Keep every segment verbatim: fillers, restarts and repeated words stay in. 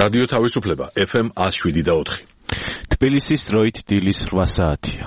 რადიო თავისუფლება ეფ ემ one oh seven და four. თბილისის დროით დილის რვა საათია.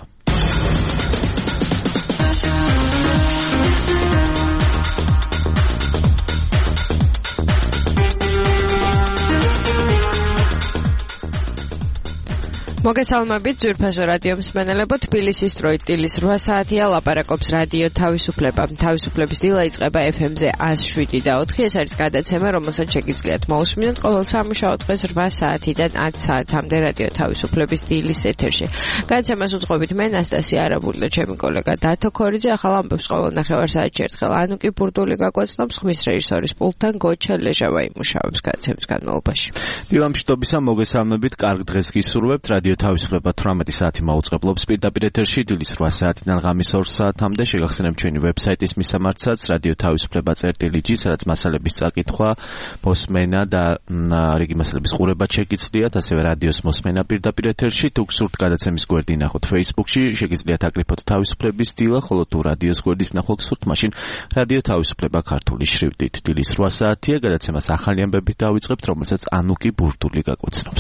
მოგესალმებით ძვირფასო რადიო მსმენელებო, თბილისის დროით დილის რვა საათია, ლაპარაკობს რადიო თავისუფლება. თავისუფლების დილა იწყება ეფ ემ-ზე one oh seven და four. ეს არის გადაცემა, რომელსაც შეგიძლიათ მოусმინოთ ყოველ სამუშაო დღეს რვა საათიდან ათ საათამდე რადიო თავისუფლების დილის ეთერში. გადაცემას უძღვებით მე ნასტასია არაბული და ჩემი კოლეგა დათო ქორიძე. ახალ ამბებს ყოველ ნახევარ საათში ერთხელ ანუკი ბურდული გაგვაცნობს, ხმის რეჟისორის პულტთან გოჩა ლეჟავა იმუშავებს გადაცემის განმავლობაში. დილა მშვიდობისა, მოგესალმებით, კარგ დღეს გისურვებთ. რადიო თავისუფლება თვრამეტი საათი მაუწყებლობს პირდაპირ ეთერში დილის რვა საათიდან ღამის ორ საათამდე. შეგახსენებთ ჩვენი ვებსაიტის მისამართსაც რადიო თავისუფლება წერტილი ჯი, სადაც მასალების წაკითხვა, მოსმენა და რიგი მასალების ყურება შეგიძლიათ, ასევე რადიოს მოსმენა პირდაპირ ეთერში. თუ გსურთ გადაცემის გვერდი ნახოთ Facebook-ში, შეგიძლიათ აკრიფოთ თავისუფლების დილა, ხოლო თუ რადიოს გვერდის ნახვა გსურთ, მაშინ რადიო თავისუფლება ქართული შრიფტით. დილის რვა საათია, გადაცემას ახალი ამბებით დავიწყებთ, რომელსაც ანუკი ბურდული გაგვაცნობს.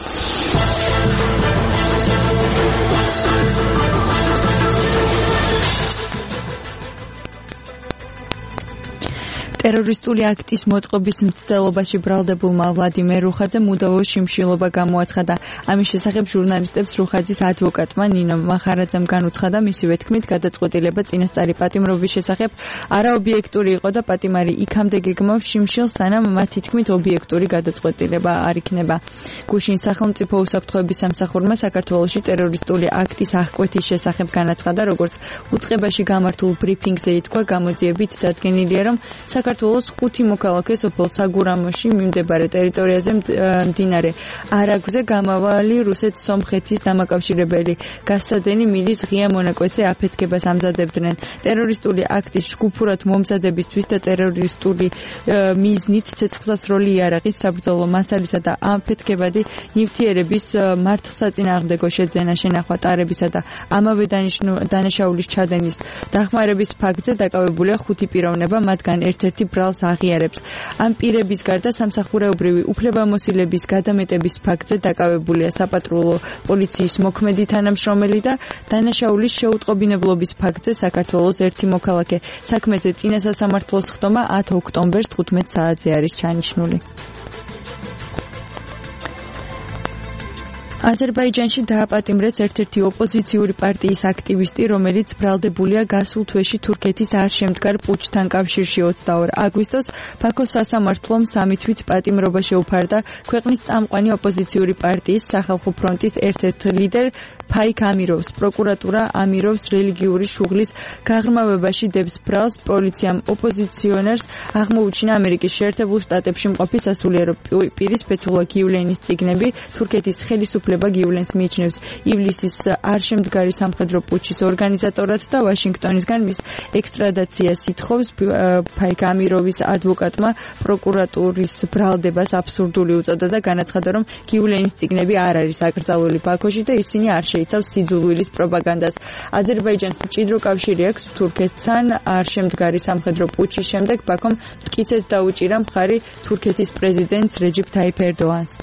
ტერორისტული აქტის მოწყობის მცდელობაში ბრალდებულმა ვლადიმერ რუხაძე მუდაო შიმშილობა გამოაცხადა. ამის შესახებ ჟურნალისტებს რუხაძის ადვოკატმა ნინო მახარაძემ განუცხადა, მისივე თქმით, გადაწყვეტილება წინასწარი პატიმრობის შესახებ არაობიექტური იყო და პატიმარი იქამდე გეგმავს შიმშილს, სანამ მათი თქმით ობიექტური გადაწყვეტილება არ იქნება. გუშინ სახელმწიფო უსაფრთხოების სამსახურმა საქართველოში ტერორისტული აქტის აღკვეთის შესახებ განაცხადა, როგორც უწყებაში გამართულ ბრიფინგზე ითქვა, გამოძიებით დადგენილია, რომ საქართველოს ხუთი მოქალაქე სოფელ საგურამოში მიმდებარე ტერიტორიაზე მდინარე არაგვზე გამავალი რუსეთ-სომხეთის დამაკავშირებელი გასცადენი მილის ღია მონაკვეთზე აფეთქებას ამზადებდნენ. ტერორისტული აქტის ჯგუფურად მომზადებისთვის და ტერორისტული მიზნით ცეცხლსასროლი იარაღის საბრძოლო მასალისა და აფეთქებადი ნივთიერების მართლსაწინააღმდეგო შეძენა, შენახვა, ტარებისა და ამავე დანაშაულის ჩადენის დახმარების ფაქტზე დაკავებულია ხუთი პიროვნება, მათგან ერთ-ერთი ბრალს აღიარებს. ამ პირების გარდა სამსახურეობრივი უფლებამოსილების გადამეტების ფაქტზე დაკავებულია საპატრულო პოლიციის მოქმედი თანამშრომელი და დანაშაულის შეუტყობინებლობის ფაქტზე საქართველოს ერთი მოქალაქე. საქმეზე წინა სასამართლოს ხდომა ათი ოქტომბერს თხუთმეტ საათზე არის ჩანიშნული. აზერბაიჯანში დააპატიმრეს ერთ-ერთი ოპოზიციური პარტიის აქტივისტი, რომელიც ბრალდებულია გასულ თვეში თურქეთის არ შემდგარ პუჩთან კავშირში. ოცდაორი აგვისტოს ბაქოს სასამართლომ სამი თვით პატიმრობა შეუფარდა ქვეყნის წამყვანი ოპოზიციური პარტიის სახალხო ფრონტის ერთ-ერთ ლიდერ ფაიქ ამიროვს. პროკურატურა ამიროვს რელიგიური შუღლის გაღრმავებაში დებს ბრალს. პოლიციამ ოპოზიციონერს აღმოუჩინა ამერიკის შეერთებულ შტატებში მყოფი სასულიერო პირის ფეთულა გიულენის წიგნები. თურქეთის ხელისუფლება გიულენს მიიჩნევს ივლისის არ შემდგარი სამხედრო პუჩის ორგანიზატორად და ვაშინგტონისგან მის ექსტრადაციას ითხოვს. ფაიქ ამიროვის ადვოკატმა პროკურატურის ბრალდებას აბსურდული უწოდა და განაცხადა, რომ გიულენის წიგნები არ არის აკრძალული ბაქოში და ისინი არ შეიცავს სიძულვილის პროპაგანდას. აზერბაიჯანს მჭიდრო კავშირი აქვს თურქეთთან. არ შემდგარი სამხედრო პუჩის შემდეგ ბაქომ მტკიცედ დაუჭირა მხარი თურქეთის პრეზიდენტს რეჯიპ თაიფ ერდოანს.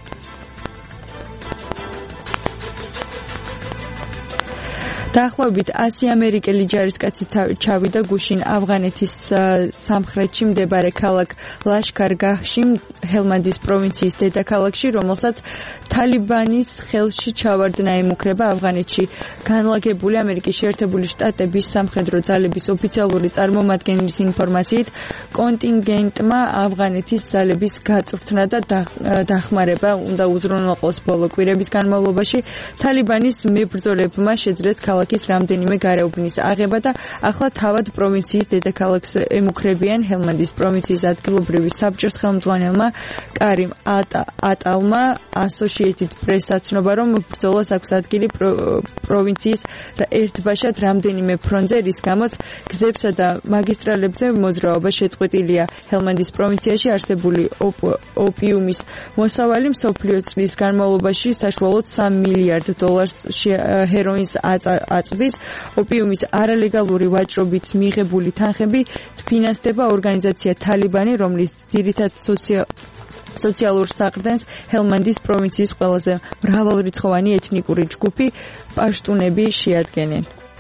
დაახლოებით ასი ამერიკელი ჯარისკაცი ჩავიდა გუშინ ავღანეთის სამხრეთში მდებარე ქალაქ ლაშქარ-გაჰში, ჰელმანდის პროვინციის დედაქალაქში, რომელსაც თალიბანის ხელში ჩავარდნა ემუქრება. ავღანეთში განლაგებული ამერიკის შეერთებული შტატების სამხედრო ძალების ოფიციალური წარმომადგენლის ინფორმაციით, კონტინგენტმა ავღანეთის ძალების გაწვრთნა და დახმარება უნდა უზრუნველყოს ბოლო კვირების განმავლობაში. თალიბანის მებრძოლებმა შეძლეს ქალაქ ქალაქის რამდენიმე გარეუბნის აღება და ახლა თავად პროვინციის დედაქალაქს ემუქრებიან. ჰელმანდის პროვინციის ადგილობრივი საბჭოს ხელმძღვანელმა კარიმ ატალმა Associated Press აცნობა, რომ ბრძოლას აქვს ადგილი პროვინციის ერთბაშად რამდენიმე ფრონტზე, რის გამოც გზებსა და მაგისტრალებზე მოძრაობა შეწყვეტილია. ჰელმანდის პროვინციაში არსებული ოპიუმის მოსავალი მსოფლიო წლის განმავლობაში საშუალოდ სამი მილიარდ დოლარს ჰეროინს აწვდის. ოპიუმის არალეგალური ვაჭრობით მიღებული თანხები ფინანსდება ორგანიზაცია თალიბანი, რომლის ძირითად სოციალ სოციალურ საყრდენს ჰელმანდის პროვინციის ყველაზე მრავალრიცხოვანი ეთნიკური ჯგუფი პაშტუნები შეადგენენ.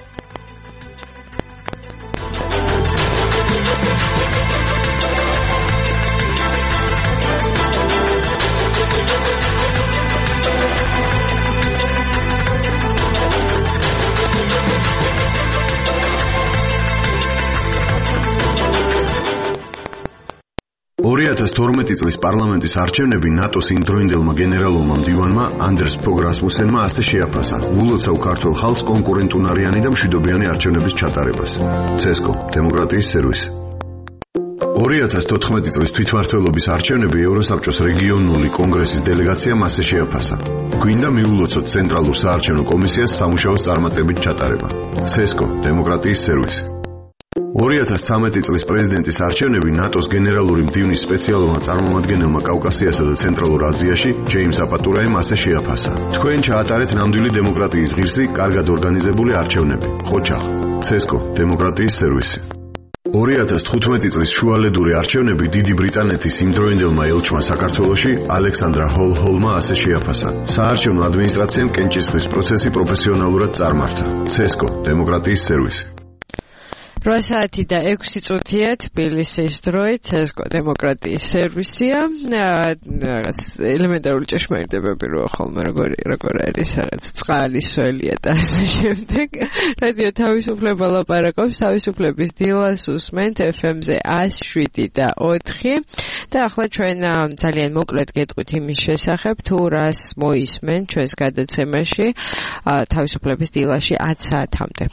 ორი ათას თორმეტი წლის პარლამენტის არჩევნები ნატოს იმდროინდელმა გენერალურმა მდივანმა ანდრეს ფოგ რასმუსენმა ასე შეაფასა ულოცავ ქართულ ხალხს კონკურენტუნარიანი და მშვიდობიანი არჩევნების ჩატარებას. ცესკო დემოკრატიის სერვისი. ორი ათას თოთხმეტი წლის თვითმმართველობის არჩევნები ევროსაბჭოს რეგიონული კონგრესის დელეგაციამ ასე შეაფასა. გვინდა მიულოცოთ ცენტრალურ საარჩევნო კომისიას სამუშაოს წარმატებით ჩატარება. ცესკო დემოკრატიის სერვისი. ორი ათას ცხრამეტი წლის პრეზიდენტის არჩევნები ნატოს გენერალური მდივნის სპეციალურმა წარმომადგენელმა კავკასიასა და ცენტრალურ აზიაში ჯეიმს აპატურაემ ასე შეაფასა. თქვენ ჩაატარეთ ნამდვილი დემოკრატიის ღირსი, კარგად ორგანიზებული არჩევნები. ხოჩახ, ცესკო, დემოკრატიის სერვისი. ორი ათას თხუთმეტი წლის შუალედური არჩევნები დიდი ბრიტანეთის იმდროინდელმა ელჩმა საქართველოში ალექსანდრა ჰოლ-ჰოლმა ასე შეაფასა. საარჩევნო ადმინისტრაციამ კენჭისყრის პროცესი პროფესიონალურად წარმართა. ცესკო, დემოკრატიის სერვისი. რვა საათი და ექვსი წუთია თბილისის დროით, ცესკო დემოკრატიის სერვისია. რაღაც ელემენტარული ჭეშმარიტებები როა ხოლმე როგორ როგორ არის, რაღაც წყალი, სველია და ასე შემდეგ. რადიო თავისუფლება ლაპარაკობს, თავისუფლების დილას უსმენთ ეფ ემ-ზე ათს შვიდი და ოთხი და ახლა ჩვენ ძალიან მოკლედ გეტყვით იმის შესახებ, თუ რას მოისმენ ჩვენს გადაცემაში თავისუფლების დილაში ათ საათამდე.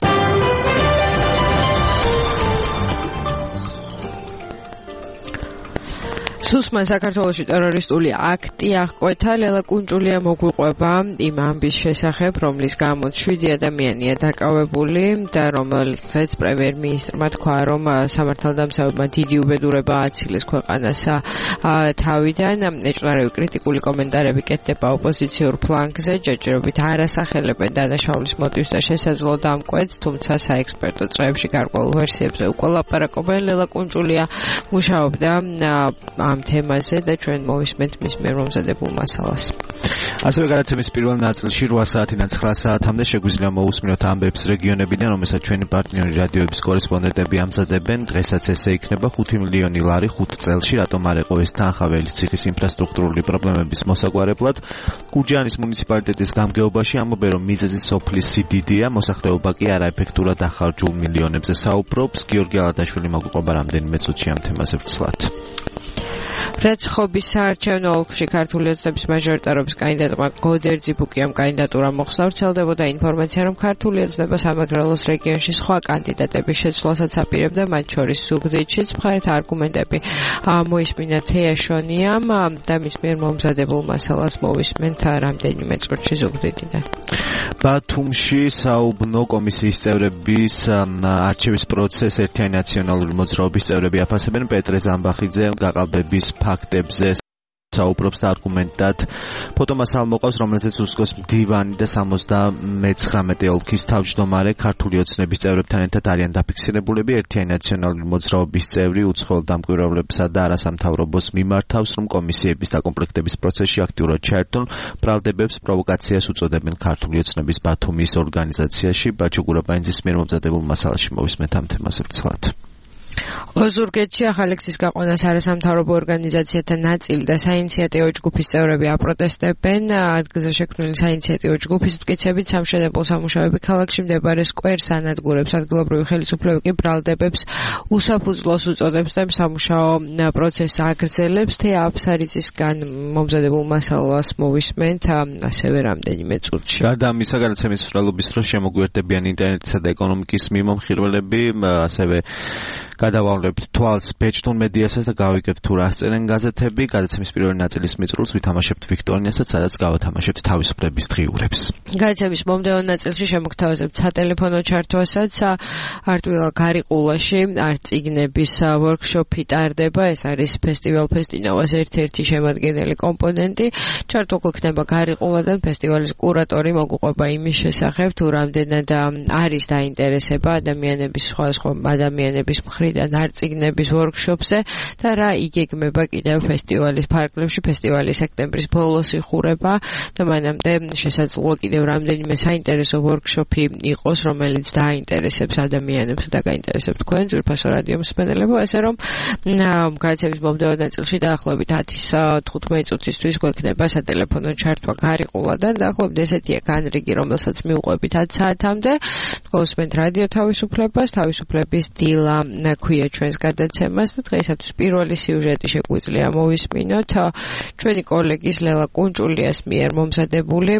სუსმან საქართველოში ტერორისტული აქტი აღკვეთა, ლელა კუნჭულია მოგვიყვება იმ ამბის შესახებ, რომლის გამოც შვიდი ადამიანია დაკავებული და რომელზეც პრემიერ-მინისტრმა თქვა, რომ სამართალდამცავებმა დიდი უბედურება ააცილეს ქვეყანას თავიდან. ეჭვმარევი კრიტიკული კომენტარები კეთდება ოპოზიციურ ფლანგზე, ჯერჯერობით არ ასახელებენ დანაშაულის მოტივს და შესაძლო დამკვეთს, თუმცა საექსპერტო წრეებში გარკვეულ ვერსიებზე უკვე ლაპარაკობენ. ლელა კუნჭულია მუშაობდა ამ თემაზე და ჩვენ მოვისმენთ მის მიერ მომზადებულ მასალას. ასევე გადაცემის პირველ ნაწილში რვა საათიდან ცხრა საათამდე შეგვიძლია მოусმინოთ ამბებს რეგიონებიდან, რომელსაც ჩვენი პარტნიორი რადიოების კორესპონდენტები ამზადებენ. დღესაც ესე იქნება ხუთი მილიონი ლარი ხუთ წელში, რატომ არ ეყო ეს თანხაველი ციხის ინფრასტრუქტურული პრობლემების მოსაგვარებლად. გურჯაანის მუნიციპალიტეტის გამგეობაში ამბობენ, რომ მიზეზი სოფლის სიდიდეა, მოსახლეობა კი არაეფექტურად ახარჯულ მილიონებზე საუბრობს. გიორგი ალადაშვილი მოგვიყვება რამდენიმე წუთში ამ თემაზე ვრცლად. რაცხობის საარჩევნო ოლქში ქართული ოცნების მაჟორიტარობის კანდიდატმა გოდერ ძიფუკიამ კანდიდატურა მოხსნა. ვრცელდებოდა ინფორმაცია, რომ ქართული ოცნება სამეგრელოს რეგიონში სხვა კანდიდატების შეცვლასაც აპირებდა, მათ შორის ზუგდიდშიც. მხარეთა არგუმენტები მოისმინა თეაშონიამ და მის მიერ მომზადებულ მასალას მოვისმენთ რამდენიმე წუთში ზუგდიდიდან. ბათუმში საუბნო კომისიის წევრების არჩევის პროცესს ერთიანი ნაციონალური მოძრაობის წევრები აფასებენ. პეტრე ზამბახიძე გაყალბების ფაქტებზე საუბრობს და არგუმენტად ფოტომასალა მოყავს, რომელზეც უსკოს მდივანი და სამოცდამეცხრამეტე ოლქის თავმჯდომარე ქართული ოცნების წევრებთან ერთად არიან დაფიქსირებულები. ერთიანი ნაციონალური მოძრაობის წევრი უცხოელ დამკვირვებლებსა და არასამთავრობოს მიმართავს, რომ კომისიების დაკომპლექტების პროცესში აქტიურად ჩაერთონ. ბრალდებებს პროვოკაციას უწოდებენ ქართული ოცნების ბათუმის ორგანიზაციაში. ბაჩო გურაბაინძის მიერ მომზადებულ მასალაში მოვისმენთ ამ თემაზე ვრცლად. ოზურგეთში ახალი ქსის გაყვანას არასამთავრობო ორგანიზაციათა ნაწილი და საინიციატივო ჯგუფის წევრები აპროტესტებენ. ადგილზე შექმნილი საინიციატივო ჯგუფის მტკიცებით სამშენებლო სამუშაოები ქალაქში მდებარე სკვერს ანადგურებს. ადგილობრივი ხელისუფლება კი ბრალდებებს უსაფუძვლოს უწოდებს და სამუშაო პროცესს აგრძელებს. თეა აფსარიძისგან მომზადებულ მასალას მოვისმენთ ასევე რამდენიმე წუთში. გარდა ამისა, გადაცემის მსვლელობის დროს შემოგვიერთდებიან ინტერნეტისა და ეკონომიკის მიმომხილველები, ასევე გადავავლებთ თვალს ბეჭდურ მედიასაც და გავიგებთ თუ რას წერენ გაზეთები. გადაცემის პირველი ნაწილის მიწურულს ვითამაშებთ ვიქტორინასაც, სადაც გავათამაშებთ თავისუფლების დღიურებს. გადაცემის მომდევნო ნაწილში შემოგთავაზებთ სატელეფონო ჩართვასაც. არტვილა გარიყულაში არტ-წიგნების ვორქშოპი ტარდება. ეს არის ფესტივალ ფესტინოვას ერთ-ერთი შემადგენელი კომპონენტი. ჩართვა გვექნება გარიყულადან. ფესტივალის კურატორი მოგვიყვება იმის შესახებ, თუ რამდენად არის დაინტერესება ადამიანების სხვადასხვა ადამიანების მხრივ მხრიდან არ წიგნების ვორქშოპზე და რა იგეგმება კიდევ ფესტივალის ფარგლებში. ფესტივალი სექტემბრის ბოლოს იხურება და მანამდე შესაძლოა კიდევ რამდენიმე საინტერესო ვორქშოპი იყოს, რომელიც დაინტერესებს ადამიანებს და გაინტერესებს თქვენ ძვირფასო რადიო მსმენელებო, ესე რომ გადაცემის მომდევნო ნაწილში დაახლოებით ათი თხუთმეტი წუთისთვის გვექნება სატელეფონო ჩართვა გარიყულადან. დაახლოებით ესეთია განრიგი, რომელსაც მივყვებით ათი საათამდე. გოსმენთ რადიო თავისუფლებას, თავისუფლების დილა ქვია ჩვენს გადაცემას და დღეისათვის პირველი სიუჟეტი შეგვიძლია მოვისმინოთ ჩვენი კოლეგის ლელა კუნჭულიას მიერ მომზადებული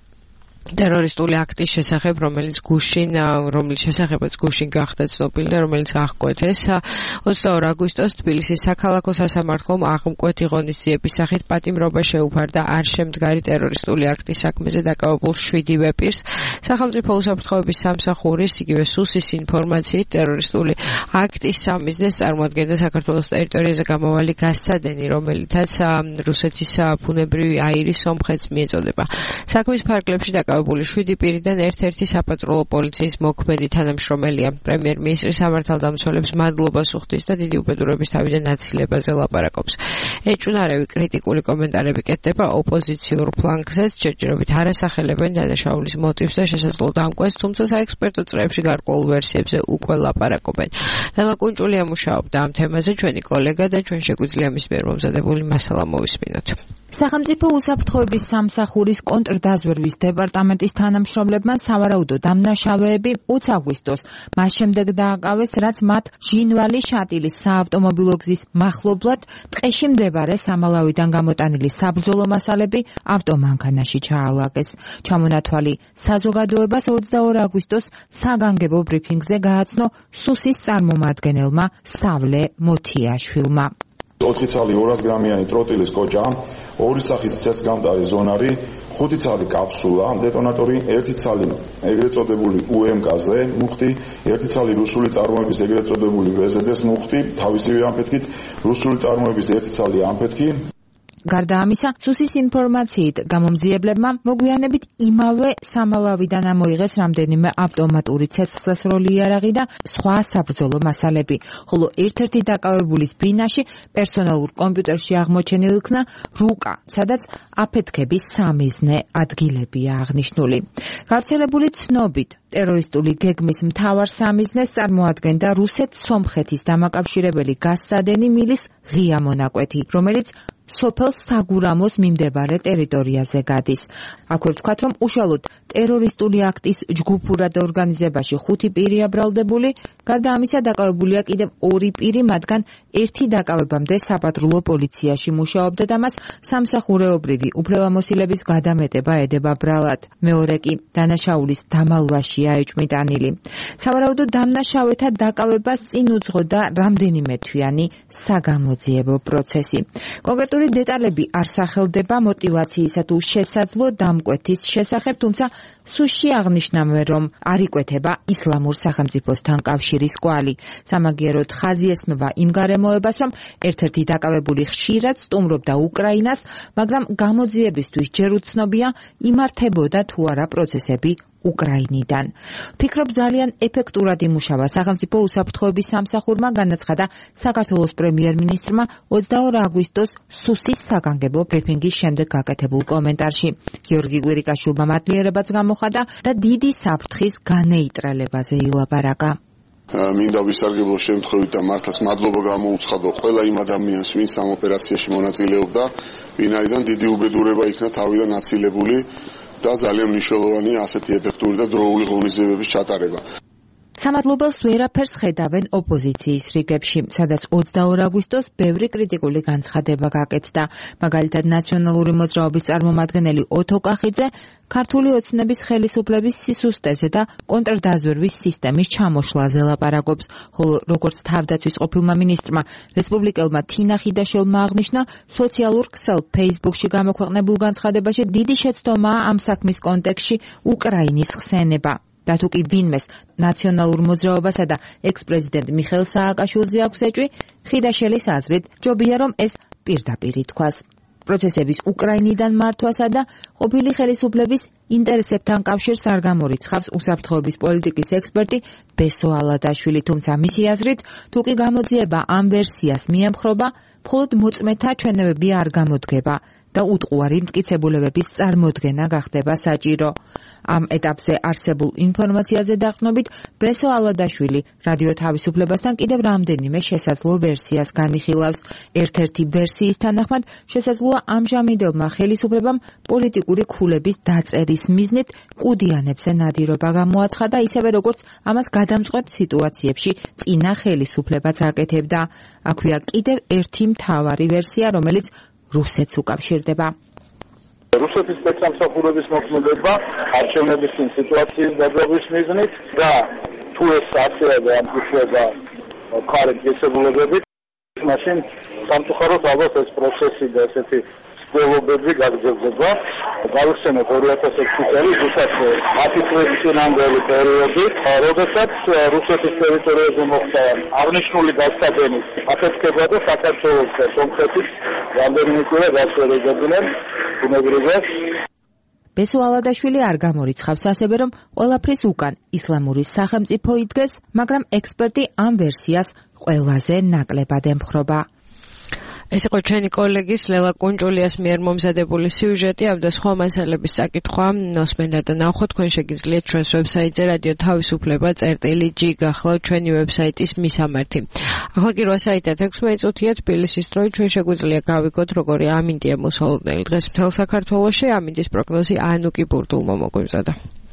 ტერორისტული აქტის შესახებ, რომელიც გუშინ, რომელიც შესახებაც გუშინ გახდა ცნობილი და რომელიც აღკვეთეს ოცდაორი აგვისტოს თბილისის საქალაქო სასამართლომ აღმკვეთი ღონისძიების სახით პატიმრობა შეუფარდა არ შემდგარი ტერორისტული აქტის საქმეზე დაკავებულ შვიდივე პირს. სახელმწიფო უსაფრთხოების სამსახურის იგივე სუსის ინფორმაციით ტერორისტული აქტის სამიზნეს წარმოადგენდა საქართველოს ტერიტორიაზე გამავალი გასცადენი, რომელიცაც რუსეთის ბუნებრივი აირის სომხეთს მიეწოდება. საქმის ფარგლებში დაკავებული შვიდი პირიდან ერთ-ერთი საპატრულო პოლიციის მოქმედი თანამშრომელია. პრემიერ-მინისტრი სამართალდამცველებს მადლობას უხდის და დიდი უბედურების თავიდან აცილებაზე ლაპარაკობს. ეჭვნარევი კრიტიკული კომენტარები კეთდება ოპოზიციურ ფლანგზეც, ჯერჯერობით არასახელებენ დანაშაულის მოტივს და შესაძლო დამკვეთს, თუმცა საექსპერტო წრეებში გარკვეულ ვერსიებზე უკვე ლაპარაკობენ. ლელა კუნჭულია მუშაობდა ამ თემაზე, ჩვენი კოლეგა და ჩვენ შეგვიძლია მის მიერ მომზადებული მასალა მოვისმინოთ. სახელმწიფო უსაფრთხოების სამსახურის კონტრდაზვერვის დეპარტამენტის თანამშრომლებმა სავარაუდო დამნაშავეები ოცი აგვისტოს მას შემდეგ დააკავეს, რაც მათ ჟინვალი შატილის საავტომობილო გზის მახლობლად ტყეში მდებარე სამალავიდან გამოტანილი საბრძოლო მასალები ავტომანქანაში ჩაალაგეს. ჩამონათვალი საზოგადოებას ოცდაორი აგვისტოს საგანგებო ბრიფინგზე გააცნო სუსის წარმომადგენელმა სავლე მოთიაშვილმა. ოთხი ცალი ორას გრამიანი ტროტილის კოჭა, ორი სახის ცეცხლგამტარი ზონარი, ხუთი ცალი კაფსულა, დეტონატორი, ერთი ცალი ეგრეთ წოდებული უ ემ კა-ზე მუხტი, ერთი ცალი რუსული წარმოების ეგრეთ წოდებული ვე ზედ ეს მუხტი, თავისივე ამფეთქით, რუსული წარმოების ერთი ცალი ამფეთქი. გარდა ამისა, სუსის ინფორმაციით გამომძიებლებმა მოგვიანებით იმავე სამალავიდან ამოიღეს რამდენიმე ავტომატური ცეცხლსასროლი იარაღი და სხვა საბრძოლო მასალები, ხოლო ერთ-ერთი დაკავებულის ბინაში პერსონალურ კომპიუტერში აღმოჩენილ იქნა რუკა, სადაც აფეთქების სამიზნე ადგილებია აღნიშნული. გავრცელებული ცნობით, ტერორისტული გეგმის მთავარ სამიზნეს წარმოადგენდა რუსეთ-სომხეთის დამაკავშირებელი გასცადენი მილის ღია მონაკვეთი, რომელიც სოფელ საგურამოს მიმდებარე ტერიტორიაზე გადის. აქვე ვთქვათ, რომ უშუალოდ ტერორისტული აქტის ჯგუფურად ორგანიზებაში ხუთი პირია ბრალდებული, გარდა ამისა დაკავებულია კიდევ ორი პირი, მათგან ერთი დაკავებამდე საპატრულო პოლიციაში მუშაობდა და მას სამსახურეობრივი უფლებამოსილების გადამეტება ედება ბრალად. მეორე კი დანაშაულის დამალვაშია ეჭვმიტანილი. სავარაუდო დამნაშავეთა დაკავებას წინ უძღოდა რამდენიმე თვიანი საგამოძიებო პროცესი. კონკრეტული დეტალები არ სახელდება მოტივაციისა თუ შესაძლო დამკვეთის შესახებ, თუმცა სუსში აღნიშნავენ, რომ არ იკვეთება ისლამურ სახელმწიფოსთან კავშირის კვალი. სამაგიეროდ ხაზი ესმება იმ გარემოებას, რომ ერთ-ერთი დაკავებული ხშირად სტუმრობდა უკრაინას, მაგრამ გამოძიებისთვის ჯერ უცნობია იმართებოდა თუ არა პროცესები უკრაინიდან. ფიქრობ ძალიან ეფექტურად იმუშავა სახელმწიფო უსაფრთხოების სამსახურმა, განაცხადა საქართველოს პრემიერ-მინისტრმა ოცდაორი აგვისტოს სუსის საგანგებო ბრიფინგის შემდეგ გაკეთებულ კომენტარში. გიორგი კვირიკაშვილმა მადლიერებაც გამოხატა და დიდი საფრთხის განეიტრალებაზე ილაპარაკა. მინდა ვისარგებლო შემთხვევით და მართლაც მადლობა გამოუცხადო ყველა იმ ადამიანს, ვინც ამ ოპერაციაში მონაწილეობდა, ვინაიდან დიდი უბედურება იქნა თავიდან აცილებული და ძალიან მნიშვნელოვანია ასეთი ეფექტური და დროული ღონისძიებების ჩატარება. სამადლობელს ვერაფერს ხედავენ ოპოზიციის რიგებში, სადაც ოცდაორი აგვისტოს ბევრი კრიტიკული განცხადება გაკეთდა. მაგალითად, ნაციონალური მოძრაობის წარმომადგენელი ოთო კახიძე ქართული ოცნების ხელისუფლების სისუსტეზე და კონტრდაზვერვის სისტემის ჩამოშლაზე ლაპარაკობს, ხოლო როგორც თავდაცვის ყოფილმა მინისტრმა რესპუბლიკელმა თინა ხიდაშელმა აღნიშნა, სოციალურ ქსელ ფეისბუქში გამოქვეყნებულ განცხადებაში დიდი შეცდომაა ამ საქმის კონტექსტში უკრაინის ხსენება. და თუ კი ვინმეს ნაციონალურ მოძრაობასა და ექს-პრეზიდენტ მიხეილ სააკაშვილზე აქვს ეჭვი, ხიდაშელის აზრით ჯობია რომ ეს პირდაპირ ითქვას. პროცესების უკრაინიდან მართვასა და ყოფილი ხელისუფლების ინტერესებთან კავშირს არ გამორიცხავს უსაფრთხოების პოლიტიკის ექსპერტი ბესო ალადაშვილი, თუმცა მისი აზრით, თუ კი გამოძიება ამ ვერსიას მიემხრობა, მხოლოდ მოწმეთა ჩვენებები არ გამოდგება და უტყუარი მტკიცებულებების წარმოდგენა გახდება საჭირო. Am ეტაპზე არსებულ ინფორმაციაზე დაყრდნობით, ბესო ალადაშვილი რადიო თავისუფლებასთან კიდევ რამდენიმე შესაძლო ვერსიას განიხილავს. ერთ-ერთი ვერსიის თანახმად შესაძლოა ამჟამინდელმა ხელისუფლებამ პოლიტიკური ქულების დაწერის მიზნით კუდიანებზე ნადირობა გამოაცხადა, ისევე როგორც ამას გადამწყვეტ სიტუაციებში წინა ხელისუფლებაც აკეთებდა. აქვეა კიდევ ერთი მთავარი ვერსია, რომელიც რუსეთს უკავშირდება. რუსეთის სპეცსამსახურების მოქმედება არჩევნების წინ სიტუაციის დაძაბვის მიზნით და თუ ეს აქტიობა ამტკიცება მხარეთ გესებულებებით, მაშინ სამწუხაროდ ალბათ ეს პროცესი და ესეთი სკოლობები გაგრძელდება. გავიხსენოთ ორი ათას ექვსი წელი, ზუსტად ათი წლის წინანდელი პერიოდი, როდესაც რუსეთის ტერიტორიაზე მოხდა აღნიშნული გასტაბენის აფეთქება და საქართველოს და სომხეთის რამდენიმე კვირა გასვერებდნენ ბუნებრივად. ბესო ალადაშვილი არ გამორიცხავს ასევე, რომ ყველაფრის უკან ისლამური სახელმწიფო იდგეს, მაგრამ ექსპერტი ამ ვერსიას ყველაზე ნაკლებად ემხრობა. ეს იყო ჩვენი კოლეგის ლელა კუნჭულიას მიერ მომზადებული სიუჟეტი, ამ და სხვა მასალების წაკითხვა ნოსმენდა და ნახოთ, თქვენ შეგიძლიათ ჩვენს ვებსაიტზე რადიო თავისუფლება წერტილი ჯი გახლავთ ჩვენი ვებსაიტის მისამართი. ახლა კი რვა საათად ექვსმეტი წუთია თბილისის დროით, ჩვენ შეგვიძლია გავიგოთ, როგორი ამინდია მოსალოდნელი დღეს მთელ საქართველოში. ამინდის პროგნოზი ანუკი ბურდულმა მოგვიზადა.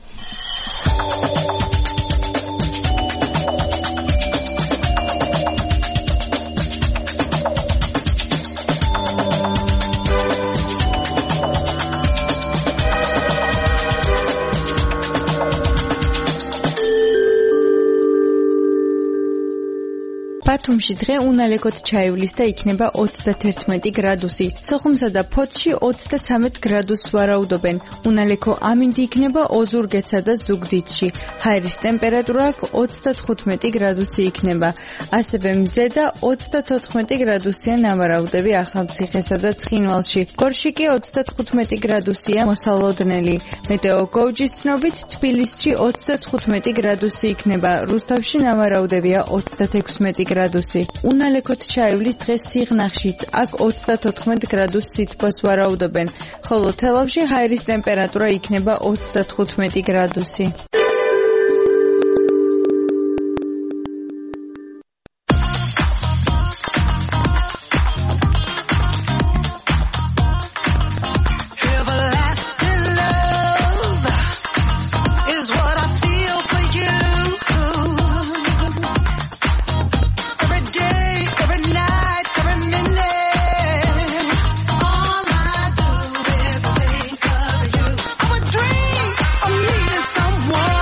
ბათუმში დღე უნალეკოდ ჩაივლის და იქნება ოცდათერთმეტი გრადუსი. სოხუმსა და ფოთში ოცდაცამეტ გრადუსს ვარაუდობენ. უნალეკო ამინდი იქნება ოზურგეთსა და ზუგდიდში. ჰაერის ტემპერატურა ოცდათხუთმეტი გრადუსი იქნება. ასევე მზე და ოცდათოთხმეტი გრადუსია ნავარაუდები ახალციხესა და ცხინვალში. გორში კი ოცდათხუთმეტი გრადუსია მოსალოდნელი. მეტეოგოუჯის ცნობით თბილისში ოცდათხუთმეტი გრადუსი იქნება. რუსთავში ნავარაუდებია ოცდათექვსმეტი გრადუსი. უნალეკოდ ჩაივლის დღეს სიღნაღშიც, აქ ოცდათოთხმეტ გრადუს სითბოს ვარაუდობენ, ხოლო თელავში ჰაერის ტემპერატურა იქნება ოცდათხუთმეტი გრადუსი. Someone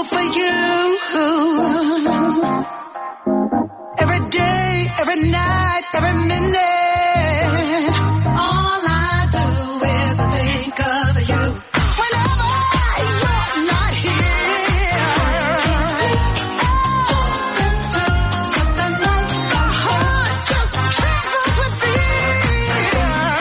for you. Every day, every night, every minute. All I do is think of you. Whenever you're not here. My heart just trembles with fear.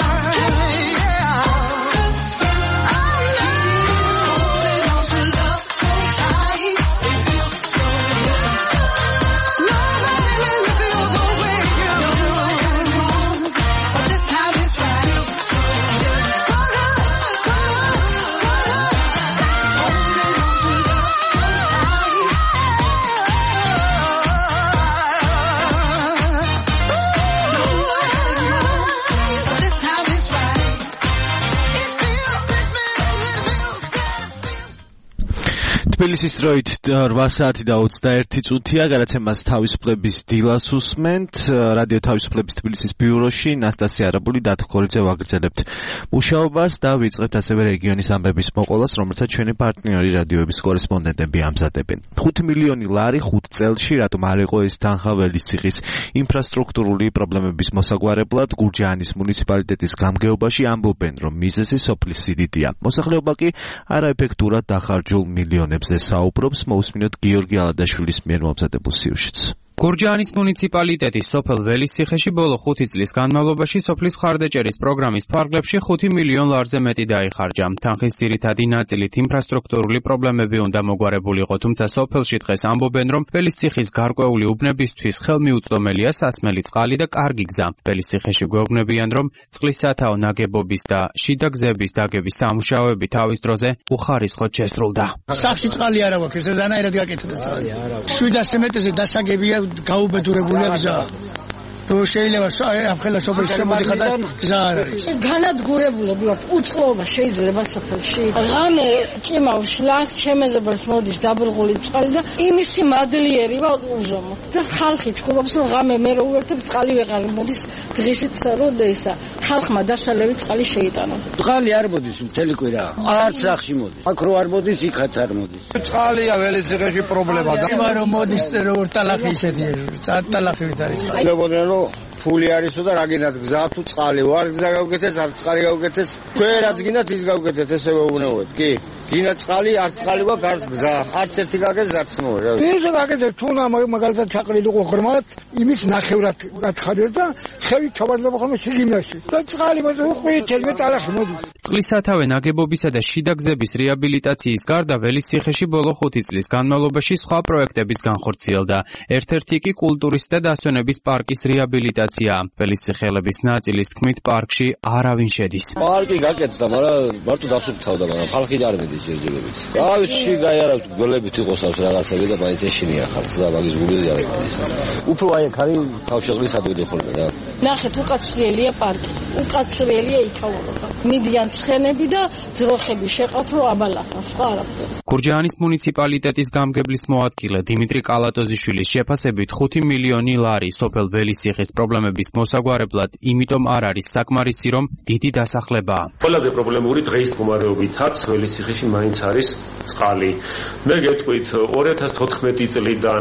თბილისის დროით რვა საათი და ოცდაერთი წუთია, გადაცემას თავისუფლების დილას უსმენთ. რადიო თავისუფლების თბილისის ბიუროში ნასტასია არაბული, დათო ქორიძე ვაგრძელებთ მუშაობას და ვიწყებთ ასევე რეგიონის ამბების მოყოლას, რომელსაც ჩვენი პარტნიორი რადიოების კორესპონდენტები ამზადებენ. ხუთი მილიონი ლარი ხუთ წელში, რატომ არ იყო ეს თანხა ველისციხის ინფრასტრუქტურული პრობლემების მოსაგვარებლად? გურჯაანის მუნიციპალიტეტის გამგეობაში ამბობენ, რომ მიზეზი სოფლის სიდიდეა. მოსახლეობა კი არაეფექტურად დახარჯულ მილიონებს საუბრობს. მოусმინოთ გიორგი ალადაშვილის მიერ მომზადებულ სიუჟეტს. გურჯაანის მუნიციპალიტეტის სოფელ ველისციხეში ბოლო ხუთი წლის განმავლობაში სოფლის მხარდაჭერის პროგრამის ფარგლებში ხუთი მილიონ ლარზე მეტი დაიხარჯა. თანხის ძირითადი ნაწილით ინფრასტრუქტურული პრობლემები უნდა მოგვარებულიყო, თუმცა სოფელში დღეს ამბობენ, რომ ველისციხის გარკვეული უბნებისთვის ხელმიუწვდომელია სასმელი წყალი და კარგი გზა. ველისციხეში გვეუბნებიან, რომ წყლის სათაო ნაგებობის და შიდა გზების დაგების სამუშაოები თავის დროზე უხარისხოდ შესრულდა. სახში წყალი არ აქვს, ეს რანაირად გაკეთდა წყალი. შვიდასი მეტრზე დასაგებია გაუბედურებულია გზა. რომ შეიძლება ახლა სოფელში შემოდიხარ და გზა არ არის. განადგურებულები ვართ, უწყლობა შეიძლება სოფელში. ღამე ჭიმავს შლანგს, ჩემეზებას მოდის დაბრღული წყალი და იმისი მადლიერი ვარ უზომო. და ხალხი ჭკუბობს, რომ ღამე მე რო უერთებ წყალი ვეღარ მოდის, დღისით რომ ესა ხალხმა დასალევი წყალი შეიტანა. წყალი არ მოდის მთელი კვირა. არც სახში მოდის. აქ რო არ მოდის, იქაც არ მოდის. წყალია ველისციხეში პრობლემა და იმან რომ მოდის როგორ ტალახი ისეთია, ტალახით არის წყალი. ფული არისო და რაგინათ გზა თუ წყალი ვარ გზა გავგეთეს არ წყალი გავგეთეს ქვერაც გინდათ ის გავგეთეთ ესე ვეუბნებოდ კი გინა წყალი არ წყალი გვაქვს არც გზა არც ერთი გაგეს არც მოვა ის გაგეთე თუნა მაგალითად ჩაყრილიყო ღრმად იმის ნახევრად გათხარეს და ხევი ჩავარდება ხოლმე შიგნაში და წყალი მოდი უყვით მე ტალახი მოდის წყლის სათავე ნაგებობისა და შიდა გზების რეაბილიტაციის გარდა ველისციხეში ბოლო ხუთი წლის განმავლობაში სხვა პროექტებიც განხორციელდა. ერთ-ერთი კი კულტურის და დასვენების პარკის რეაბილიტაცია. ველისციხელების ნაწილის თქმით პარკში არავინ შედის. პარკი გაკეთდა, მაგრამ მარტო დასუფთავდა, მაგრამ ხალხი არ მედის ჯერჯერობით. რა ვიცი, გაიარავთ გველებით იყოს აქვს რაღაცები და მაინც ეშინია ხალხს და მაგის გულები არ ეკადის. უფრო აი აქ არის თავშეყრის ადგილი ხოლმე რა. ნახეთ, უკაცრიელია პარკი. უკაცრიელია იქაურობა. მიდიან ცხენები და ძროხები შეყავთ რომ აბალახა, სხვა არაფერი. გურჯაანის მუნიციპალიტეტის გამგებლის მოადგილე დიმიტრი კალატოზიშვილის შეფასებით ხუთი მილიონი ლარი სოფელ ველისციხის პრობლემების მოსაგვარებლად იმიტომ არ არის საკმარისი, რომ დიდი დასახლებაა. ყველაზე პრობლემური დღის მდგომარეობითაც ველისციხეში მაინც არის წყალი. მე გეტყვით ორი ათას თოთხმეტი წლიდან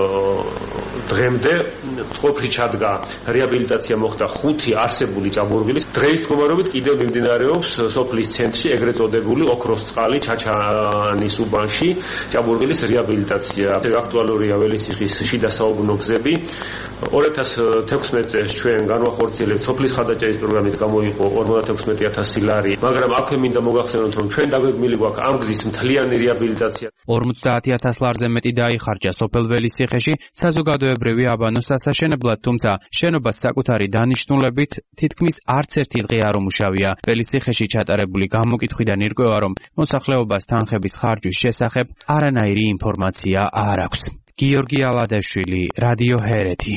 დღემდე წყობში ჩადგა რეაბილიტაცია მოხდა ხუთი არსებული ჭაბურღილის. დღის მდგომარეობით კიდევ მიმდინარეობს სოფლის ცენტრში ეგრეთ წოდებული ოქროს წყალი ჩაჩანის უბანში ჭაბურღილის რეაბილიტაცია. აქტუალურია ველისციხის შიდა საუბნო გზები. ორი ათას თექვსმეტ წელს ჩვენ განვახორციელებთ სოფლის მხარდაჭერის პროგრამით გამოიყო ორმოცდათექვსმეტი ათასი ლარი, მაგრამ აქვე მინდა მოგახსენოთ, რომ ჩვენ დაგვეგმილი გვაქვს ამ გზის მთლიანი რეაბილიტაცია. ორმოცდაათი ათას ლარზე მეტი დაიხარჯა სოფელ ველისციხეში საზოგადოებრივი აბანოს ასაშენებლად, თუმცა შენობას საკუთარი დანიშნულებით თითქმის არც ერთი დღე არ უმუშავია. ველისციხეში ჩატარებული გამოკითხვიდან ირკვევა, რომ მოსახლეობას თანხების ხარჯვის შესახებ არანაირი ინფორმაცია არ აქვს. გიორგი ალადაშვილი, რადიო ჰერეთი.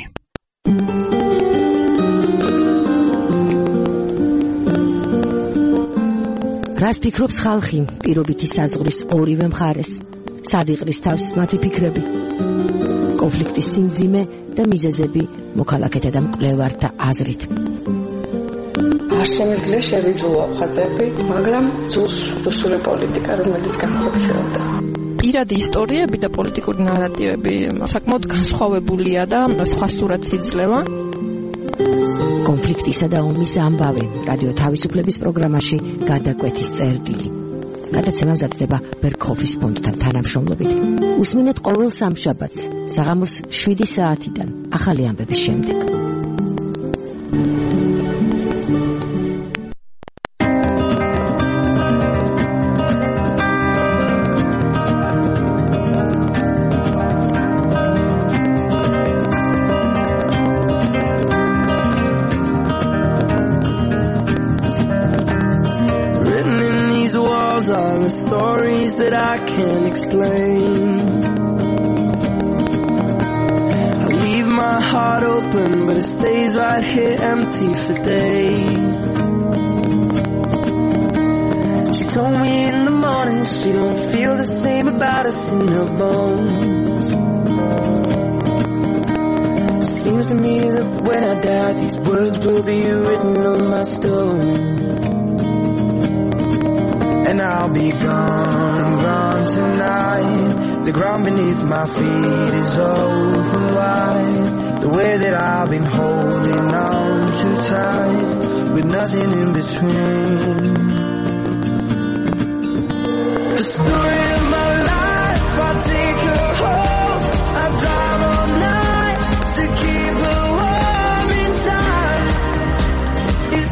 რას ფიქრობს ხალხი პირობითი საზღვრის ორივე მხარეს? სად იყრის თავს მათი ფიქრები? კონფლიქტის სიმძიმე და მიზეზები მოქალაქეთა და მკვლევართა აზრით. არ შემიძლია შევიძულო ხაზები, მაგრამ ძულს რუსული პოლიტიკა, რომელიც განხორციელდა. პირადი ისტორიები და პოლიტიკური ნარატივები საკმაოდ განსხვავებულია და სხვა სურათს იძლევა. კონფლიქტისა და ომის ამბავი რადიო თავისუფლების პროგრამაში გადაკვეთის წერტილი. გადაცემა მზადდება ბერქოფის ფონდთან თანამშრომლობით. უსმინეთ ყოველ სამშაბათს საღამოს შვიდი საათიდან ახალი ამბების შემდეგ. Stories that I can't explain. I leave my heart open, but it stays right here empty for days. She told me in the morning she don't feel the same about us in her bones. It seems to me that when I die, these words will be written on my stone. And I'll be gone, gone tonight. The ground beneath my feet is open wide. The way that I've been holding on too tight, with nothing in between. The story of my life, I'll take her home. I'll drive all night to keep her warm in time. It's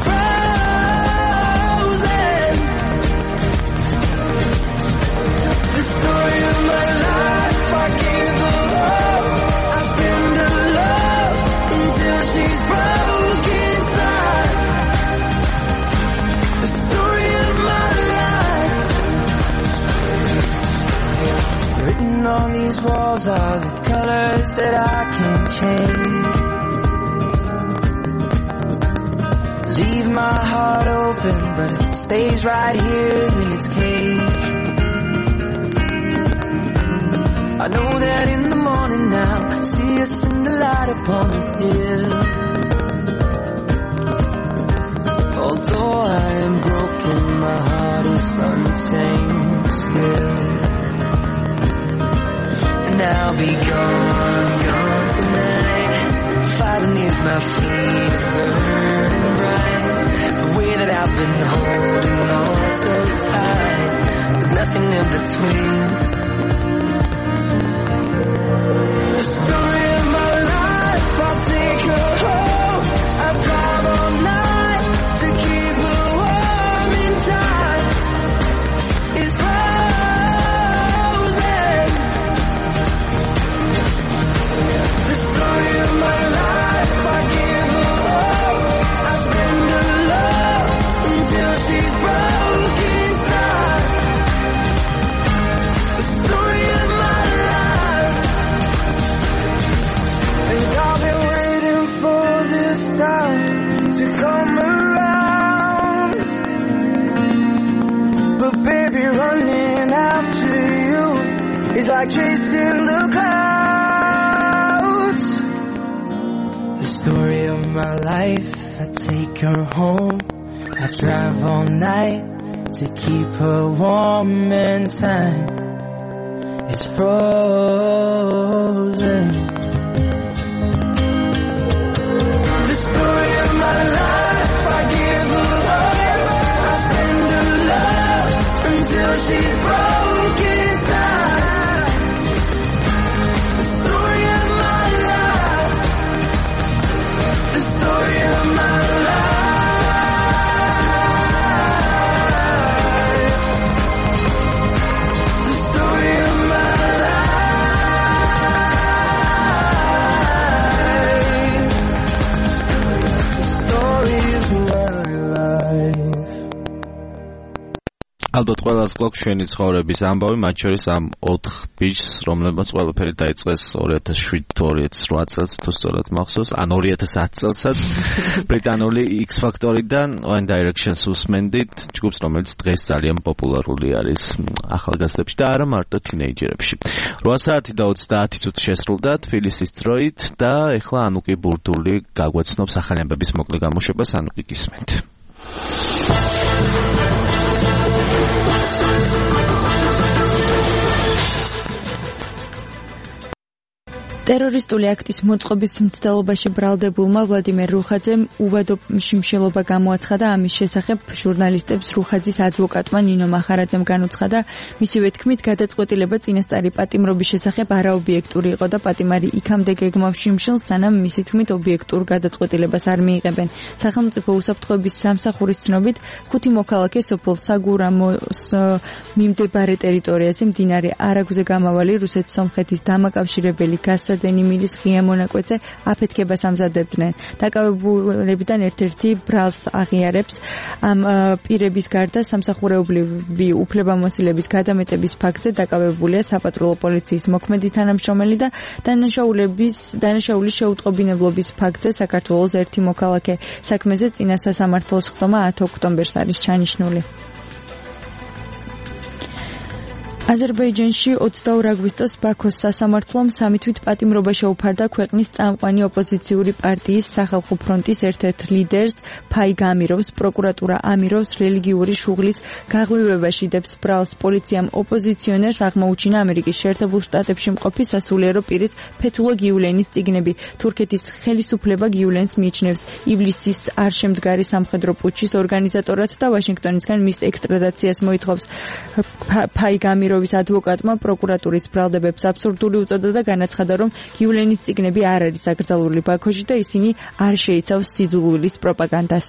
on these walls are the colors that I can't change. Leave my heart open, but it stays right here in its cage. I know that in the morning now, see us in the light upon the hill. Although I am broken, my heart is untamed still. And I'll be gone, gone tonight. Fire beneath my feet is burning bright. The way that I've been holding on so tight, with nothing in between. The story of my life, I'll take her home. I'll drive all night to keep her warm in time. It's it's like chasing the clouds. The story of my life, I take her home. I drive all night to keep her warm in time. It's frozen. The story of my life, I give her up. I spend her love until she's broken. ალბათ ყველას გვაქვს ჩვენი ცხოვრების ამბავი, მათ შორის ამ ოთხ ბიჭს, რომლებმაც ყველაფერი დაიწყეს ორი ათას შვიდ ორი ათას ოთხ წელს, თუ სწორად მახსოვს, ან ორი ათას ათი წელსაც ბრიტანული X Factor-დან One Direction-ს უსმენდით, ჯგუფს, რომელიც დღეს ძალიან პოპულარული არის ახალგაზრდებში და არა მარტო თინეიჯერებში. რვა საათი და ოცდაათი წუთი შესრულდა თბილისის დროით და ეხლა ანუკი ბურდული გაგვაცნობს ახალი ამბების მოკლე გამოშვებას, ანუკი გისმენთ. ტერორისტული აქტის მოწყობის მცდელობაში ბრალდებულმა ვლადიმერ რუხაძემ უვადო შიმშილობა გამოაცხადა. ამის შესახებ ჟურნალისტებს რუხაძის ადვოკატმა ნინო მახარაძემ განუცხადა. მისივე თქმით, გადაწყვეტილება წინასწარი პატიმრობის შესახებ არაობიექტური იყო და პატიმარი იქამდე გეგმავს შიმშილს, სანამ მისი თქმით ობიექტურ გადაწყვეტილებას არ მიიღებენ. სახელმწიფო უსაფრთხოების სამსახურის ცნობით, ხუთი მოქალაქე სოფელ საგურამოს მიმდებარე ტერიტორიაზე მდინარე არაგვზე გამავალი რუსეთ-სომხეთის დამაკავშირებელი გასა დენი მილის ღია მონაკვეთზე აფეთქებას ამზადებდნენ. დაკავებულებიდან ერთ-ერთი ბრალს აღიარებს ამ პირების გარდა სამსახურეობრივი უფლებამოსილების გადამეტების ფაქტზე დაკავებულია საპატრულო პოლიციის მოქმედი თანამშრომელი და დანაშაულების დანაშაულის შეუტყობინებლობის ფაქტზე საქართველოს ერთი მოქალაქე. საქმეზე წინა სასამართლოს ხდომა ათი ოქტომბერს არის ჩანიშნული. აზერბაიჯანში ოცდაორი აგვისტოს ბაქოს სასამართლომ სამი თვით პატიმრობა შეუფარდა ქვეყნის წამყვანი ოპოზიციური პარტიის სახალხო ფრონტის ერთ-ერთ ლიდერს ფაიგ ამიროვს. პროკურატურა ამიროვს რელიგიური შუღლის გაღვივებაში დებს ბრალს. პოლიციამ ოპოზიციონერს აღმოუჩინა ამერიკის შეერთებულ შტატებში მყოფი სასულიერო პირის ფეთულა გიულენის წიგნები. თურქეთის ხელისუფლება გიულენს მიიჩნევს ივლისის არ შემდგარი სამხედრო პუტჩის ორგანიზატორად და ვაშინგტონისგან მის ექსტრადაციას მოითხოვს. ფაიგ ამიროვს ადვოკატმა პროკურატურის ბრალდებებს აბსურდული უწოდა და განაცხადა, რომ გიულენის წიგნები არ არის აკრძალული ბაქოში და ისინი არ შეიცავს სიძულვილის პროპაგანდას.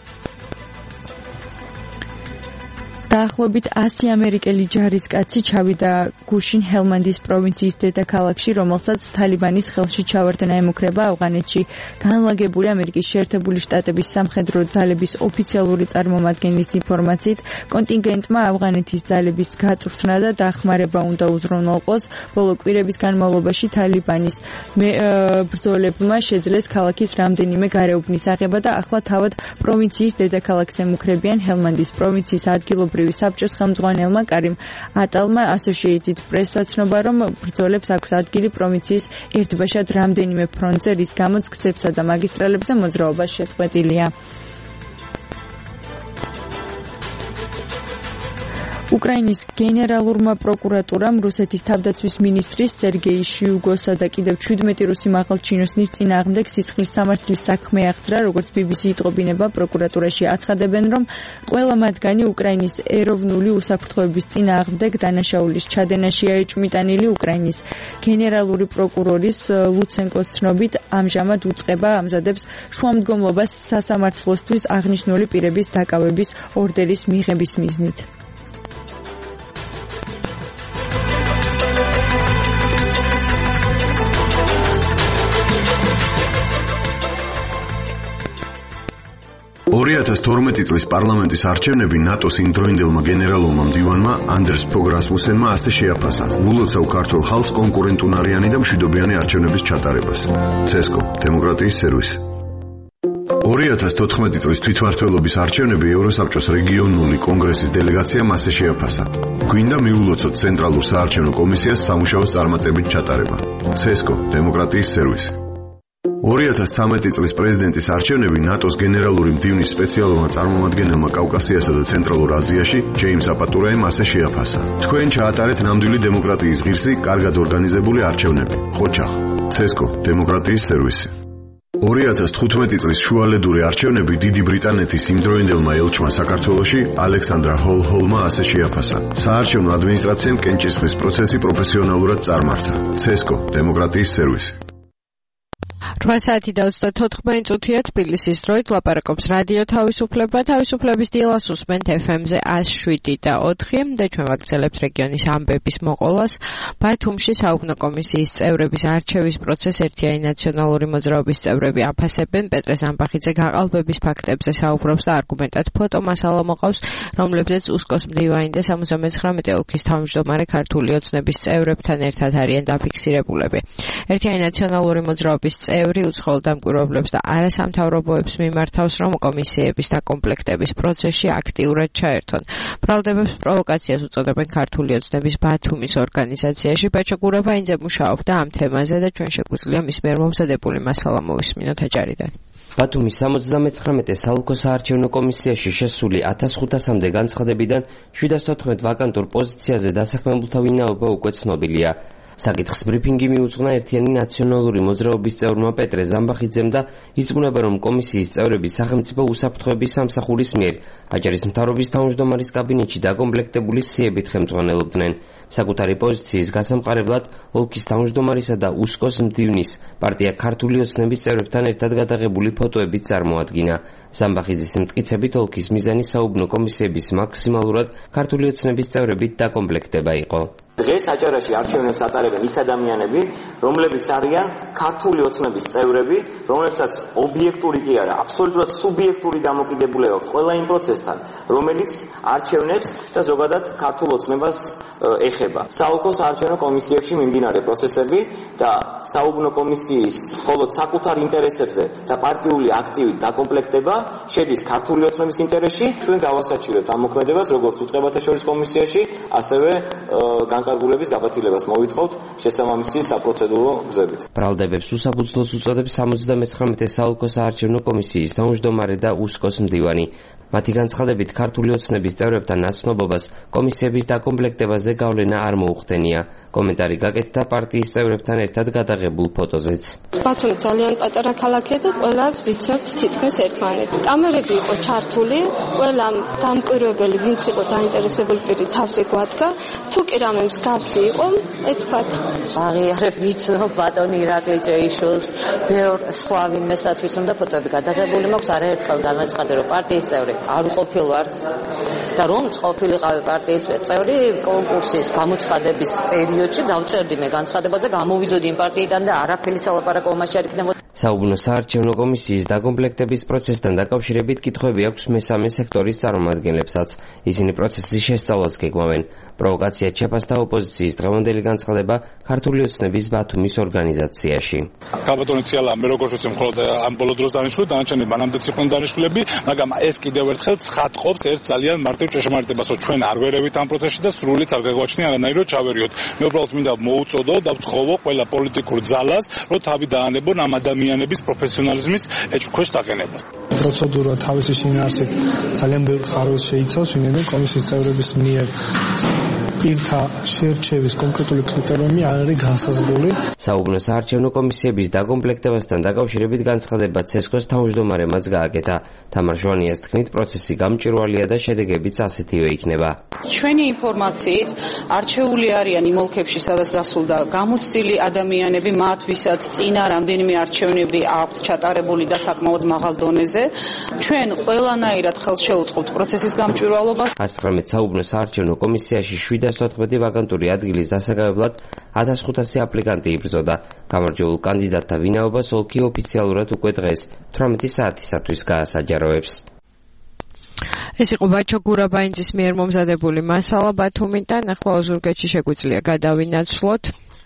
დაახლოებით ასი ამერიკელი ჯარისკაცი ჩავიდა გუშინ ჰელმანდის პროვინციის დედაქალაქში, რომელსაც თალიბანის ხელში ჩავარდნა ემუქრება. ავღანეთში განლაგებული ამერიკის შეერთებული შტატების სამხედრო ძალების ოფიციალური წარმომადგენლის ინფორმაციით, კონტინგენტმა ავღანეთის ძალების გაწვრთნა და დახმარება უნდა უზრუნველყოს. ბოლო კვირების განმავლობაში თალიბანის ბრძოლებმა შეძლეს ქალაქის რამდენიმე გარეუბნის აღება და ახლა თავად პროვინციის დედაქალაქს ემუქრებიან. ჰელმანდის პროვინციის ადგილობრივი საბჭოს ხელმძღვანელმა კარიმ ატალმა Associated Press აცნობა, რომ ბრძოლებს აქვს ადგილი პროვინციის ერთბაშად რამდენიმე ფრონტზე, რის გამოც გზებსა და მაგისტრალებზე მოძრაობა შეწყვეტილია. უკრაინის გენერალურმა პროკურატურამ რუსეთის თავდაცვის მინისტრის სერგეი შოიგოსა და კიდევ ჩვიდმეტი რუსი მაღალჩინოსნის წინააღმდეგ სისხლის სამართლის საქმე აღძრა. როგორც ბი ბი სი იტყობინება, პროკურატურაში აცხადებენ, რომ ყველა მათგანი უკრაინის ეროვნული უსაფრთხოების წინააღმდეგ დანაშაულის ჩადენაშია ეჭვმიტანილი. უკრაინის გენერალური პროკურორის ლუცენკოს ცნობით, ამჟამად უწყება ამზადებს შუამდგომლობას სასამართლოსთვის აღნიშნული პირების დაკავების ორდერის მიღების მიზნით. ორი ათას თორმეტი წლის პარლამენტის არჩევნები ნატოს იმდროინდელმა გენერალურმა მდივანმა ანდერს ფოგ რასმუსენმა ასე შეაფასა ულოცავ ქართულ ხალხს კონკურენტუნარიანი და მშვიდობიანი არჩევნების ჩატარებას. ცესკო, დემოკრატიის სერვისი. ორი ათას თოთხმეტი წლის თვითმმართველობის არჩევნები ევროსაბჭოს რეგიონული კონგრესის დელეგაციამ ასე შეაფასა. გვინდა მიულოცოთ ცენტრალურ საარჩევნო კომისიას სამუშაოს წარმატებით ჩატარება. ცესკო, დემოკრატიის სერვისი. ორი ათას ცხრამეტი წლის პრეზიდენტის არჩევნები ნატოს გენერალური მდივნის სპეციალურმა წარმომადგენელმა კავკასიასა და ცენტრალურ აზიაში ჯეიმს აპატურაემ ასე შეაფასა. თქვენ ჩაატარეთ ნამდვილი დემოკრატიის ღირსი, კარგად ორგანიზებული არჩევნები. ხოჩახ, ცესკო, დემოკრატიის სერვისი. ორი ათას თხუთმეტი წლის შუალედური არჩევნები დიდი ბრიტანეთის იმდროინდელმა ელჩმა საქართველოში ალექსანდრა ჰოლჰოლმა ასე შეაფასა. საარჩევნო ადმინისტრაციამ კენჭისყრის პროცესი პროფესიონალურად წარმართა. ცესკო, დემოკრატიის სერვისი. რვა საათი და ოცდათოთხმეტი წუთია თბილისის დროით ლაპარაკობს რადიო თავისუფლება. თავისუფლების დილას უსმენთ ეფ ემ-ზე εκατო შვიდი და ოთხი და ჩვენ ვაგრძელებთ რეგიონის ამბების მოყოლას. ბათუმში საუბნო კომისიის წევრების არჩევის პროცესს ერთიანი ნაციონალური მოძრაობის წევრები აფასებენ. პეტრე ზამბახიძე გაყალბების ფაქტებზე საუბრობს და არგუმენტად ფოტომასალა მოყავს, რომლებზეც უსკოს მდივანი და სამოცდამეცხრამეტე ოლქის თავმჯდომარე ქართული ოცნების წევრებთან ერთად არიან დაფიქსირებულები. ერთიანი ნაციონალური მოძრაობის წევრი უცხოელ დამკვირვებლებს და არასამთავრობოებს მიმართავს, რომ კომისიების დაკომპლექტების პროცესში აქტიურად ჩაერთონ. ბრალდებებს პროვოკაციას უწოდებენ ქართული ოცნების ბათუმის ორგანიზაციაში. ბაჩო გურაბაინძე მუშაობდა ამ თემაზე და ჩვენ შეგვიძლია მის მიერ მომზადებული მასალა მოვისმინოთ აჭარიდან. ბათუმის სამოცდამეცხრამეტე საოლქო საარჩევნო კომისიაში შესული ათას ხუთასამდე განცხადებიდან შვიდას თოთხმეტ ვაკანტურ პოზიციაზე დასაქმებულთა ვინაობა უკვე ცნობილია. საკითხს ბრიფინგი მიუძღვნა ერთიანი ნაციონალური მოძრაობის წევრმა პეტრე ზამბახიძემ და ირწმუნება, რომ კომისიის წევრები სახელმწიფო უსაფრთხოების სამსახურის მიერ აჭარის მთავრობის თავმჯდომარის კაბინეტში დაკომპლექტებული სიებით ხელმძღვანელობდნენ. საკუთარი პოზიციის გასამყარებლად ოლქის თავმჯდომარისა და უსკოს მდივნის პარტია ქართული ოცნების წევრებთან ერთად გადაღებული ფოტოებიც წარმოადგინა. ზამბახიძის მტკიცებით, ოლქის მიზანი საუბნო კომისიების მაქსიმალურად ქართული ოცნების წევრებით დაკომპლექტება იყო. დღეს აჭარაში არჩევნებს ატარებენ ის ადამიანები, რომლებიც არიან ქართული ოცნების წევრები, რომლებსაც ობიექტური კი არა, აბსოლუტურად სუბიექტური დამოკიდებულება აქვს ყველა იმ პროცესთან, რომელიც არჩევნებს და ზოგადად ქართულ ოცნებას ეხება. საოლქო საარჩევნო კომისიებში მიმდინარე პროცესები და საუბნო კომისიის მხოლოდ საკუთარ ინტერესებზე და პარტიული აქტივით დაკომპლექტება შედის ქართული ოცნების ინტერესში. ჩვენ გავასაჩივრებთ ამ მოქმედებას როგორც უწყებათა შორის კომისიაში, ასევე განკარგულების გაბათილებას მოვითხოვთ შესაბამისი საპროცედურო გზებით. ბრალდებებს უსაფუძვლოს უწოდებს სამოცდამეცხრამეტე საოლქო საარჩევნო კომისიის თავმჯდომარე და უსკოს მდივანი. მათი განცხადებით, ქართული ოცნების წევრებთან ნაცნობობას კომისიების დაკომპლექტებაზე გავლენა არ მოუხდენია. კომენტარი გაკეთდა პარტიის წევრებთან ერთად გადაღებულ ფოტოზეც. ბათუმი ძალიან პატარა ქალაქია და ყველა ვიცნობთ თითქმის ერთმანეთს. კამერები იყო ჩართული, ყველა დამკვირვებელი, ვინც იყო დაინტერესებული პირი თავზე გვადგა. თუ კი რამე მსგავსი იყო, ეთქვათ. აღიარებ ვიცნობ ბატონი ირაკლი ჭეიშვილს, ბევრ სხვა ვინმესათვის უნდა ფოტოები გადაღებული მაქვს. არაერთხელ განაცხადა, რომ პარტიის წევრი არ უყოფილ ვარ და რომ ყოფილიყავი პარტიის წევრი კონკურსის გამოცხადების პერიოდში დავწერდი მე განცხადებაზე, გამოვიდოდი იმ პარტიიდან და არაფერი სალაპარაკო მასში არ იქნებოდა. საუბნო საარჩევნო კომისიის დაკომპლექტების პროცესთან დაკავშირებით კითხვები აქვს მესამე სექტორის წარმომადგენლებსაც. ისინი პროცესის შესწავლას გეგმავენ. პროვოკაციად შეფასდა ოპოზიციის დღევანდელი განცხადება ქართული ოცნების ბათუმის ორგანიზაციაში. გაბატონი ციალა, მე როგორც ვიცი, მხოლოდ ამ ბოლო დროს დანიშნული, დანარჩენი მანამდეც იყვნენ დანიშნულები, მაგრამ ეს კიდევ ერთხელ ცხადყოფს ერთ ძალიან მარტივ ჭეშმარიტებას, რომ ჩვენ არ ვერევით ამ პროცესში და სრულიც არ გაგვაჩნია არანაირად ჩავერიოთ. მე უბრალოდ მინდა მოუწოდო და ვთხოვო ყველა პოლიტიკურ ძალას, რომ თავი დაანებონ ამ ადამიანების პროფესიონალიზმის ეჭვქვეშ დაყენებას. პროცედურა თავისი შინაარსით ძალიან ბევრ ხარვას შეიცავს, ვინაიდან კომისიის წევრების მიერ პირთა შერჩევის კონკრეტული კრიტერიუმი არ არის განსაზღვრული. საუბნო საარჩევნო კომისიების დაკომპლექტებასთან დაკავშირებით განცხადება ცესკოს თავმჯდომარემაც გააკეთა. თამარ ჟვანიას თქმით, პროცესი გამჭვირვალეა და შედეგებიც ასეთივე იქნება. ჩვენი ინფორმაციით არჩეული არიან იმ ოლქებში, სადაც დასულდა გამოცდილი ადამიანები, მათ ვისაც წინა რამდენიმე არჩევნები აქვთ ჩატარებული და საკმაოდ მაღალ დონეზე. ჩვენ ყველანაირად ხელს შევუწყობთ პროცესის გამჭვირვალობას. ათას ცხრამეტ საუბნო საარჩევნო კომისიაში შვიდას ოცდაოთხმეტი ვაკანტური ადგილის დასაკავებლად ათას ხუთასი აპლიკანტი იბრძოდა. გამარჯვებულ კანდიდატთა ვინაობას ოლქი ოფიციალურად უკვე დღეს თვრამეტი საათისათვის გაასაჯაროებს. ეს იყო ბაჩო გურაბაინძის მიერ მომზადებული მასალა ბათუმიდან. ახლა ოზურგეთში შეგვიძლია გადავინაცვლოთ.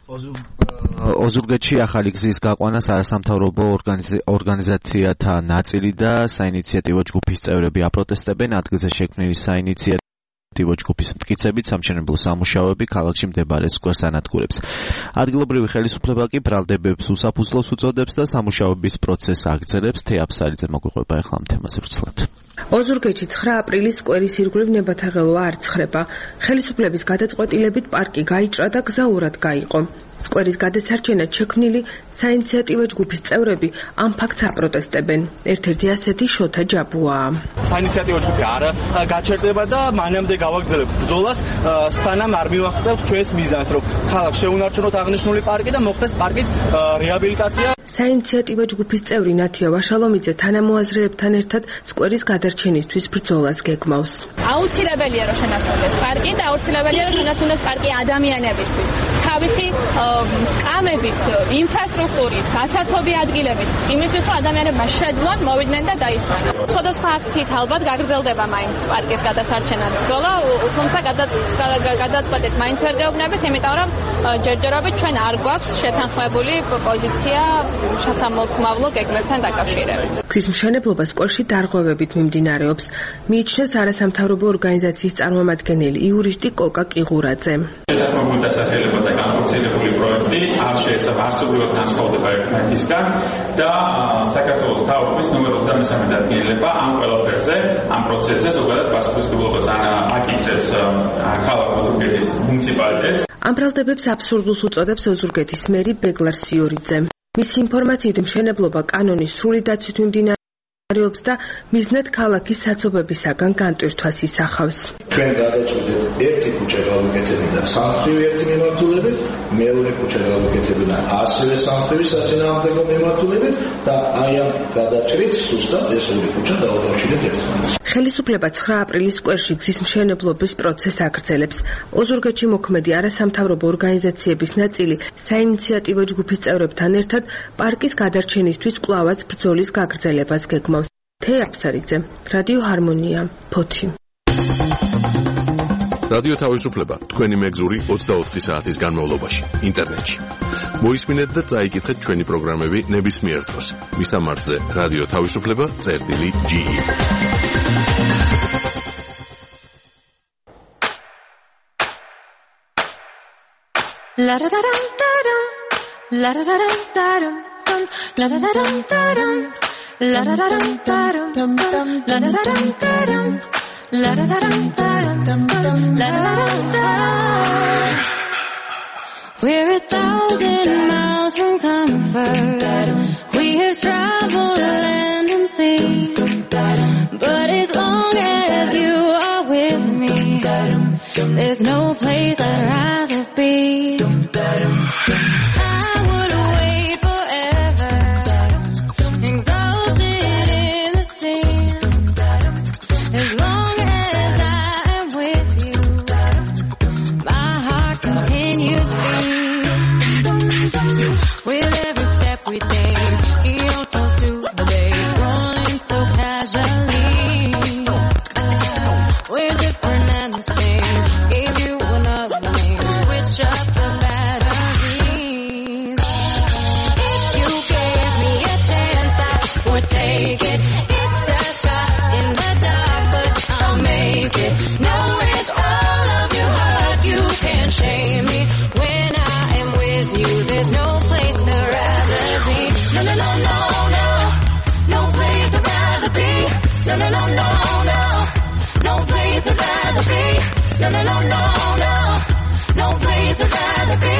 ოზურგეთში ახალი გზის გაყვანას არასამთავრობო ორგანიზაციათა ნაწილი და საინიციატივო ჯგუფის წევრები აპროტესტებენ. ადგილზე შექმნილი საინიციატივო ჯგუფის მტკიცებით, სამშენებლო სამუშაოები ქალაქში მდებარე სკვერს ანადგურებს. ადგილობრივი ხელისუფლება კი ბრალდებებს უსაფუძვლოს უწოდებს და სამუშაოების პროცესს აგრძელებს. თეაფსალიძე მოგვიყვება ახლა ამ თემაზე ვრცლად. ოზურგეთში ცხრა აპრილის სკვერის ირგვლივ ნებათაღელვა არ ცხრება. ხელისუფლების გადაწყვეტილებით პარკი გაიჭრა და გზა ურად გაიყო. სკვერის გადასარჩენად შექმნილი საინიციატივო ჯგუფის წევრები ამ ფაქტს აპროტესტებენ. ერთ-ერთი ასეთი შოთა ჯაბუაა. საინიციატივო ჯგუფი არ გაჩერდება და მანამდე გავაგრძელებთ ბრძოლას, სანამ არ მივახცევთ ჩვენს მიზანს, რომ ქალაქს შეუნარჩუნოთ აღნიშნული პარკი და მოხდეს პარკის რეაბილიტაცია. საინიციატივო ჯგუფის წევრი ნათია ვაშალომიძე თანამოაზრეებთან ერთად სკვერის გადარჩენისთვის ბრძოლას გეგმავს. აუცილებელია რომ შენარჩუნდეს პარკი და აუცილებელია რომ შენარჩუნდეს პარკი ადამიანებისთვის. თავისი სკამებით, ინფრასტრუქტურით, გასართობი ადგილებით, იმისთვის რომ ადამიანებმა შეძლონ, მოვიდნენ და დაისვენონ. სხვადასხვა აქციით ალბათ გაგრძელდება მაინც პარკის გადასარჩენად ბრძოლა, თუმცა გადაწყვეტით მაინც ვერ გეუბნებით, იმიტომ რომ ჯერჯერობით ჩვენ არ გვაქვს შეთანხმებული პოზიცია სასამართლო გეგმებთან დაკავშირებით. გზის მშენებლობა სკვერში დარღვევებით მიმდინარეობს. მიიჩნევს არასამთავრობო ორგანიზაციის წარმომადგენელი იურისტი კოკა კიღურაძე. შეთანხმებული დასახელება და განხორციელებული პროექტი არ შეეცამა არსობრივად განსხვავდება ერთმანეთისგან და საქართველოს თავრობის ნომერ ოცდამესამე დადგენილება ამ ყველაფერზე, ამ პროცესზე ზოგადად პასუხისმგებლობას აკისრებს ქალაქ ოზურგეთის მუნიციპალიტეტს. ამ ბრალდებებს აბსურდულს უწოდებს ოზურგეთის მერი ბეგლარ სიორიძე. მისი ინფორმაციით მშენებლობა კანონის სრული დაცვით მიმდინარეობს და მიზნად ქალაქის საცობებისაგან განტვირთვას ისახავს. ჩვენ გადაწყვეტეთ ერთი ქუჩა გავუკეთებინა სამხრივი ერთი მიმართულებით, მეორე ქუჩა გავუკეთებინა ასევე სამხრივი საწინააღმდეგო მიმართულებით და აი ამ გადაწყვეტით ზუსტად ეს ორი ქუჩა დაუკავშირეთ ერთმანეთს. ხელისუფლება ცხრა აპრილის სკვერში გზის მშენებლობის პროცესს აგრძელებს. ოზურგეთში მოქმედი არასამთავრობო ორგანიზაციების ნაწილი საინიციატივო ჯგუფის წევრებთან ერთად პარკის გადარჩენისთვის კვლავაც ბრძოლის გაგრძელებას გეგმავს. თეა აფსარიძე, რადიო ჰარმონია, ფოთი. რადიო თავისუფლება თქვენი მეგზური ოცდაოთხი საათის განმავლობაში ინტერნეტში. მოისმინეთ და წაიკითხეთ ჩვენი პროგრამები ნებისმიერ დროს. მისამართზე რადიო თავისუფლება წერტილი ჯი ი. La da da dum da dum, la da da dum da dum, la da da dum da dum, la da da dum da dum, la da da dum da dum, la da da dum da dum, la da da dum da. We're a thousand miles from comfort. We have traveled land and sea, but as long as you are with me, there's no place I'd rather be. I would wait forever, exalted in the stand. As long as I am with you, my heart continues beating. With every step we take, you're told to the days rolling so casually. We're different and the same. Gave you another name, switch up the batteries. If you gave me a chance, I would take it. It's a shot in the dark, but I'll make it. No, with all of your heart, you can't shame me. When I am with you, there's no place I'd rather be. No, no, no, no, no. No place I'd rather be. No, no, no, no, no. No place I'd rather be. No, no, no, no, no. No place I'd rather be.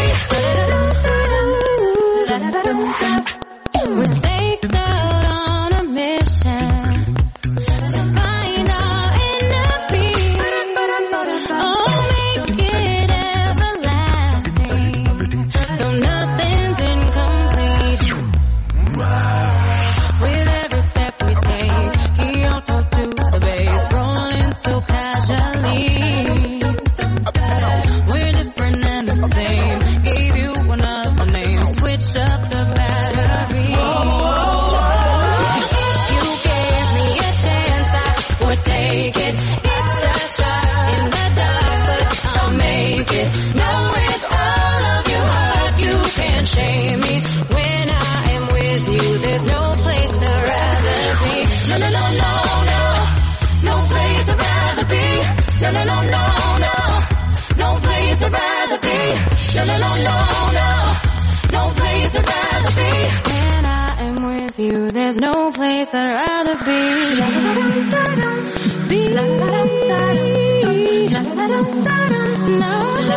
We're staked out on a mission to find our enemy. Oh, make it everlasting, so nothing's incomplete. With every step we take, you're told to the base, rolling so casually. We're different and the same. Gave you another name, switched up the battery. If you gave me a chance, I would take it. It's a shot in the dark, but I'll make it. No, with all of your heart, you can't shame me. When I am with you, there's no place I'd rather be. No, no, no, no, no. No place I'd rather be. No, no, no, no, no. No place I'd rather be. No, no, no, no, no. No place I'd rather be. When I am with you, there's no place I'd rather be. Be. No.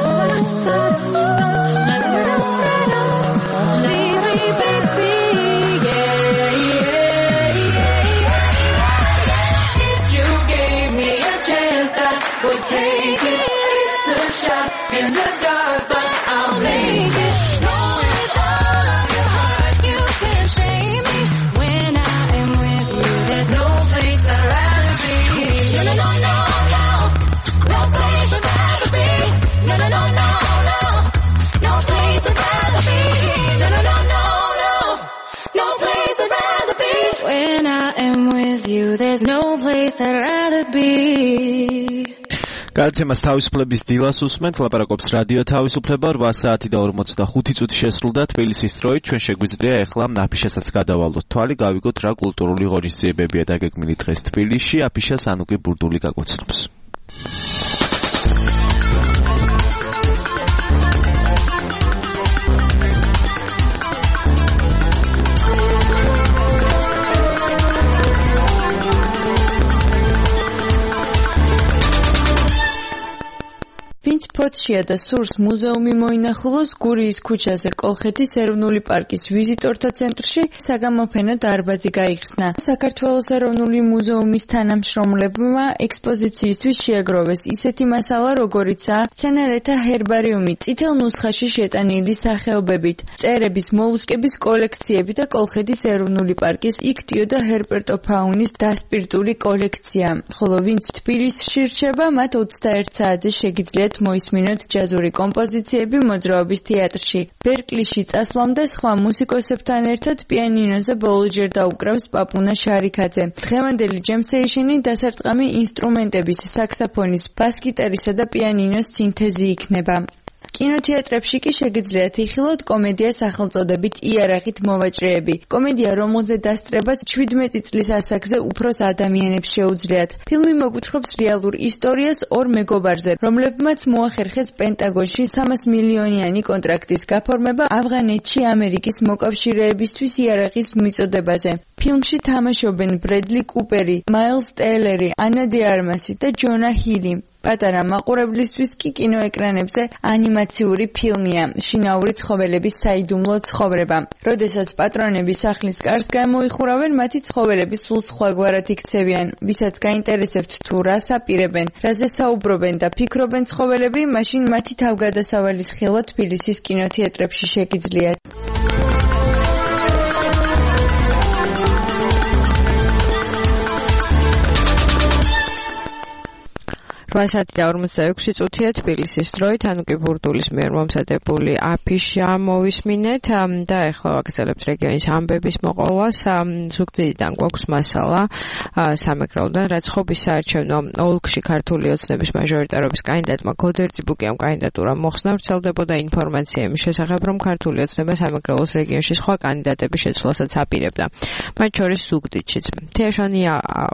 Leave me, baby. Yeah, yeah, yeah. If you gave me a chance, I would take it. It's a shot in the dark, but I'll make it. No, with all of your heart, you can't shame me. When I am with you, there's no place I'd rather be. No, no, no, no, no. No place I'd rather be. No, no, no, no, no. No place I'd rather be. No, no, no, no, no. No place I'd rather be. When I am with you, there's no place I'd rather be. გადაცემას თავისუფლების დილას უსმენთ, ლაპარაკობს რადიო თავისუფლება. რვა საათი და ორმოცდახუთი წუთი შესრულდა თბილისის დროით. ჩვენ შეგვიძლია ახლა აფიშასაც გადავალოთ თვალი, გავიგოთ რა კულტურული ღონისძიებებია დაგეგმილი დღეს თბილისში. აფიშას ანუკი ბურდული გაგოცნობს. ვინც ფოთი სურათშია და სურს მუზეუმი მოინახულოს გურიის ქუჩაზე კოლხეთის ეროვნული პარკის ვიზიტორთა ცენტრში საგამოფენო დარბაზი გაიხსნა. საქართველოს ეროვნული მუზეუმის თანამშრომლებმა ექსპოზიციისთვის შეაგროვეს ისეთი მასალა, როგორიცაა მცენარეთა ჰერბარიუმი, წითელ ნუსხაში შეტანილი სახეობებით, მწერების, მოლუსკების კოლექციები და კოლხეთის ეროვნული პარკის იქტიო და ჰერპეტოფაუნის დასპირტული კოლექცია. ხოლო ვინც თბილისში რჩება, მათ ოცდაერთ საათზე შეგიძლიათ მოისმინოთ ჯაზური კომპოზიციები მოძრაობის თეატრში. ბერკლიში წასვლამდე სხვა მუსიკოსებთან ერთად პიანინოზე ბოლოჯერ დაუკრავს პაპუნა შარიქაძე. დღევანდელი ჯემსეიშენი დასარტყამი ინსტრუმენტების, საქსაფონის, ბას-გიტარისა და პიანინოს სინთეზი იქნება. კინოთეატრებში კი შეგიძლიათ იხილოთ კომედია სახელწოდებით იარაღით მოვაჭრეები. კომედია, რომელზე დასწრებაც შვიდმეტი წლის ასაკზე უფროს ადამიანებს შეუძლიათ. ფილმი მოგვითხრობს რეალურ ისტორიას ორ მეგობარზე, რომლებმაც მოახერხეს პენტაგონში სამას მილიონიანი კონტრაქტის გაფორმება ავღანეთში ამერიკის მოკავშირეებისთვის იარაღის მიწოდებაზე. ფილმში თამაშობენ ბრედლი კუპერი, მაილს ტელერი, ანა დე არმასი და ჯონა ჰილი. პატარა მაყურებლისთვის კი კინოეკრანებზე ანიმაციური ფილმია შინაური ცხოველების საიდუმლო ცხოვრება. როდესაც პატრონები სახლის კარს გამოიხურავენ, მათი ცხოველები სულ სხვაგვარად იქცევიან. ვისაც გაინტერესებთ თუ რას აპირებენ, რაზე საუბრობენ და ფიქრობენ ცხოველები, მაშინ მათი თავგადასავალის ხილვა თბილისის კინოთეატრებში შეგიძლიათ. რვა საათი და ორმოცდაექვსი წუთია თბილისის დროით, ანუ კი ბურდულის მიერ მომზადებული აფიში მოვისმინეთ და ახლა ვაგრძელებთ რეგიონის ამბების მოყოლას. ზუგდიდიდან გვაქვს მასალა სამეგრელოდან, რაც ხობის საარჩევნო ოლქში ქართული ოცნების მაჟორიტარობის კანდიდატმა გოდერძიბუკიამ კანდიდატურა მოხსნა. ვრცელდებოდა ინფორმაცია იმის შესახებ, რომ ქართული ოცნება სამეგრელოს რეგიონში სხვა კანდიდატების შეცვლასაც აპირებდა, მათ შორის ზუგდიდშიც. თეაშონია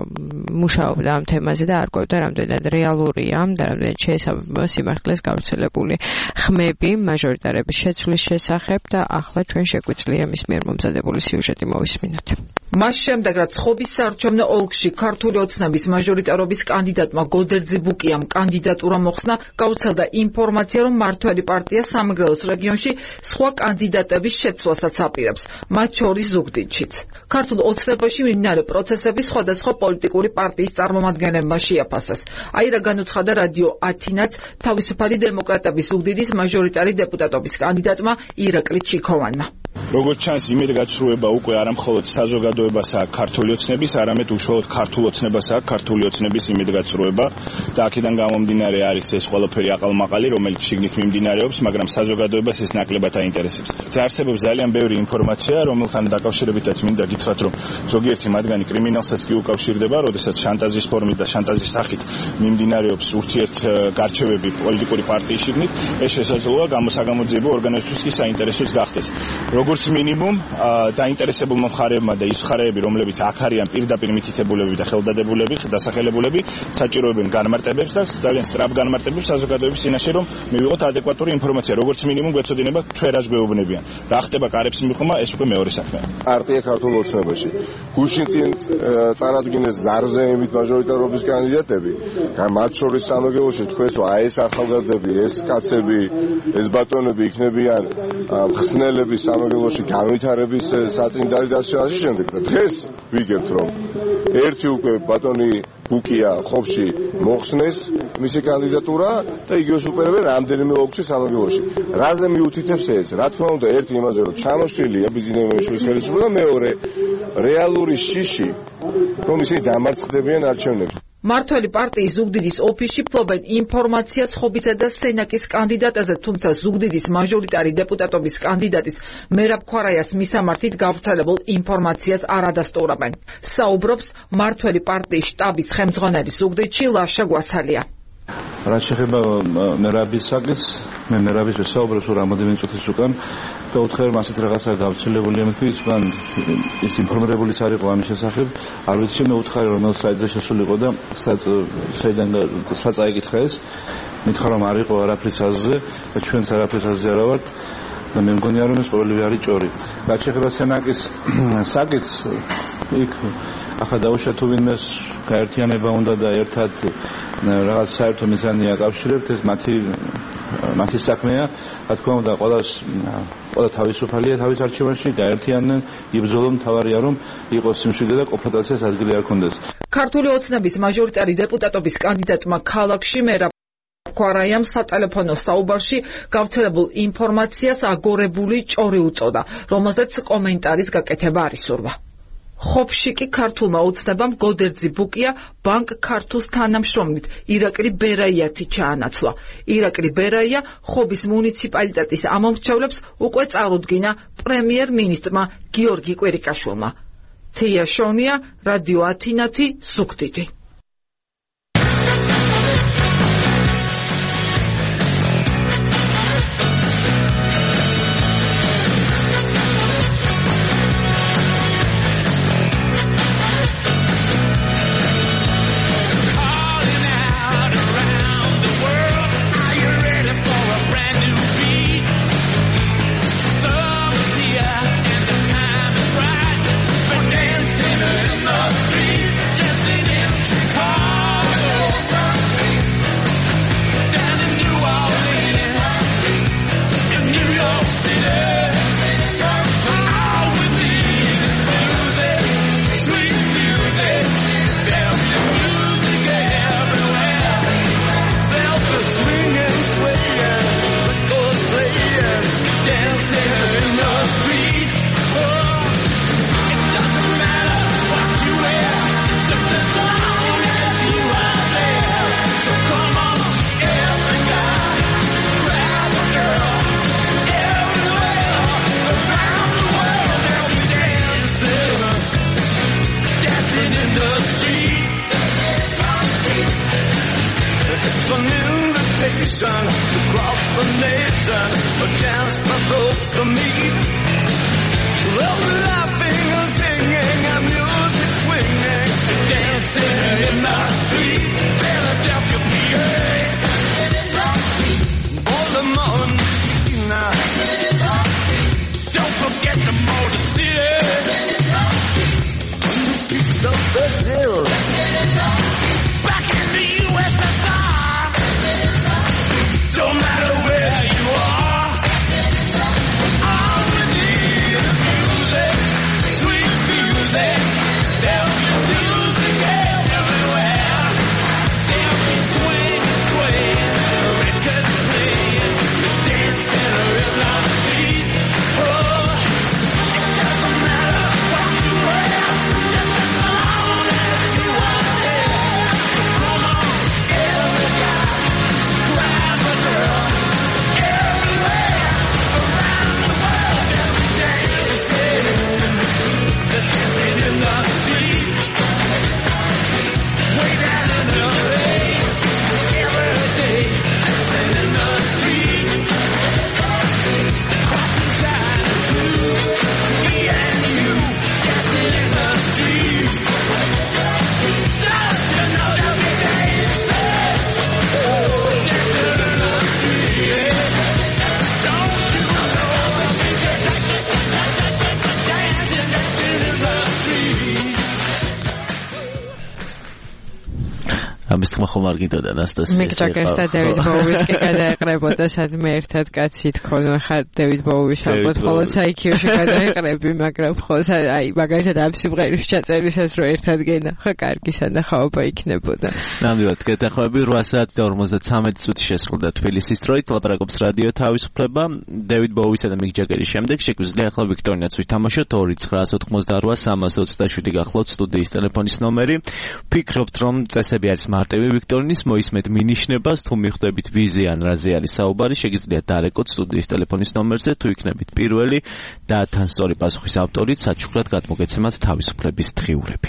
მუშაობდა ამ თემაზე და არკვევდა, რამდენად რეალურია და რამდენად შეესაბამება სიმართლეს გავრცელებული ხმები მაჟორიტარების შეცვლის შესახებ და ახლა ჩვენ შეგვიძლია მის მიერ მომზადებული სიუჟეტი მოვისმინოთ. მას შემდეგ, რაც ხობის საარჩევნო ოლქში ქართული ოცნების მაჟორიტარობის კანდიდატმა გოდერძიბუკიამ კანდიდატურა მოხსნა, გავრცელდა ინფორმაცია, რომ მმართველი პარტია სამეგრელოს რეგიონში სხვა კანდიდატების შეცვლასაც აპირებს, მათ შორის ზუგდიდშიც. ქართულ ოცნებაში მიმდინარე პროცესები სხვადასხვა პოლიტიკური პარტიის წარმომადგენლებმა შეაფასეს. აირა განუცხადა რადიო ათინაც თავისუფალი დემოკრატების ზუგდიდის მაჟორიტარი დეპუტატობის კანდიდატმა ირაკლი ჩიქოვანმა. როგორც ჩანს, იმედგაცრუება უკვე არა მხოლოდ საზოგადოებასაა ქართული ოცნების, არამედ უშუალოდ ქართულ ოცნებასაა ქართული ოცნების იმედგაცრუება და აქედან გამომდინარე არის ეს ყველაფერი აყალმაყალი, რომელიც შიგნით მიმდინარეობს, მაგრამ საზოგადოებას ეს ნაკლებად აინტერესებს. არსებობს ძალიან ბევრი ინფორმაცია, რომელთან დაკავშირებითაც მინდა გითხრათ, რომ ზოგიერთი მათგანი კრიმინალსაც კი უკავშირდება, როდესაც შანტაჟის ფორმით და შანტაჟის სახით მიმდინარეობს ურთიერთგარჩევები პოლიტიკური პარტიის შიგნით, ეს შესაძლოა გამოსაგამოძიებო ორგანოებისთვის კი საინტერესოც გახდეს. როგორც მინიმუმ დაინტერესებულმა მხარეებმა და ის მხარეები, რომლებიც აქ არიან პირდაპირ მითითებულები და ხელდადებულები, დასახელებულები, საჭიროებენ განმარტებებს და ძალიან სწრაფ განმარტებებს საზოგადოების წინაშე, რომ მივიღოთ ადეკვატური ინფორმაცია. როგორც მინიმუმ გვეცოდინება ჩვენ რას გვეუბნებიან. რა ხდება კარებს მიღმა, ეს უკვე მეორე საქმეა. პარტია ქართულ ოცნებაში გუშინ წინ წარადგინეს ზარზეიმით მაჟორიტარობის კანდიდატები, მათ შორის სამეგრელოში თქვენს, აი ეს ახალგაზრდები, ეს კაცები, ეს ბატონები იქნებიან ხსნელების სამეგრელოში განვითარების საწინდარი და ასე შემდეგ. დღეს ვიგებთ, რომ ერთი უკვე ბატონი ბუკია ხობში მოხსნეს მისი კანდიდატურა და იგივეს უპირებენ რამდენიმე ოლქში სამეგრელოში. რაზე მიუთითებს ეს? რა თქმა უნდა, ერთი იმაზე, რომ ჩამოშლილია ბიზნესმენების ხელისუფლება და მეორე რეალური შიში, რომ ისინი დამარცხდებიან არჩევნებში. მმართველი პარტიის ზუგდიდის ოფისში ფლობენ ინფორმაციას ხობისა და სენაკის კანდიდატაზე, თუმცა ზუგდიდის მაჟორიტარი დეპუტატობის კანდიდატის მერაბ ქვარაიას მისამართით გავრცელებულ ინფორმაციას არ ადასტურებენ. საუბრობს მმართველი პარტიის შტაბის ხელმძღვანელი ზუგდიდში ლაშა გვასალია. რაც შეეხება მერაბის საკითხს, მე მერაბის ვესაუბრებ სულ რამოდენიმე წუთის უკან და უთხრა რომ ასეთ რაღაცა გავრცელებული ამისთვის მან ის ინფორმირებულიც არ იყო ამის შესახებ. არ ვიცი, მე უთხარი რომ რომელ საიტზე შესულიყო და საიდან საწაიკითხა ეს. მითხრა რომ არ იყო არაფრის აზზე და ჩვენც არაფრის აზზე არა ვართ და მე მგონია რომ ეს ყოველივე არის ჭორი. რაც შეეხება სენაკის საკითხს, იქ ახლა დაუშვათ თუ ვინმეს გაერთიანება უნდა და ერთად რაღაც საერთო მიზანი აკავშირებთ, ეს მათი მათი საქმეა, რა თქმა უნდა, ყველას ყველა თავისუფალია თავის არჩევანში, გაერთიანდნენ, იბრძოლონ, თავარია რომ იყოს სიმშვიდე და კონფრონტაციას ადგილი არ ქონდეს. ქართული ოცნების მაჟორიტარი დეპუტატობის კანდიდატმა ქალაქში მერაბ ქვარაიამ სატელეფონო საუბარში გავრცელებულ ინფორმაციას აგორებული ჭორი უწოდა, რომელზეც კომენტარის გაკეთება არ ისურვა. ხობში კი ქართულმა ოცნებამ გოდერძი ბუკია ბანკ ქართულს თანამშრომლით ირაკლი ბერაიათი ჩაანაცვლა. ირაკლი ბერაია ხობის მუნიციპალიტეტის ამომრჩევლებს უკვე წარუდგინა პრემიერ-მინისტრმა გიორგი კვირიკაშვილმა. თია შონია, რადიო ათინათი, ზუგდიდი. Across the nation, a chance for folks to meet. Love laughing and singing and music swinging, dancing in the street, Philadelphia, P A. Baltimore, don't forget the Motor City. On the streets of Brazil, back in the U S S R. No matter where you are, all we need is music, sweet music. There'll be music everywhere. There'll be swing, swing, records playing, dancing in the street. Oh, it doesn't matter what you wear, just as long as you are there. Come on, every guy, grab a girl. ამის თქმა ხომ არ გიდოდა ანასტასია. მიკ ჯაგერს და დევიდ ბოუის კი გადაეყრებოდა სადმე ერთად კაცი თქო ხარ დევიდ ბოუის ალბათ ხოლო საიქიოში გადაეყრები, მაგრამ ხო აი მაგალითად ამ სიმღერის ჩაწერისას რო ერთად გენახა კარგი სანახაობა იქნებოდა. ნამდვილად გეთახვები რვა საათი და ორმოცდათრამეტი წუთი შესრულდა თბილისის დროით. ლაპარაკობს რადიო თავისუფლება. დევიდ ბოუისა და მიკ ჯაგერის შემდეგ შეგვიძლია ახლა ვიქტორინაც ვითამაშოთ. ორი ცხრაას ოთხმოცდარვა სამას ოცდაშვიდი გახლავთ სტუდიის ტელეფონის ნომერი. ვფიქრობთ რომ წესები არის მარტივი ვიქტორინის, მოისმეთ მინიშნებას, თუ მიხვდებით ვიზე ან რაზე არის საუბარი, შეგიძლიათ დარეკოთ სტუდიის ტელეფონის ნომერზე, თუ იქნებით პირველი და თან სწორი პასუხის ავტორით საჩუქრად გადმოგეცემათ თავისუფლების დღიურები.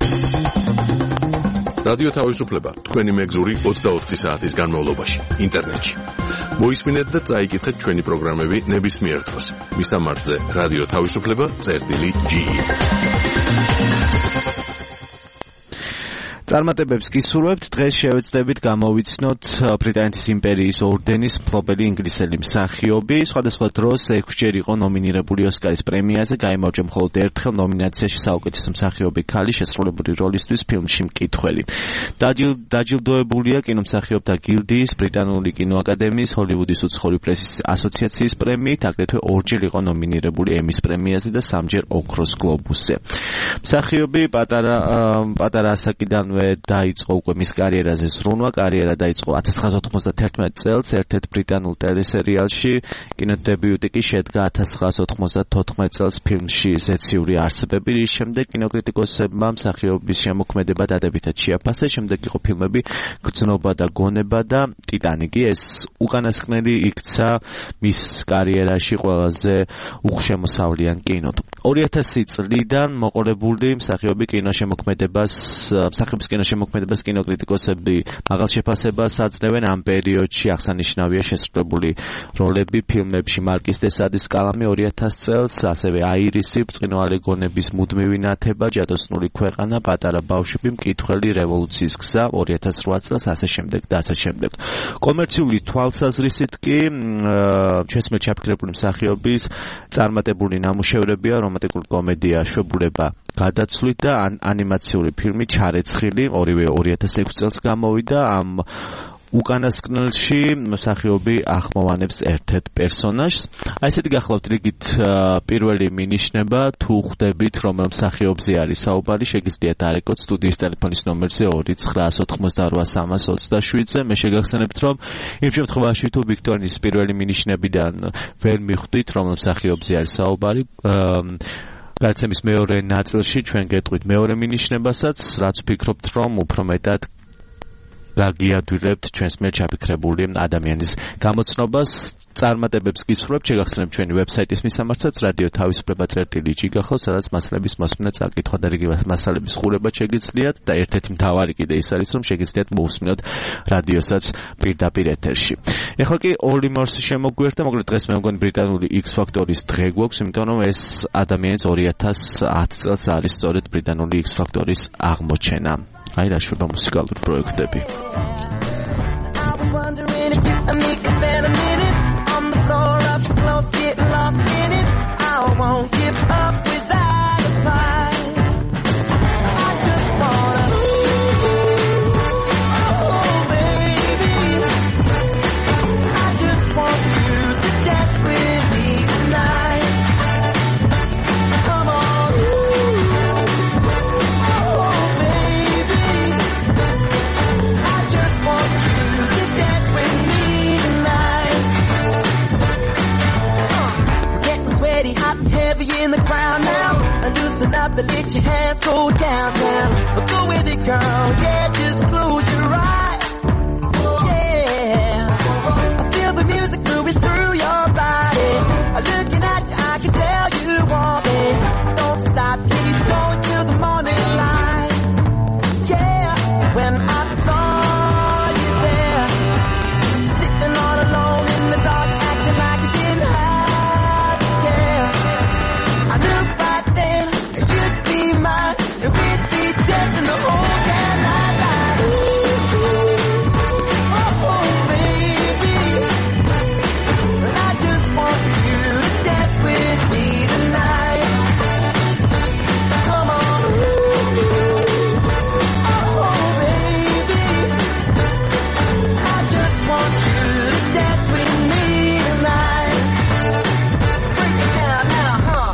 რადიო თავისუფლება თქვენი მეგზური ოცდაოთხი საათის განმავლობაში ინტერნეტში. მოისმინეთ და წაიკითხეთ ჩვენი პროგრამები ნებისმიერ დროს. მისამართზე რადიო თავისუფლება წერტილი ჯი. წარმატებებს გისურვებთ. დღეს შევეცდებით გამოვიცნოთ ბრიტანეთის იმპერიის ორდენის მფლობელი ინგლისელი მსახიობი. სხვადასხვა დროს ექვსჯერ იყო ნომინირებული ოსკარის პრემიაზე, გაიმარჯვა მხოლოდ ერთხელ ნომინაციაში საუკეთესო მსახიობი ქალი შესრულებული როლისთვის ფილმში მკითხველი. დაჯილდოებულია კინომსახიობთა გილდიის, ბრიტანული კინოაკადემიის, ჰოლივუდის უცხოური პრესის ასოციაციის პრემიით, აგრეთვე ორჯერ იყო ნომინირებული ემის პრემიაზე და სამჯერ ოქროს გლობუსზე. მსახიობი პატარა პატარა ასაკიდანვე დაიწყო უკვე მის კარიერაზე ზრუნვა. კარიერა დაიწყო ათას ცხრაასა ოთხმოცდათერთმეტ წელს ერთ-ერთ ბრიტანულ ტელესერიალში. კინოდებიუტი კი შედგა ათას ცხრაასა ოთხმოცდათოთხმეტ წელს ფილმში ზეციური არსებები. რის შემდეგ კინოკრიტიკოსებმა მსახიობის შემოქმედება დადებითად შეაფასეს. შემდეგ იყო ფილმები გრძნობა და გონება და ტიტანიკი. ეს უკანასკნელი იქცა მის კარიერაში ყველაზე უხშემოსავლიან კინოდ. ორი ათასი წლიდან მოყოლებული მსახიობი კინოშემოქმედებას მსახიობის კინოშემოქმედებას კინოკრიტიკოსები მაღალ შეფასებას აძლევენ. ამ პერიოდში აღსანიშნავია შესრულებული როლები ფილმებში მარკის დე სადის კალამი ორი ათას წელს, ასევე აირისი, ბრწყინვალე გონების მუდმივი ნათება, ჯადოსნური ქვეყანა, პატარა ბავშვები, მკითხველი, რევოლუციის გზა ორი ათას რვა წელს, ასე შემდეგ და ასე შემდეგ. კომერციული თვალსაზრისით კი ჩვენს ჩაფიქრებული მსახიობის წარმატებული ნამუშევრებია რომანტიკული კომედია შვებულება გადაცვლით და ანიმაციური ფილმი ჩარეცხილი ორივე ორი ათას ექვსი წელს გამოვიდა. ამ უკანასკნელში მსახიობი ახმოვანებს ერთ-ერთ პერსონაჟს. აი ესეთი გახლავთ რიგით პირველი მინიშნება. თუ ხვდებით რომ მსახიობზე არის საუბარი, შეგიძლიათ არეკოთ სტუდიის ტელეფონის ნომერზე ორი ცხრაასა ოცდაოთხმოცდარვა სამას ოცდაშვიდზე. მე შეგახსენებთ რომ იმ შემთხვევაში თუ ვიქტორიის პირველი მინიშნებიდან ვერ მიხვდით რომ მსახიობზე არის საუბარი, გადაცემის მეორე ნაწილში ჩვენ გეტყვით მეორე მინიშნებასაც, რაც ვფიქრობთ რომ უფრო მეტად გაგიადვილებთ ჩვენს მიერ ჩაფიქრებული ადამიანის გამოცნობას. წარმატებებს გისურვებთ. შეგახსენებთ ჩვენი ვებსაიტის მისამართსაც რადიო თავისუფლება წერტილი ჯი გახლავთ, სადაც მასალების მოსმენა, წაკითხვა და რიგი მასალების ხურება შეგიძლიათ და ერთ-ერთი მთავარი კიდე ის არის რომ შეგიძლიათ მოусმინოთ რადიოსაც პირდაპირ ეთერში. ეხლა კი ორი მორსი შემოგვიერთდა, მოკლედ დღეს მე მგონი ბრიტანული X Factor-ის დღე გვაქვს, იმიტომ რომ ეს ადამიანის ორი ათას ათი წელს არის სწორედ ბრიტანული X Factor-ის აღმოჩენა. აი რა შვება მუსიკალური პროექტები. In the crowd now, and loosen up and let your hands go downtown. Go with it, girl. Yeah, just close your eyes. Yeah, I feel the music moving through your body. Looking at you, I can tell you want me. Don't stop, keep going till the morning light. Yeah, when I saw you there, sitting all alone in the dark, acting like you didn't have to care. I knew right then you'd be mine, and we'd be dancing the whole damn night. Oh, baby, and I just want you to dance with me tonight. Come on, oh, baby, I just want you to dance with me tonight. Break it down now, huh?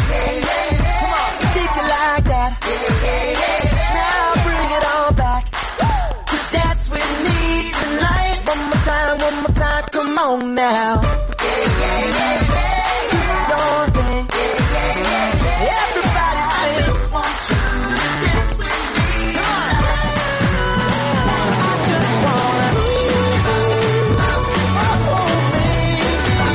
Take it like that. Now bring it all back. Dance with me tonight. One more time, one more time. Come on now. Everybody, I just want you to dance with me tonight. I just wanna. Oh, baby.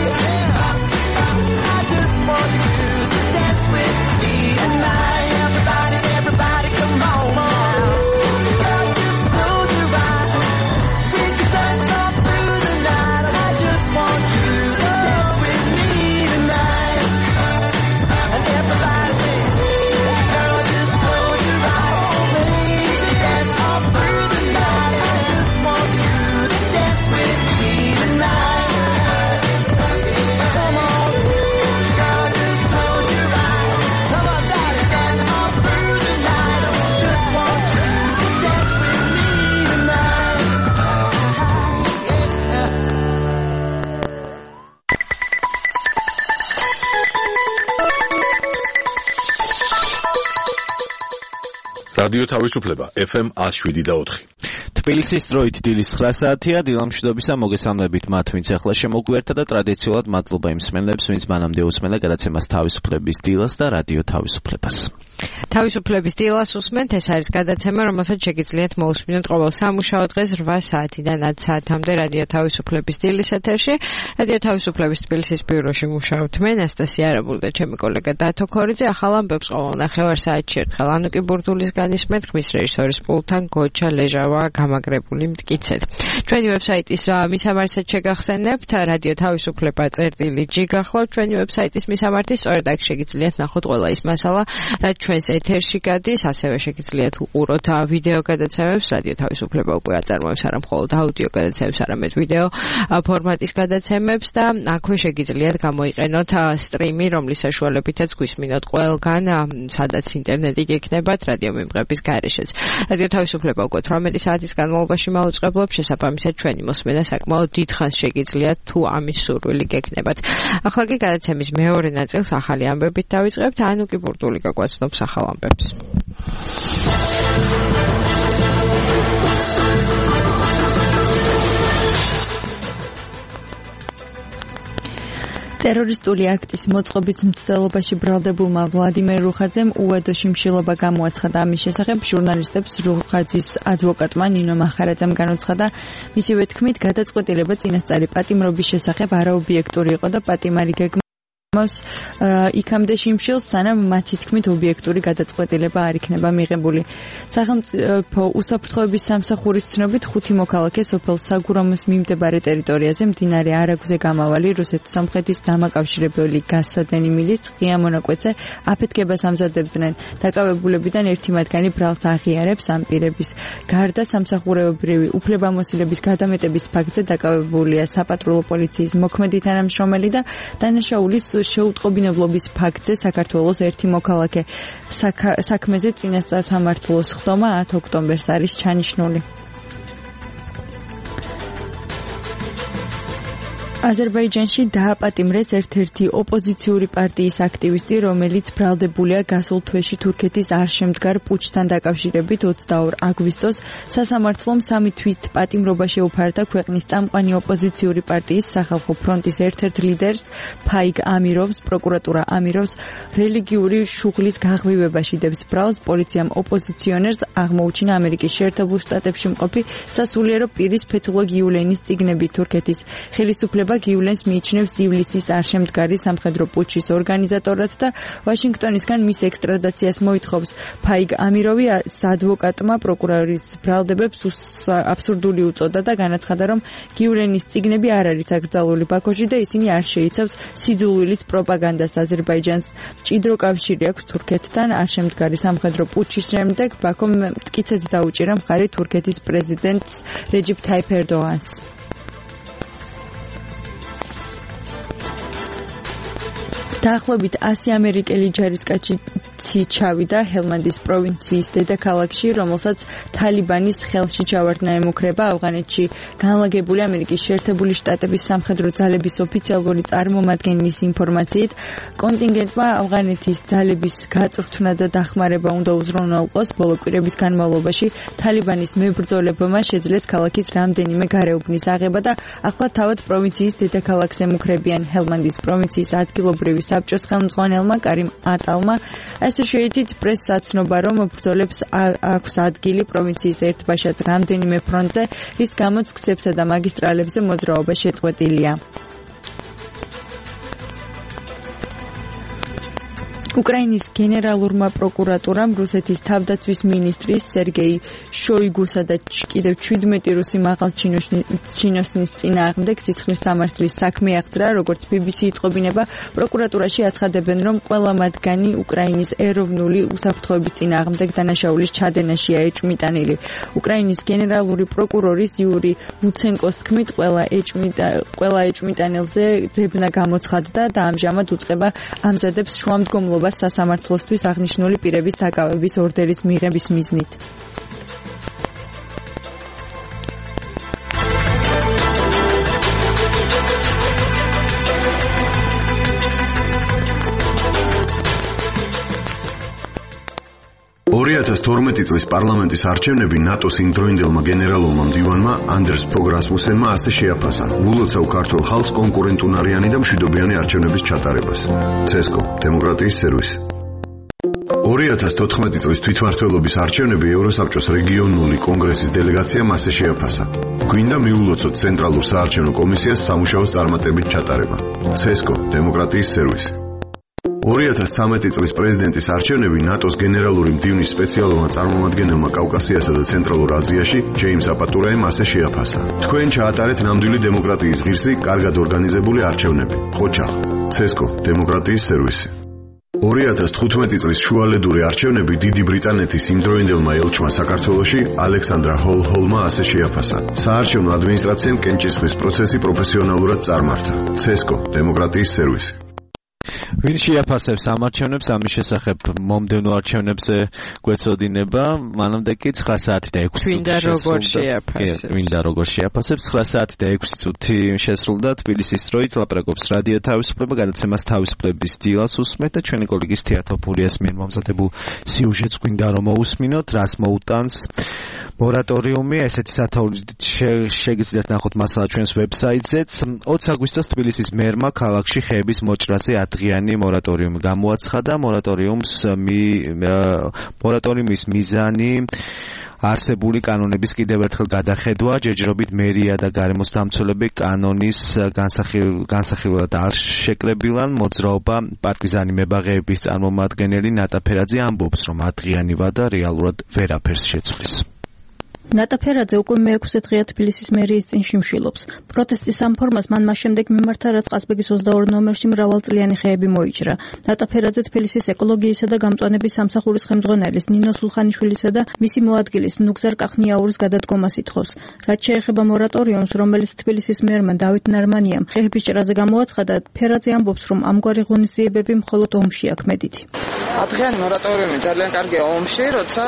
I just want you to dance with me tonight. Everybody, everybody, come on now. Girl, just close your eyes. Take your touch off through the night. And I just want you to dance with me. რადიო თავისუფლება ეფ ემ one oh seven და four. თბილისის დროით დილის nine საათია. დილამშვიდობისა მოგესალმებით მათ, ვინც ახლა შემოგვიერთდა და ტრადიციულად მადლობა იმ მსმენელებს, ვინც მანამდე უსმენდა გადაცემას თავისუფლების დილას და რადიო თავისუფლებას. თავისუფლების დილას უსმენთ, ეს არის გადაცემა, რომელსაც შეგიძლიათ მოусმინოთ ყოველ სამუშაო დღეს eight საათიდან ten საათამდე რადიო თავისუფლების დილის ეთერში. რადიო თავისუფლების თბილისის ბიუროში მუშაობთ მე, ნასტასია არაბული და ჩემი კოლეგა დათო ქორიძე. ახალ ამბებს ყოველ ნახევარ საათში ერთხელ ანუკი ბურდულის განისმენთ, ხმის რეჟისორის პულთან გოჩა ლეჟავა გამაგრებული მტკიცეთ. ჩვენი ვებსაიტის მისამართსაც შეგახსენებთ, რადიო თავისუფლება წერტილი ჯი გახლავთ ჩვენი ვებსაიტის მისამართი, სწორედ აქ შეგიძლიათ ნახოთ ყველა ის მასალა, რაც ჩვენს ეთერში გადის, ასევე შეგიძლიათ უყუროთ ვიდეო გადაცემებს. რადიო თავისუფლება უკვე აწარმოებს არა მხოლოდ აუდიო გადაცემებს, არამედ ვიდეო ფორმატის გადაცემებს და აქვე შეგიძლიათ გამოიყენოთ სტრიმი, რომლის საშუალებითაც გვისმინოთ ყველგან, სადაც ინტერნეტი გექნებათ რადიო მიმღების გარეშეც. რადიო თავისუფლება უკვე eighteen საათის განმავლობაში მაუწყებლობს, შესაბამისად ჩვენი მოსმენა საკმაოდ დიდხანს შეგიძლიათ თუ ამის სურვილი გექნებათ. ახლა კი გადაცემის მეორე ნაწილს ახალი ამბებით დავიწყებთ. ანუკი ბურდული გაგვაცნობს ახალ ამბებს. ტერორისტული აქტის მოწყობის მცდელობაში ბრალდებულმა ვლადიმერ რუხაძემ უადო შიმშილობა გამოაცხადა. ამის შესახებ ჟურნალისტებს რუხაძის ადვოკატმა ნინო მახარაძემ განუცხადა. მისივე თქმით, გადაწყვეტილება წინასწარი პატიმრობის შესახებ არაობიექტური იყო და პატიმარი გეგმა მას იქამდე შიმშილს, სანამ მათი თქმით ობიექტური გადაწყვეტილება არ იქნება მიღებული. სახელმწიფო უსაფრთხოების სამსახურის ცნობით ხუთი მოქალაქე სოფელ საგურამოს მიმდებარე ტერიტორიაზე მდინარე არაგვზე გამავალი რუსეთ-სომხეთის დამაკავშირებელი გაზსადენი მილის ღია მონაკვეთზე აფეთქებას ამზადებდნენ. დაკავებულებიდან ერთი მათგანი ბრალს აღიარებს ამ პირების გარდა სამსახურეობრივი უფლებამოსილების გადამეტების ფაქტზე დაკავებულია საპატრულო პოლიციის მოქმედი თანამშრომელი და დანაშაულის შეუტყობინებლობის ფაქტზე საქართველოს ერთი მოქალაქე. საქმეზე წინასწარ სამართლოს ხდომა ten ოქტომბერს არის ჩანიშნული. აზერბაიჯანში დააპატიმრეს ერთ-ერთი ოპოზიციური პარტიის აქტივისტი, რომელიც ბრალდებულია გასულ თვეში თურქეთის არშემდგარ პუჩთან დაკავშირებით. ოცდაორ აგვისტოს სასამართლომ სამი თვით პატიმრობა შეუფარდა ქვეყნის წამყვანი ოპოზიციური პარტიის სახალხო ფრონტის ერთ-ერთ ლიდერს ფაიგ ამიროვს. პროკურატურა ამიროვს რელიგიური შუღლის გაღვივებაში დებს ბრალს. პოლიციამ ოპოზიციონერს აღმოუჩინა ამერიკის შეერთებულ შტატებში მყოფი სასულიერო პირის ფეთულო გიულენის წიგნები. თურქეთის ხელისუფლება გიულენს მიიჩნევს ივლისის არშემდგარი სამხედრო პუჩის ორგანიზატორად და ვაშინგტონისგან მის ექსტრადაციას მოითხოვს. ფაიგ ამიროვი ადვოკატმა პროკურორის ბრალდებებს აბსურდული უწოდა და განაცხადა, რომ გიულენის წიგნები არ არის აკრძალული ბაქოში და ისინი არ შეიცავს სიძულვილის პროპაგანდას. აზერბაიჯანს მჭიდრო კავშირი აქვს თურქეთთან. არშემდგარი სამხედრო პუჩის შემდეგ ბაქომ მტკიცედ დაუჭირა მხარი თურქეთის პრეზიდენტს რეჯიპ თაიფ ერდოღანს. დაახლოებით one hundred ამერიკელი ჯარისკაცი ჩავიდა ჰელმანდის პროვინციის დედაქალაქში, რომელსაც თალიბანის ხელში ჩავარდნა ემუქრება. ავღანეთში განლაგებული ამერიკის შეერთებული შტატების სამხედრო ძალების ოფიციალური წარმომადგენლის ინფორმაციით, კონტინგენტმა ავღანეთის ძალების გაწვრთნა და დახმარება უნდა უზრუნველყოს. ბოლო კვირების განმავლობაში თალიბანის მებრძოლებმა შეძლეს ქალაქის რამდენიმე გარეუბნის აღება და ახლა თავად პროვინციის დედაქალაქს ემუქრებიან. ჰელმანდის პროვინციის ადგილობრივი საბჭოს ხელმძღვანელმა კარიმ ატალმა Associated Press აცნობა, რომ ბრძოლებს აქვს ადგილი პროვინციის ერთბაშად რამდენიმე ფრონტზე, რის გამოც გზებსა და მაგისტრალებზე მოძრაობა შეწყვეტილია. უკრაინის გენერალურმა პროკურატურამ რუსეთის თავდაცვის მინისტრის სერგეი შოიგუსა და კიდევ seventeen რუსი მაღალჩინოსნის წინააღმდეგ სისხლის სამართლის საქმე აღძრა. როგორც ბი ბი სი იტყობინება, პროკურატურაში აცხადებენ, რომ ყველა მათგანი უკრაინის ეროვნული უსაფრთხოების წინააღმდეგ დანაშაულის ჩადენაშია ეჭვმიტანილი. უკრაინის გენერალური პროკურორის იური ლუცენკოს თქმით, ყველა ყველა ეჭვმიტანილზე ძებნა გამოცხადდა და ამჟამად უწყება ამზადებს შუამდგომლობას სასამართლოსთვის აღნიშნული პირების დაკავების ორდერის მიღების მიზნით. ორი ორი ათას თორმეტი წლის პარლამენტის არჩევნები ნატოს იმდროინდელმა გენერალურმა მდივანმა ანდერს ფოგ რასმუსენმა ასე შეაფასა ულოცავ ქართულ ხალხს კონკურენტუნარიანი და მშვიდობიანი არჩევნების ჩატარებას. ცესკო, დემოკრატიის სერვისი. ორი ათას თოთხმეტი წლის თვითმმართველობის არჩევნები ევროსაბჭოს რეგიონული კონგრესის დელეგაციამ ასე შეაფასა. გვინდა მიულოცოთ ცენტრალურ საარჩევნო კომისიას სამუშაოს წარმატებით ჩატარება. ცესკო, დემოკრატიის სერვისი. ორი ათას ცხრამეტი წლის პრეზიდენტის არჩევნები ნატოს გენერალური მდივნის სპეციალურმა წარმომადგენელმა კავკასიასა და ცენტრალურ აზიაში ჯეიმს აპატურაემ ასე შეაფასა. თქვენ ჩაატარეთ ნამდვილი დემოკრატიის ღირსი, კარგად ორგანიზებული არჩევნები. ყოჩახ, ცესკო, დემოკრატიის სერვისი. ორი ათას თხუთმეტი წლის შუალედური არჩევნები დიდი ბრიტანეთის იმდროინდელმა ელჩმა საქართველოში ალექსანდრა ჰოლ-ჰოლმა ასე შეაფასა. საარჩევნო ადმინისტრაციამ კენჭისყრის პროცესი პროფესიონალურად წარმართა. ცესკო, დემოკრატიის სერვისი. ვინ შეაფასებს ამ არჩევნებს, ამის შესახებ მომდევნო არჩევნებზე გვეცოდინება, მანამდე კი ცხრა საათი და ექვსი წუთი ვინდა როგორ შეაფასებს. ვინდა როგორ შეაფასებს, ცხრა საათი და ექვსი წუთი შესრულდა თბილისის დროით, ლაპარაკობს რადიო თავისუფლება, გადაცემას თავისუფლების დილას უსმენთ და ჩვენი კოლეგის თეატოფურიას მიერ მომზადებულ სიუჟეტს გვინდა რომ მოусმინოთ, რას მოუტანს მორატორიუმი, ესეთი სათაურით შეგიძლიათ ნახოთ მასალა ჩვენს ვებსაიტზეც. ოცი აგვისტოს თბილისის მერმა ქალაქში ხეების მოჭრაზე დღიანი მორატორიუმი გამოაცხადა. მორატორიუმს მი მორატორიუმის მიზანი არსებული კანონების კიდევ ერთხელ გადახედვა, ჯერჯერობით მერია და გარემოს დამცველები კანონის განსახილველად არ შეკრებილან. მოძრაობა პარტიზანი მებაღეების წარმომადგენელი ნატა ფერაძე ამბობს, რომ დღიანი ვადა რეალურად ვერაფერს შეცვლის. ნატა ფერაძე უკვე მეექვსე დღეა თბილისის მერიის წინ შიმშილობს. პროტესტის ამ ფორმას მან მას შემდეგ მიმართა, რაც ყაზბეგის ოცდაორი ნომერში მრავალწლიანი ხეები მოიჭრა. ნატა ფერაძე თბილისის ეკოლოგიისა და გამწვანების სამსახურის ხელმძღვანელის ნინო სულხანიშვილისა და მისი მოადგილის ნუგზარ კახნიაურის გადადგომას ითხოვს. რაც შეეხება მორატორიუმს, რომელიც თბილისის მერმა დავით ნარმანიამ ხეების ჭრაზე გამოაცხადა, ფერაძე ამბობს, რომ ამგვარი ღონისძიებები მხოლოდ ომში აქ მედითი. დღიანი მორატორიუმი ძალიან კარგია ომში, როცა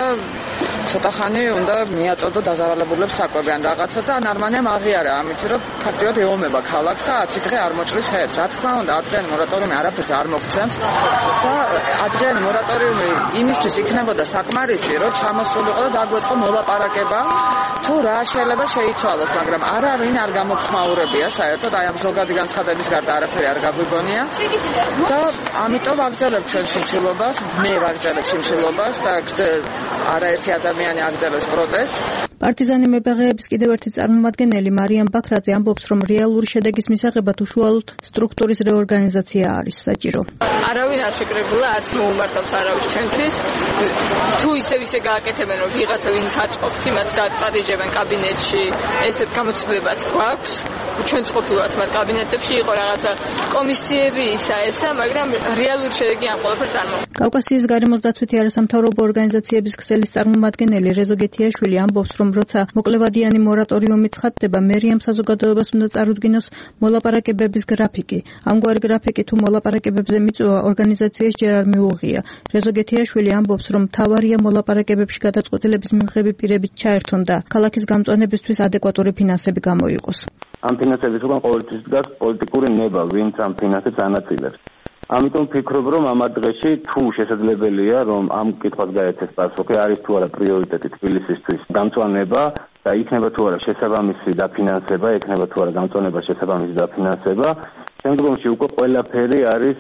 ცოტა ხანი უნდა მიაწოდო დაზავალებულებს საკვებიან რაღაცა და ნარმანიამ აღიარა ამით, რომ ფაქტიურად ეომება ქალაქს და ათი დღე არ მოჭრის ხეებს. რა თქმა უნდა, დღიანი მორატორიუმი არაფერს არ მოგცემს და დღიანი მორატორიუმი იმისთვის იქნებოდა საკმარისი, რომ ჩამოსულიყო და დაგვეწყო მოლაპარაკება, თუ რა შეიძლება შეიცვალოს, მაგრამ არავინ არ გამოხმაურებია საერთოდ, აი ამ ზოგადი განცხადების გარდა არაფერი არ გაგვიგონია და ამიტომ ვაგრძელებ ჩვენ შიმშილობას, მე ვაგრძელებ შიმშილობას და არაერთი ადამიანი აგრძელებს პროტესტს. პარტიზანი მებაღეების კიდევ ერთი წარმომადგენელი მარიამ ბაქრაძე ამბობს, რომ რეალური შედეგის მისაღებად უშუალოდ სტრუქტურის რეორგანიზაცია არის საჭირო. არავინ არ შეკრებულა, არც მოუმართავს არავის ჩვენთვის. თუ ისევ ისე გააკეთებენ, რომ ვიღაცა ვინც აწყობს, იმას გაწადიჯებენ კაბინეტში, ესეთ გამოცდილებაც გვაქვს. ჩვენც ყოფილვართ მათ კაბინეტებში, იყო რაღაცა კომისიები ისა ესა, მაგრამ რეალური შედეგი ამ ყველაფერს არ მოხდა. კავკასიის გარემოს დაცვითი არასამთავრობო ორგანიზაციების ქსელის წარმომადგენელი რეზო გეთიაშვილი ამბობს, რომ როცა მოკლევადიანი მორატორიუმი ცხადდება, მერიამ საზოგადოებას უნდა წარუდგინოს მოლაპარაკებების გრაფიკი. ამგვარი გრაფიკი თუ მოლაპარაკებებზე მიწვევა ორგანიზაციას ჯერ არ მიუღია. რეზო გეთიაშვილი ამბობს, რომ მთავარია მოლაპარაკებებში გადაწყვეტილების მიმღები პირებით ჩაერთონ და ქალაქის გამწვანებისთვის ადეკვატური ფინანსები გამოიყოს. ამ ფინანსების უკან ყოველთვის დგას პოლიტიკური ნება, ვინც ამ ფინანსებს ანაწილებს. ამიტომ ვფიქრობ, რომ ამ დღეში თუ შესაძლებელია, რომ ამ კითხვას გაეცეს პასუხი, არის თუ არა პრიორიტეტი თბილისისთვის გამწვანება და იქნება თუ არა შესაბამისი დაფინანსება, იქნება თუ არა გამწვანება შესაბამისი დაფინანსება. შემდგომში უკვე ყველაფერი არის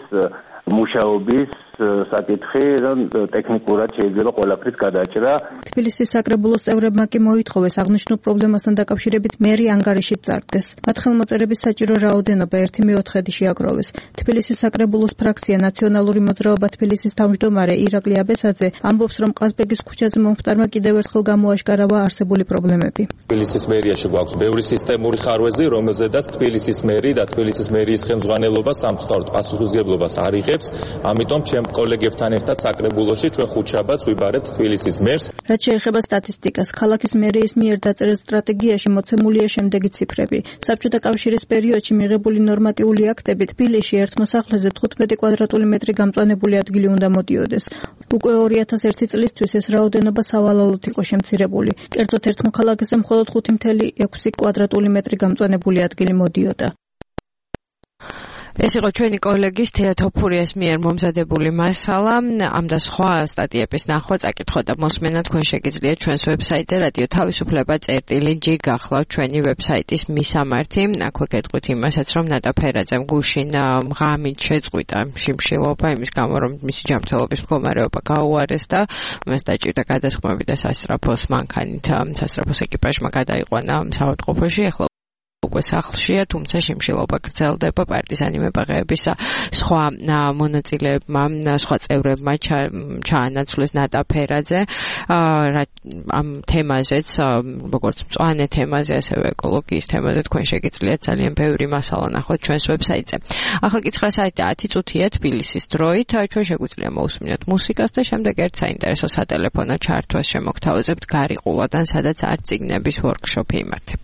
მუშაობის საკითხი და ტექნიკურად შეიძლება ყველაფრის გადაჭრა. თბილისის საკრებულოს წევრებმა კი მოითხოვეს აღნიშნულ პრობლემასთან დაკავშირებით მერი ანგარიში წარდგეს. მათ ხელმოწერების საჭირო რაოდენობა ერთი მეოთხედი შეაგროვეს. თბილისის საკრებულოს ფრაქცია ნაციონალური მოძრაობა თბილისის თავმჯდომარე ირაკლი აბესაძე ამბობს, რომ ყაზბეგის ქუჩაზე მომხდარმა კიდევ ერთხელ გამოაშკარავა არსებული პრობლემები. თბილისის მერიაში გვაქვს ბევრი სისტემური ხარვეზი, რომელზედაც თბილისის მერი და თბილისის მერიის ხელმძღვანელობა სამწუხაროდ პასუხისმგებლობას არ იღებს. ამიტომ ჩემ კოლეგებთან ერთად საკრებულოში ჩვენ ხუთშაბათს ვიბარებთ თბილისის მერს. რაც შეეხება სტატისტიკას, ქალაქის მერიის მიერ დაწერილ სტრატეგიაში მოცემულია შემდეგი ციფრები. საბჭოთა კავშირის პერიოდში მიღებული ნორმატიული აქტები თბილისში ერთ მოსახლეზე თხუთმეტი კვადრატული მეტრი გამწვანებული ადგილი უნდა მოდიოდეს. უკვე ორი ათას ერთი წლისთვის ეს რაოდენობა სავალალოდ იყო შემცირებული. კერძოდ ერთ მოქალაქეზე მხოლოდ ხუთი კვადრატული მეტრი გამწვანებული ადგილი მოდიოდა. ეს იყო ჩვენი კოლეგის თეა თოფურიას მიერ მომზადებული მასალა. ამ და სხვა სტატიების ნახვა, წაკითხვა და მოსმენა თქვენ შეგიძლიათ ჩვენს ვებსაიტზე რადიო თავისუფლება წერტილი ჯი გახლავთ ჩვენი ვებსაიტის მისამართი. აქვე გეტყვით იმასაც, რომ ნატა ფერაძემ გუშინ ღამით შეწყვიტა შიმშილობა იმის გამო, რომ მისი ჯანმრთელობის მდგომარეობა გაუარეს და მას დაჭირდა გადასხმები და სასწრაფოს მანქანით სასწრაფოს ეკიპაჟმა გადაიყვანა საავადმყოფოში. ახლა უკვე სახლშია, თუმცა შიმშილობა გრძელდება. პარტიზანი მებაღეების სხვა მონაწილეებმა, სხვა წევრებმა ჩაანაცვლეს ნატა ფერაძე ამ თემაზეც, როგორც მწვანე თემაზე, ასევე ეკოლოგიის თემაზე თქვენ შეგიძლიათ ძალიან ბევრი მასალა ნახოთ ჩვენს ვებსაიტზე. ახლა კი ცხრა საათი და ათი წუთია თბილისის დროით. ჩვენ შეგვიძლია მოусმინოთ მუსიკას და შემდეგ ერთ საინტერესო სატელეფონო ჩართვას შემოგთავაზებთ გარიყულადან, სადაც art წიგნების ვორქშოპი იმართება.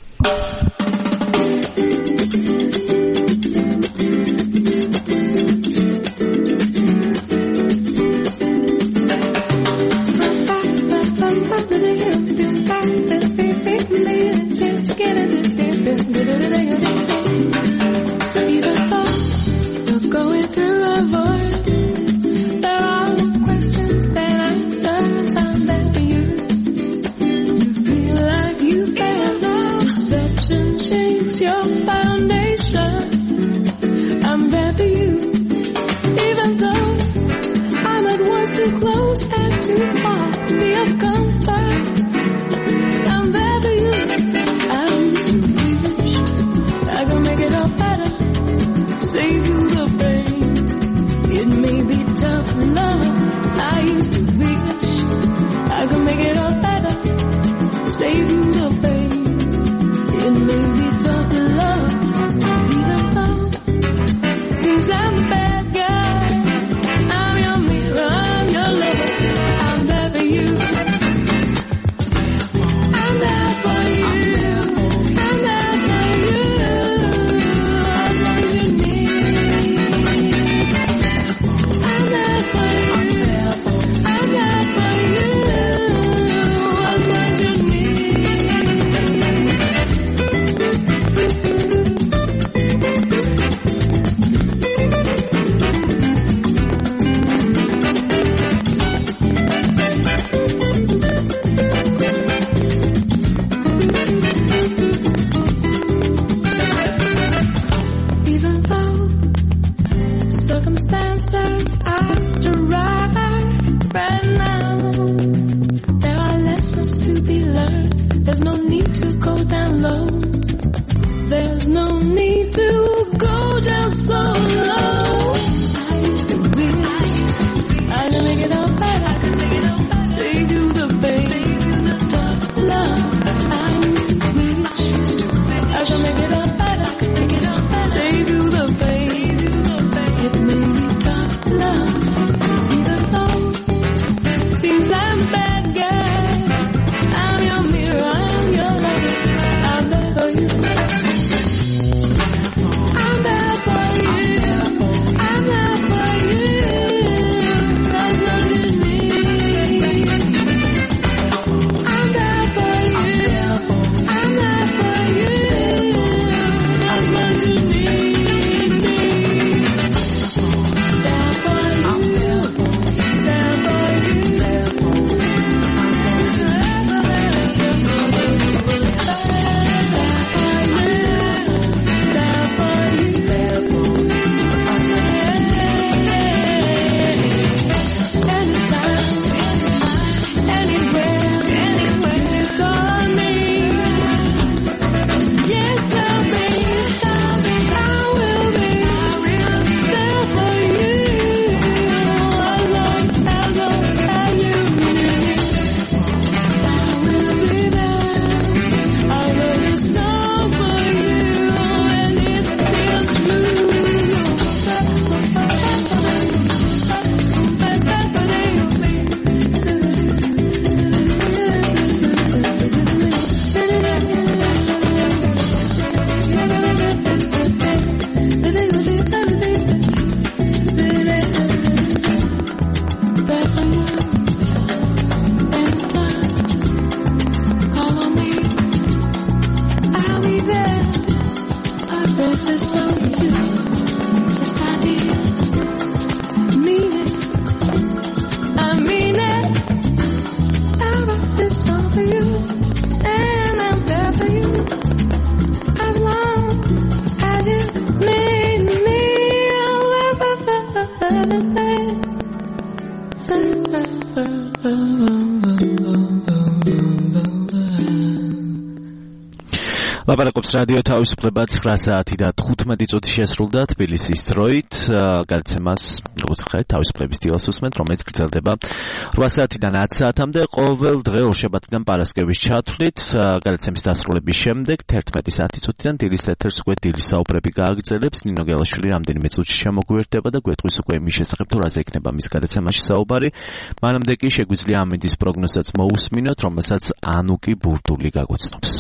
Your foundation, I'm there for you. Even though I'm at once too close and too far to be of comfort, I'm there for you. I used to wish I could make it all better, save you the pain. It may be tough love. I used to wish I could make it all better, save you the pain. It may be tough love, even though seems I'm the bad guy. I'm your mirror, I'm your lover. I'm there for you. I'm there for you. I'm there for you. As long as you need. I'm there for you. I'm there for you. As long as you need. Even though circumstances are dry right now, there are lessons to be learned. There's no need to go down low. There's no need to go down so low. I used to wish I could make it all better. Save you the pain, tough love. I used to wish I could make it all better. Save you the pain. It may be tough love, even though seems I'm a bad guy. I'm your mirror, I'm your lover. I'm there for you. I'm there for ლაპარაკობს რადიო თავისუფლება ცხრა საათი და თხუთმეტი წუთი შესრულდა თბილისის დროით. გადაცემას როგორც ხედავთ თავისუფლების დილას უსმენთ, რომელიც გრძელდება რვა საათიდან ათ საათამდე ყოველ დღე ორშაბათიდან პარასკევის ჩათვლით. გადაცემის დასრულების შემდეგ თერთმეტი საათი წუთიდან დილის ეთერს უკვე დილის საუბრები გააგრძელებს. ნინო გელაშვილი რამდენიმე წუთში შემოგვიერთდება და გვეტყვის უკვე იმის შესახებ, თუ რაზე იქნება მის გადაცემაში საუბარი. მანამდე კი შეგვიძლია ამინდის პროგნოზსაც მოусმინოთ, რომელსაც ანუკი ბურდული გაგვაცნობს.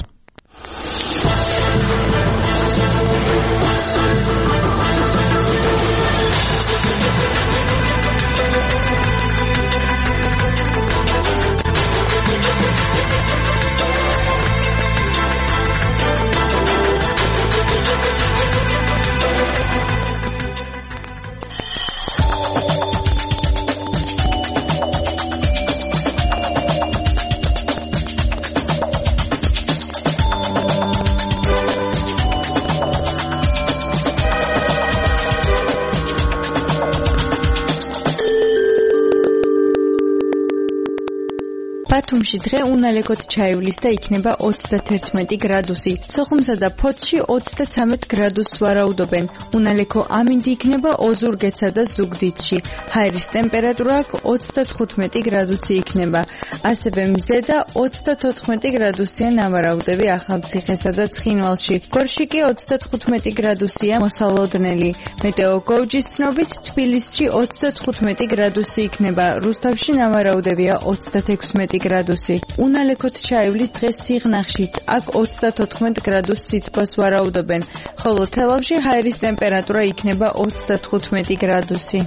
ბათუმში დღე უნალეკოდ ჩაივლის და იქნება ოცდათერთმეტი გრადუსი. სოხუმსა და ფოთში ოცდაცამეტ გრადუსს ვარაუდობენ. უნალეკო ამინდი იქნება ოზურგეთსა და ზუგდიდში. ჰაერის ტემპერატურა აქ ოცდათხუთმეტი გრადუსი იქნება. ასევე მზედა ოცდათოთხმეტი გრადუსია ნავარაუდები ახალციხესა და ცხინვალში. გორში კი ოცდათხუთმეტი გრადუსია მოსალოდნელი. მეტეოგოუჯის ცნობით თბილისში ოცდათხუთმეტი გრადუსი იქნება. რუსთავში ნავარაუდებია ოცდათექვსმეტი გრადუსი. უნალეკოდ ჩაივლის დღეს სიღნაღშიც აქ ოცდათოთხმეტ გრადუს სითბოს ვარაუდობენ, ხოლო თელავში ჰაერის ტემპერატურა იქნება ოცდათხუთმეტი გრადუსი.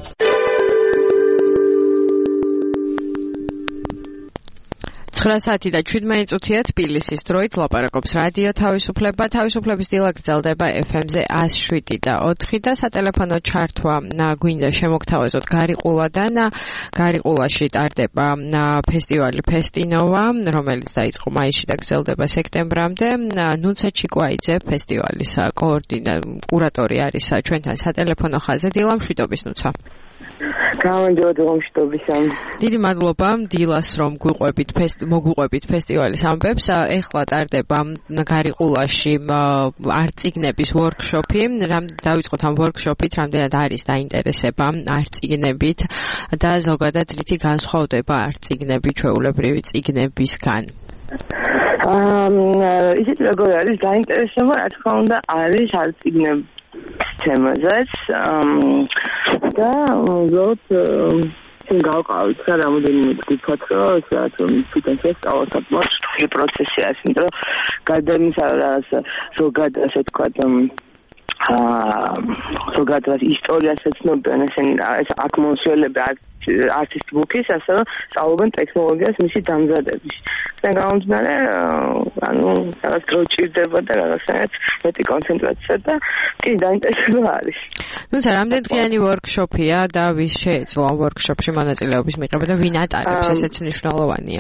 ცხრა საათი და შვიდმეტი წუთია თბილისის დროით ლაპარაკობს რადიო თავისუფლება. თავისუფლების დილა გრძელდება ეფ ემ-ზე ას შვიდი და ოთხი და სატელეფონო ჩართვა გვინდა შემოგთავაზოთ გარიყულადან. გარიყულაში ტარდება ფესტივალი ფესტინოვა, რომელიც დაიწყო მაისში და გრძელდება სექტემბრამდე. ნუცა ჩიკვაიძე ფესტივალის კოორდინატორი, კურატორი არის ჩვენთან სატელეფონო ხაზზე. დილა მშვიდობის ნუცა. გამარჯობა მშვიდობისამ. დიდი მადლობა დილას რომ გვიყვებით მოგვიყვებით ფესტივალის ამბებს. ეხლა ტარდება გარიყულაში არწიგნების ვორქშოპი. რამ დავიწყოთ ამ ვორქშოპით, რამდენად არის დაინტერესება არწიგნებით და ზოგადად რითი განსხვავდება არწიგნები ჩვეულებრივი წიგნებისგან? აა ისეთ როგორ არის დაინტერესება, რა თქმა უნდა, არის არწიგნების თემაზეც და უბრალოდ გავყავით რა რამოდენიმე თქვით რომ ესეათ თვითონ შესწავლოთ მოსწრაფი პროცესი არის, იმიტომ რომ გადამისა ზოგადად ასე ვთქვათ აა ზოგადად ისტორიას ეცნობიან ესენი ეს აქ მოსვლები არტისტ ბუქის, ასევე სწავლობენ ტექნოლოგიას მისი დამზადების. და გამომდინარე, ანუ რაღაც დრო ჭირდება და რაღაცნაირად მეტი კონცენტრაცია და კი დაინტერესება არის. თუმცა რამდენი დღიანი ვორქშოპია და ვის შეეძლო ამ ვორქშოპში მონაწილეობის მიღება და ვინ ატარებს, ესეც მნიშვნელოვანია.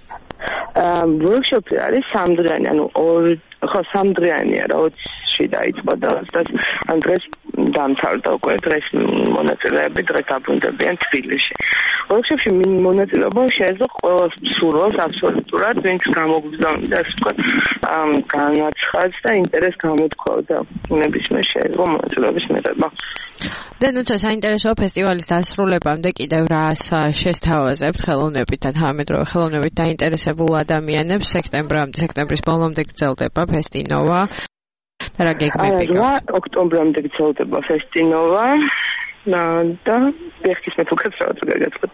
აა ვორქშოპი არის სამდღიანი, ანუ ორი ხო სამდღიანია რა ოცში დაიწყო და ოცდას ან დღეს დამთავრდა უკვე დღეს მონაწილეები დღეს დაბრუნდებიან თბილისში. ვორქშოპში მონაწილეობა შეეძლო ყველა სურვილს აბსოლუტურად, ვინც გამოგზავნიდა ასე ვთქვათ განაცხადს და ინტერესს გამოთქვაოდა ნებისმიერ შეეძლო მონაწილეობის მიღება. და ნუცა საინტერესო ფესტივალის დასრულებამდე კიდევ რას შესთავაზებთ ხელოვნებით და თანამედროვე ხელოვნებით დაინტერესებულ ადამიანებს? სექტემბრამდე, სექტემბრის ბოლომდე გრძელდება ფესტინოვა. და რა გეგმები გაქვთ? ოქტომბრამდე გრძელდება ფესტინოვა და ბერკის მეთქაც რაღაც გაგაწყოთ.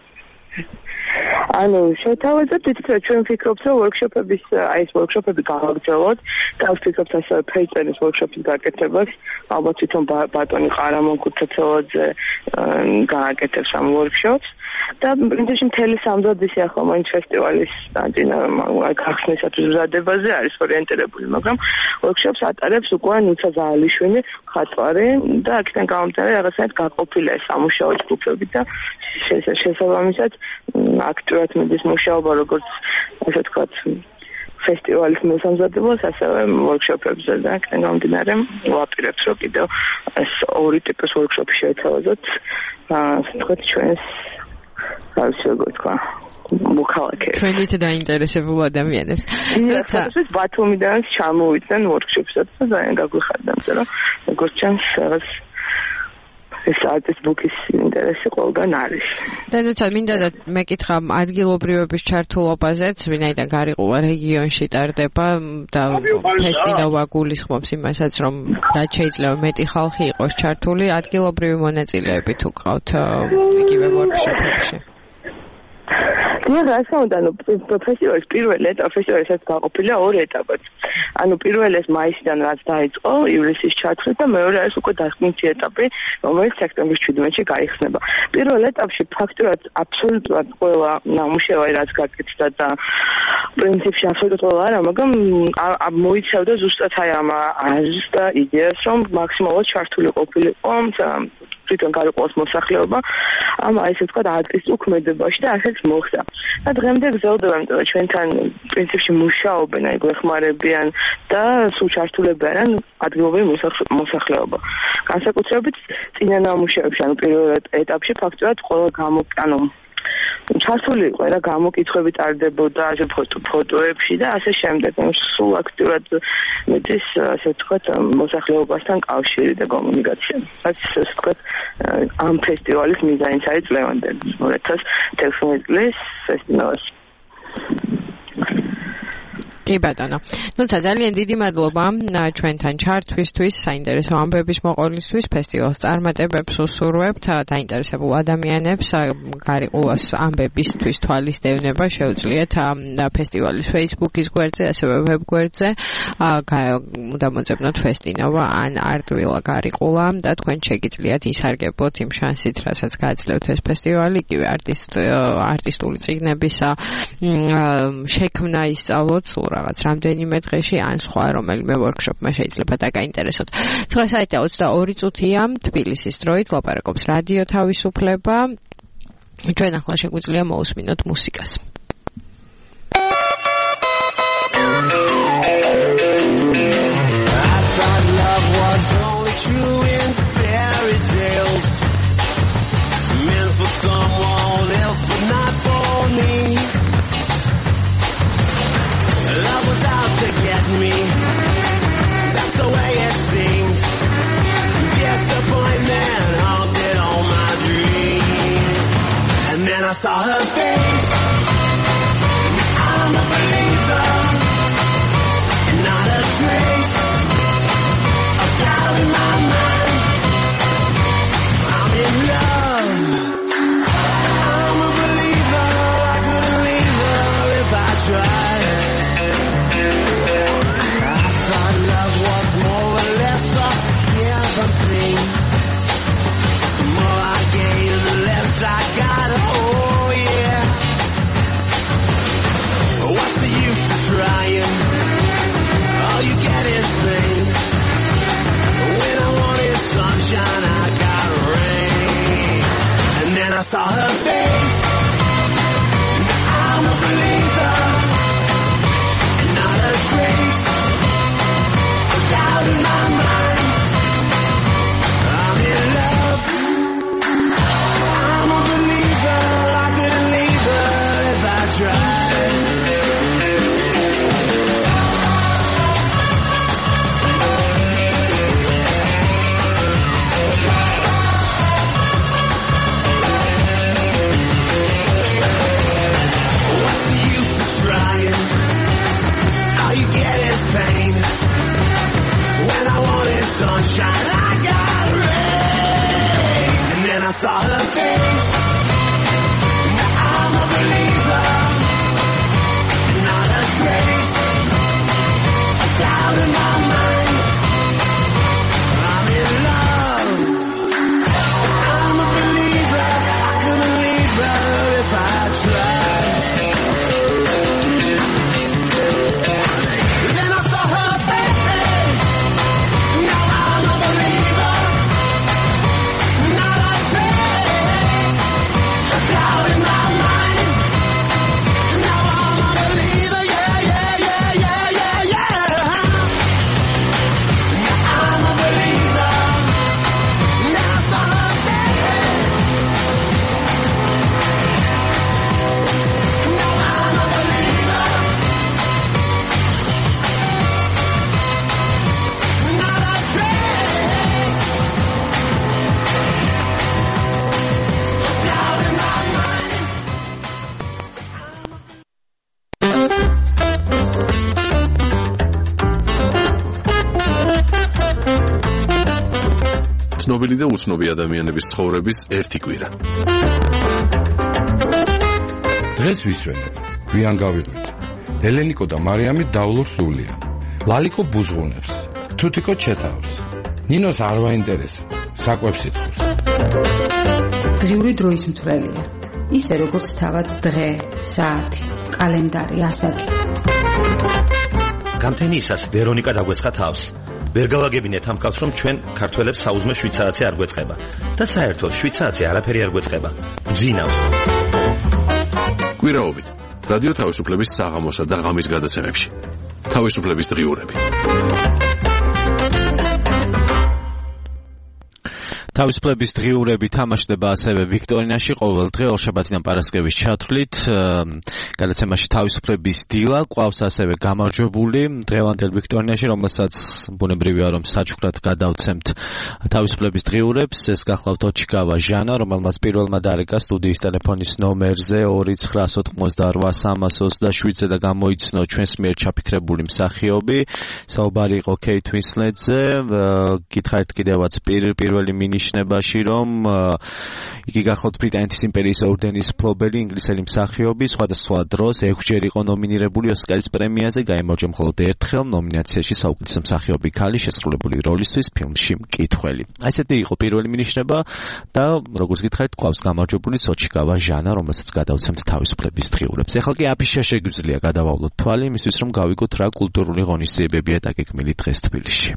ანუ შეთავაზებთ თითქოს ჩვენ ვფიქრობთ რომ ვორქშოპების აი ეს ვორქშოპები გავაგრძელოთ და ვფიქრობთ ასევე ფეიწერის ვორქშოპის გაკეთებას. ალბათ თვითონ ბატონი ყარამონ ქუთათელაძე გააკეთებს ამ ვორქშოპს და პრინციპში მთელი სამზადისი ახლა მაინც ფესტივალის გახსნისათვის მზადებაზე არის ორიენტირებული, მაგრამ ვორქშოპს ატარებს უკვე ნუცა ზაალიშვილი, ხატვარი და აქედან გამომდინარე რაღაცნაირად გაყოფილია ეს სამუშაო ჯგუფები და შესაბამისად აქტიურად მიდის მუშაობა როგორც ასე ვთქვათ ფესტივალის მოსამზადებლად, ასევე ვორქშოპებზე და აქედან გამომდინარე ვაპირებთ რომ კიდევ ეს ორი ტიპის ვორქშოპი შევთავაზოთ ასე ვთქვათ ჩვენს არ ვიცი როგორ თქვა მოქალაქეებს. ჩვენით დაინტერესებულ ადამიანებს. როცა ბათუმიდან ჩამოვიდნენ ვორქშოპსაც და ძალიან გაგვიხარდა, რომ როგორც ჩანს რაღაც ეს არტის ბუქის ინტერესი ყველგან არის. და თუმცა მინდა და მეკითხა ადგილობრივების ჩართულობაზეც, ვინაიდან გარიყულა რეგიონში ტარდება და ფესტინობა გულისხმობს იმასაც, რომ რაც შეიძლება მეტი ხალხი იყოს ჩართული, ადგილობრივი მონაწილეები თუ გყავთ იგივე ვორქშოპებში. დიახ, რა თქმა უნდა, ანუ ფესტივალის პირველი ეტაპი ფესტივალისაც გაყოფილია ორ ეტაპად. ანუ პირველი ეს მაისიდან რაც დაიწყო, ივლისის ჩათვლით და მეორე არის უკვე დასკვნითი ეტაპი, რომელიც სექტემბრის ჩვიდმეტში გაიხსნება. პირველ ეტაპში ფაქტურად აბსოლუტურად ყველა ნამუშევარი რაც გაკეთდა და პრინციპში აბსოლუტურად ყველა არა, მაგრამ მოიცავდა ზუსტად აი ამ აზრს და იდეას, რომ მაქსიმალურად ჩართული ყოფილიყო თვითონ გარიყულოს მოსახლეობა ამ აი ესე ვთქვათ არტის უქმედებაში და ასეც მოხდა. და დღემდე გრძელდება, იმიტომ რომ ჩვენთან პრინციპში მუშაობენ, აი გვეხმარებიან და სულ ჩართულებიან ადგილობრივი მოსახლეობა. განსაკუთრებით წინა ნამუშევრებში, ანუ პირველ ეტაპში ფაქტურად ყველა გამო, ანუ ჩართული იყო რა გამოკითხვები ტარდებოდა ასე ფოტოებში და ასე შემდეგ. სულ აქტიურად მეც ასე ვთქვათ მოსახლეობასთან კავშირი და კომუნიკაცია. რაც ასე ვთქვათ ამ ფესტივალის მიზანიც არის წლევანდელი ორი ათას ათექვსმეტი წლის ფესტივალში. კი ბატონო. ნუცა ძალიან დიდი მადლობა ჩვენთან ჩართვისთვის, საინტერესო ამბების მოყოლისთვის, ფესტივალს წარმატებებს უსურვებთ, დაინტერესებულ ადამიანებს გარიყულას ამბებისთვის თვალის დევნება შეუძლიათ ფესტივალის Facebook-ის გვერდზე, ასევე web გვერდზე, უნდა მოძებნოთ ფესტინოვა ან არტვილა გარიყულა და თქვენ შეგიძლიათ ისარგებლოთ იმ შანსით, რასაც გააძლევთ ეს ფესტივალი, იგივე არტისტ არტისტული წიგნებისა შექმნა ისწავლოთ სულ რაღაც რამდენიმე დღეში ან სხვა რომელიმე ვორქშოპმა შეიძლება დაგაინტერესოთ. ცხრა საათი და ოცდაორი წუთია თბილისის დროით ლაპარაკობს რადიო თავისუფლება. ჩვენ ახლა შეგვიძლია მოусმინოთ მუსიკას. Me, that's the way it seemed. Disappointment haunted all my dreams. And then I saw her face. I'm a believer, and not a trace of doubt in my mind. I'm in love. I'm a believer. I couldn't leave her if I tried. I got it, oh yeah. What's the use of trying? All you get is pain. When I wanted sunshine, I got rain. And then I saw her face. I'm a believer, and not a trace of doubt in my mind. I'm in love. I'm a believer, I couldn't leave her if I tried. ცნობილი და უცნობი ადამიანების ცხოვრების ერთი კვირა. დღეს ვისვენებ, გვიან გავიღვით. ელენიკო და მარიამი დავლურ სულია. ლალიკო ბუზღუნებს, თუთიკო ჩეთავს. ნინოს არ ვაინტერესა, საკვებს იტყვის. დღიური დროის მთვრელია. ისე როგორც თავად დღე, საათი, კალენდარი, ასაკი. გამთენიისას ვერონიკა დაგვეცხა თავს. ვერ გავაგებინეთ ამ კაცს, რომ ჩვენ ქართველებს საუზმე შვიცააცი არ გვეწყება და საერთოდ შვიცააცი არაფერი არ გვეწყება. მძინავს. კვირაობით რადიო თავისუფლების საღამოსა და ღამის გადაცემებში. თავისუფლების დღიურები. თავისუფლების დღიურები თამაშდება ასევე ვიქტორინაში ყოველ დღე ორშაბათიდან პარასკევის ჩათვლით. გადაცემაში თავისუფლების დილა ყავს ასევე გამარჯვებული დღევანდელ ვიქტორინაში, რომელსაც ბუნებრივია რომ საჩუქრად გადავცემთ თავისუფლების დღიურებს. ეს გახლავთ ოჩიკავა ჟანა, რომელმაც პირველმა დარეკა სტუდიის ტელეფონის ნომერზე ორი ცხრა ოცდაოთხ სამას ოცდაშვიდზე და გამოიცნო ჩვენს მიერ ჩაფიქრებული მსახიობი. საუბარი იყო კეით უინსლეტზე. გითხარით კიდევაც პირველი მინიშ ნიშნებაში რომ იგი გახლავთ ბრიტანეთის იმპერიის ორდენის მფლობელი ინგლისელი მსახიობი, სხვადასხვა დროს ექვსჯერ იყო ნომინირებული ოსკარის პრემიაზე, გაიმარჯვა მხოლოდ ერთხელ ნომინაციაში საუკეთესო მსახიობი ქალი შესრულებული როლისთვის ფილმში მკითხველი. ესეთი იყო პირველი მინიშნება და როგორც გითხარით, ყავს გამარჯვებული ოჩიკავა ჟანა, რომელსაც გადავცემთ თავისუფლების დღიურებს. ეხლა კი აფიში შეგვიძლია გადავავლოთ თვალი იმისთვის, რომ გავიგოთ რა კულტურული ღონისძიებებია დაგეგმილი დღეს თბილისში.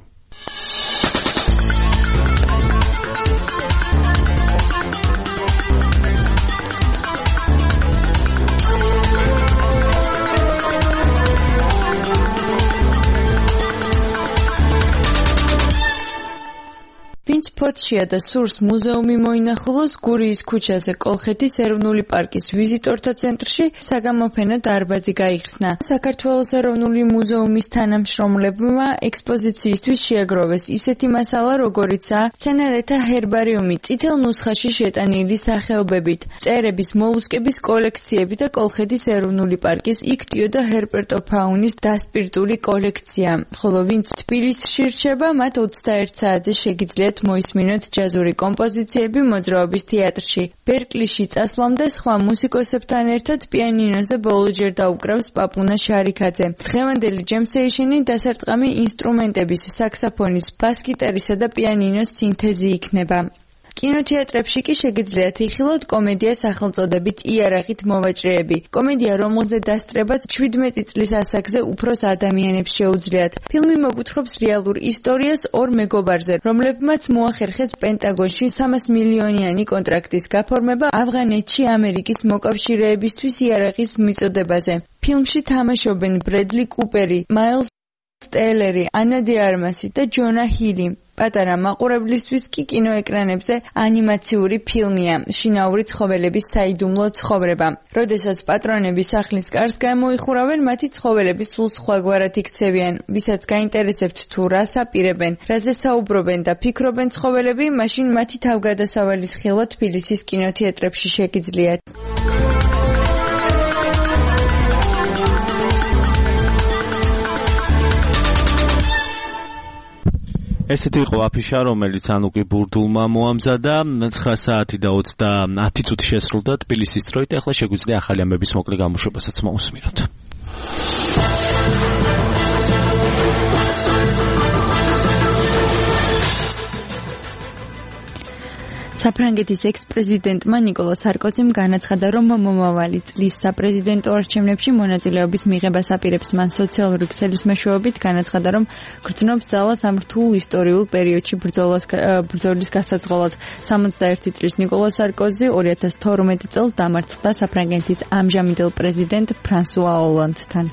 ვინც ფოთშია და სურს მუზეუმი მოინახულოს, გურიის ქუჩაზე კოლხეთის ეროვნული პარკის ვიზიტორთა ცენტრში საგამოფენო დარბაზი გაიხსნა. საქართველოს ეროვნული მუზეუმის თანამშრომლებმა ექსპოზიციისთვის შეაგროვეს ისეთი მასალა, როგორიცაა მცენარეთა ჰერბარიუმი, წითელ ნუსხაში შეტანილი სახეობებით, მწერების, მოლუსკების კოლექციები და კოლხეთის ეროვნული პარკის იქტიო და ჰერპეტოფაუნის დასპირტული კოლექცია. ხოლო ვინც თბილისში რჩება, მათ ოცდაერთ საათზე შეგიძლიათ მოისმინოთ ჯაზური კომპოზიციები მოძრაობის თეატრში. ბერკლიში წასვლამდე სხვა მუსიკოსებთან ერთად პიანინოზე ბოლოჯერ დაუკრავს პაპუნა შარიქაძე. დღევანდელი ჯემსეიშენი დასარტყამი ინსტრუმენტების, საქსაფონის, ბას-გიტარისა და პიანინოს სინთეზი იქნება. კინოთეატრებში კი შეგიძლიათ იხილოთ კომედია სახელწოდებით იარაღით მოვაჭრეები. კომედია, რომელზე დასწრებაც შვიდმეტი წლის ასაკზე უფროს ადამიანებს შეუძლიათ. ფილმი მოგვითხრობს რეალურ ისტორიას ორ მეგობარზე, რომლებმაც მოახერხეს პენტაგონში სამას მილიონიანი კონტრაქტის გაფორმება ავღანეთში ამერიკის მოკავშირეებისთვის იარაღის მიწოდებაზე. ფილმში თამაშობენ ბრედლი კუპერი, მაილს ტელერი, ანა დე არმასი და ჯონა ჰილი. პატარა მაყურებლისთვის კი კინოეკრანებზე ანიმაციური ფილმია შინაური ცხოველების საიდუმლო ცხოვრება. როდესაც პატრონები სახლის კარს გამოიხურავენ, მათი ცხოველები სულ სხვაგვარად იქცევიან. ვისაც გაინტერესებთ თუ რას აპირებენ, რაზე საუბრობენ და ფიქრობენ ცხოველები, მაშინ მათი თავგადასავალის ხილვა თბილისის კინოთეატრებში შეგიძლიათ. ესეთი იყო აფიშა, რომელიც ანუ კი ბურდულმა მოამზადა. ცხრა საათი და ოცდაათი წუთი შესრულდა თბილისის დროით. ახლა შეგვიძლია ახალი ამბების მოკლე გამოშვებასაც მოусმინოთ. საფრანგეთის ექს-პრეზიდენტმა ნიკოლას სარკოზიმ განაცხადა, რომ მომავალი წლის საპრეზიდენტო არჩევნებში მონაწილეობის მიღებას აპირებს. მან სოციალური ქსელის მეშვეობით განაცხადა, რომ გრძნობს ძალას ამ რთულ ისტორიულ პერიოდში ბრძოლის გასაწყობად. სამოცდაერთი წლის ნიკოლა სარკოზი ორი ათას თორმეტი წელს დამარცხდა საფრანგეთის ამჟამინდელ პრეზიდენტ ფრანსუა ოლანდთან.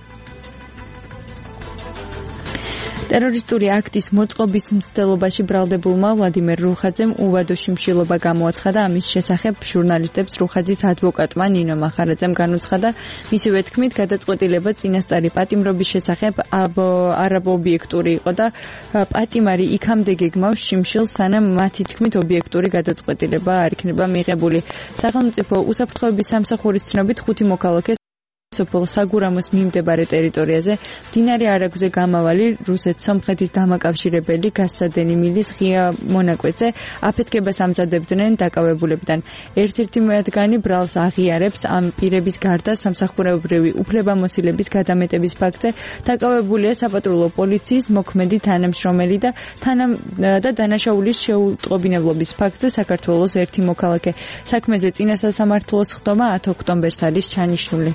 ტერორისტული აქტის მოწყობის მცდელობაში ბრალდებულმა ვლადიმერ რუხაძემ უვადო შიმშილობა გამოაცხადა. ამის შესახებ ჟურნალისტებს რუხაძის ადვოკატმა ნინო მახარაძემ განუცხადა, მისივე თქმით, გადაწყვეტილება წინასწარი პატიმრობის შესახებ არაობიექტური იყო და პატიმარი იქამდე გეგმავს შიმშილს, სანამ მათი თქმით ობიექტური გადაწყვეტილება არ იქნება მიღებული. სახელმწიფო უსაფრთხოების სამსახურის ცნობით ხუთი მოქალაქე სოფელ საგურამოს მიმდებარე ტერიტორიაზე მდინარე არაგვზე გამავალი რუსეთ-სომხეთის დამაკავშირებელი გასცადენი მილის ღია მონაკვეთზე აფეთქებას ამზადებდნენ დაკავებულებიდან. ერთ-ერთი მათგანი ბრალს აღიარებს ამ პირების გარდა სამსახურებრივი უფლებამოსილების გადამეტების ფაქტზე დაკავებულია საპატრულო პოლიციის მოქმედი თანამშრომელი და თანამ და დანაშაულის შეუტყობინებლობის ფაქტზე საქართველოს ერთი მოქალაქე. საქმეზე წინა სასამართლოს ხდომა ათი ოქტომბერს არის ჩანიშნული.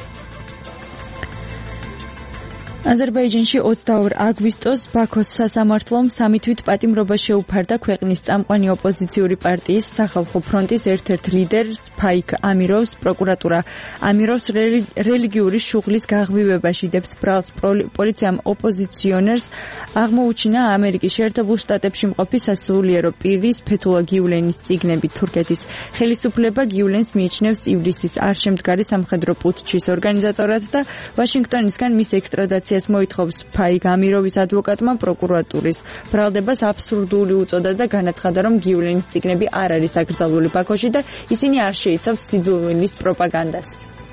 აზერბაიჯანში ოცდაორი აგვისტოს ბაქოს სასამართლომ სამი თვით პატიმრობა შეუფარდა ქვეყნის წამყვანი ოპოზიციური პარტიის სახალხო ფრონტის ერთ-ერთ ლიდერს ფაიქ ამიროვს. პროკურატურა ამიროვს რელიგიური შუღლის გაღვივებაში დებს ბრალს. პოლიციამ ოპოზიციონერს აღმოუჩინა ამერიკის შეერთებულ შტატებში მყოფი სასულიერო პირის ფეთულა გიულენის წიგნები. თურქეთის ხელისუფლება გიულენს მიიჩნევს ივლისის არშემდგარი სამხედრო პუტჩის ორგანიზატორად და ვაშინგტონისგან მის ექსტრადაციას მოითხოვს. ფაიქ ამიროვის ადვოკატმა პროკურატურის ბრალდებას აბსურდული უწოდა და განაცხადა, რომ გიულენის წიგნები არ არის აკრძალული ბაქოში და ისინი არ შეიცავს სიძულვილის პროპაგანდას.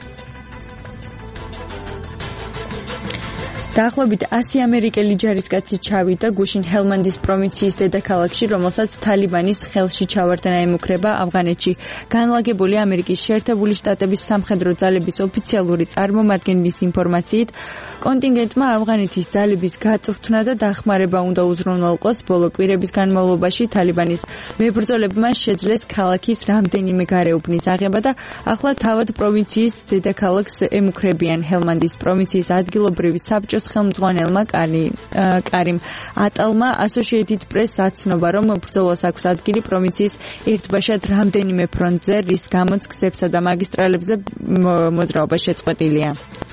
დაახლოებით ასი ამერიკელი ჯარისკაცი ჩავიდა გუშინ ჰელმანდის პროვინციის დედაქალაქში, რომელსაც თალიბანის ხელში ჩავარდნა ემუქრება ავღანეთში. განლაგებული ამერიკის შეერთებული შტატების სამხედრო ძალების ოფიციალური წარმომადგენლის ინფორმაციით, კონტინგენტმა ავღანეთის ძალების გაწვრთნა და დახმარება უნდა უზრუნველყოს. ბოლო კვირების განმავლობაში თალიბანის მებრძოლებმა შეძლეს ქალაქის რამდენიმე გარეუბნის აღება და ახლა თავად პროვინციის დედაქალაქს ემუქრებიან. ჰელმანდის პროვინციის ადგილობრივი საბჭოს ხელმძღვანელმა კარიმ ატალმა Associated Press აცნობა, რომ ბრძოლას აქვს ადგილი პროვინციის ერთბაშად რამდენიმე ფრონტზე, რის გამოც გზებსა და მაგისტრალებზე მოძრაობა შეწყვეტილია.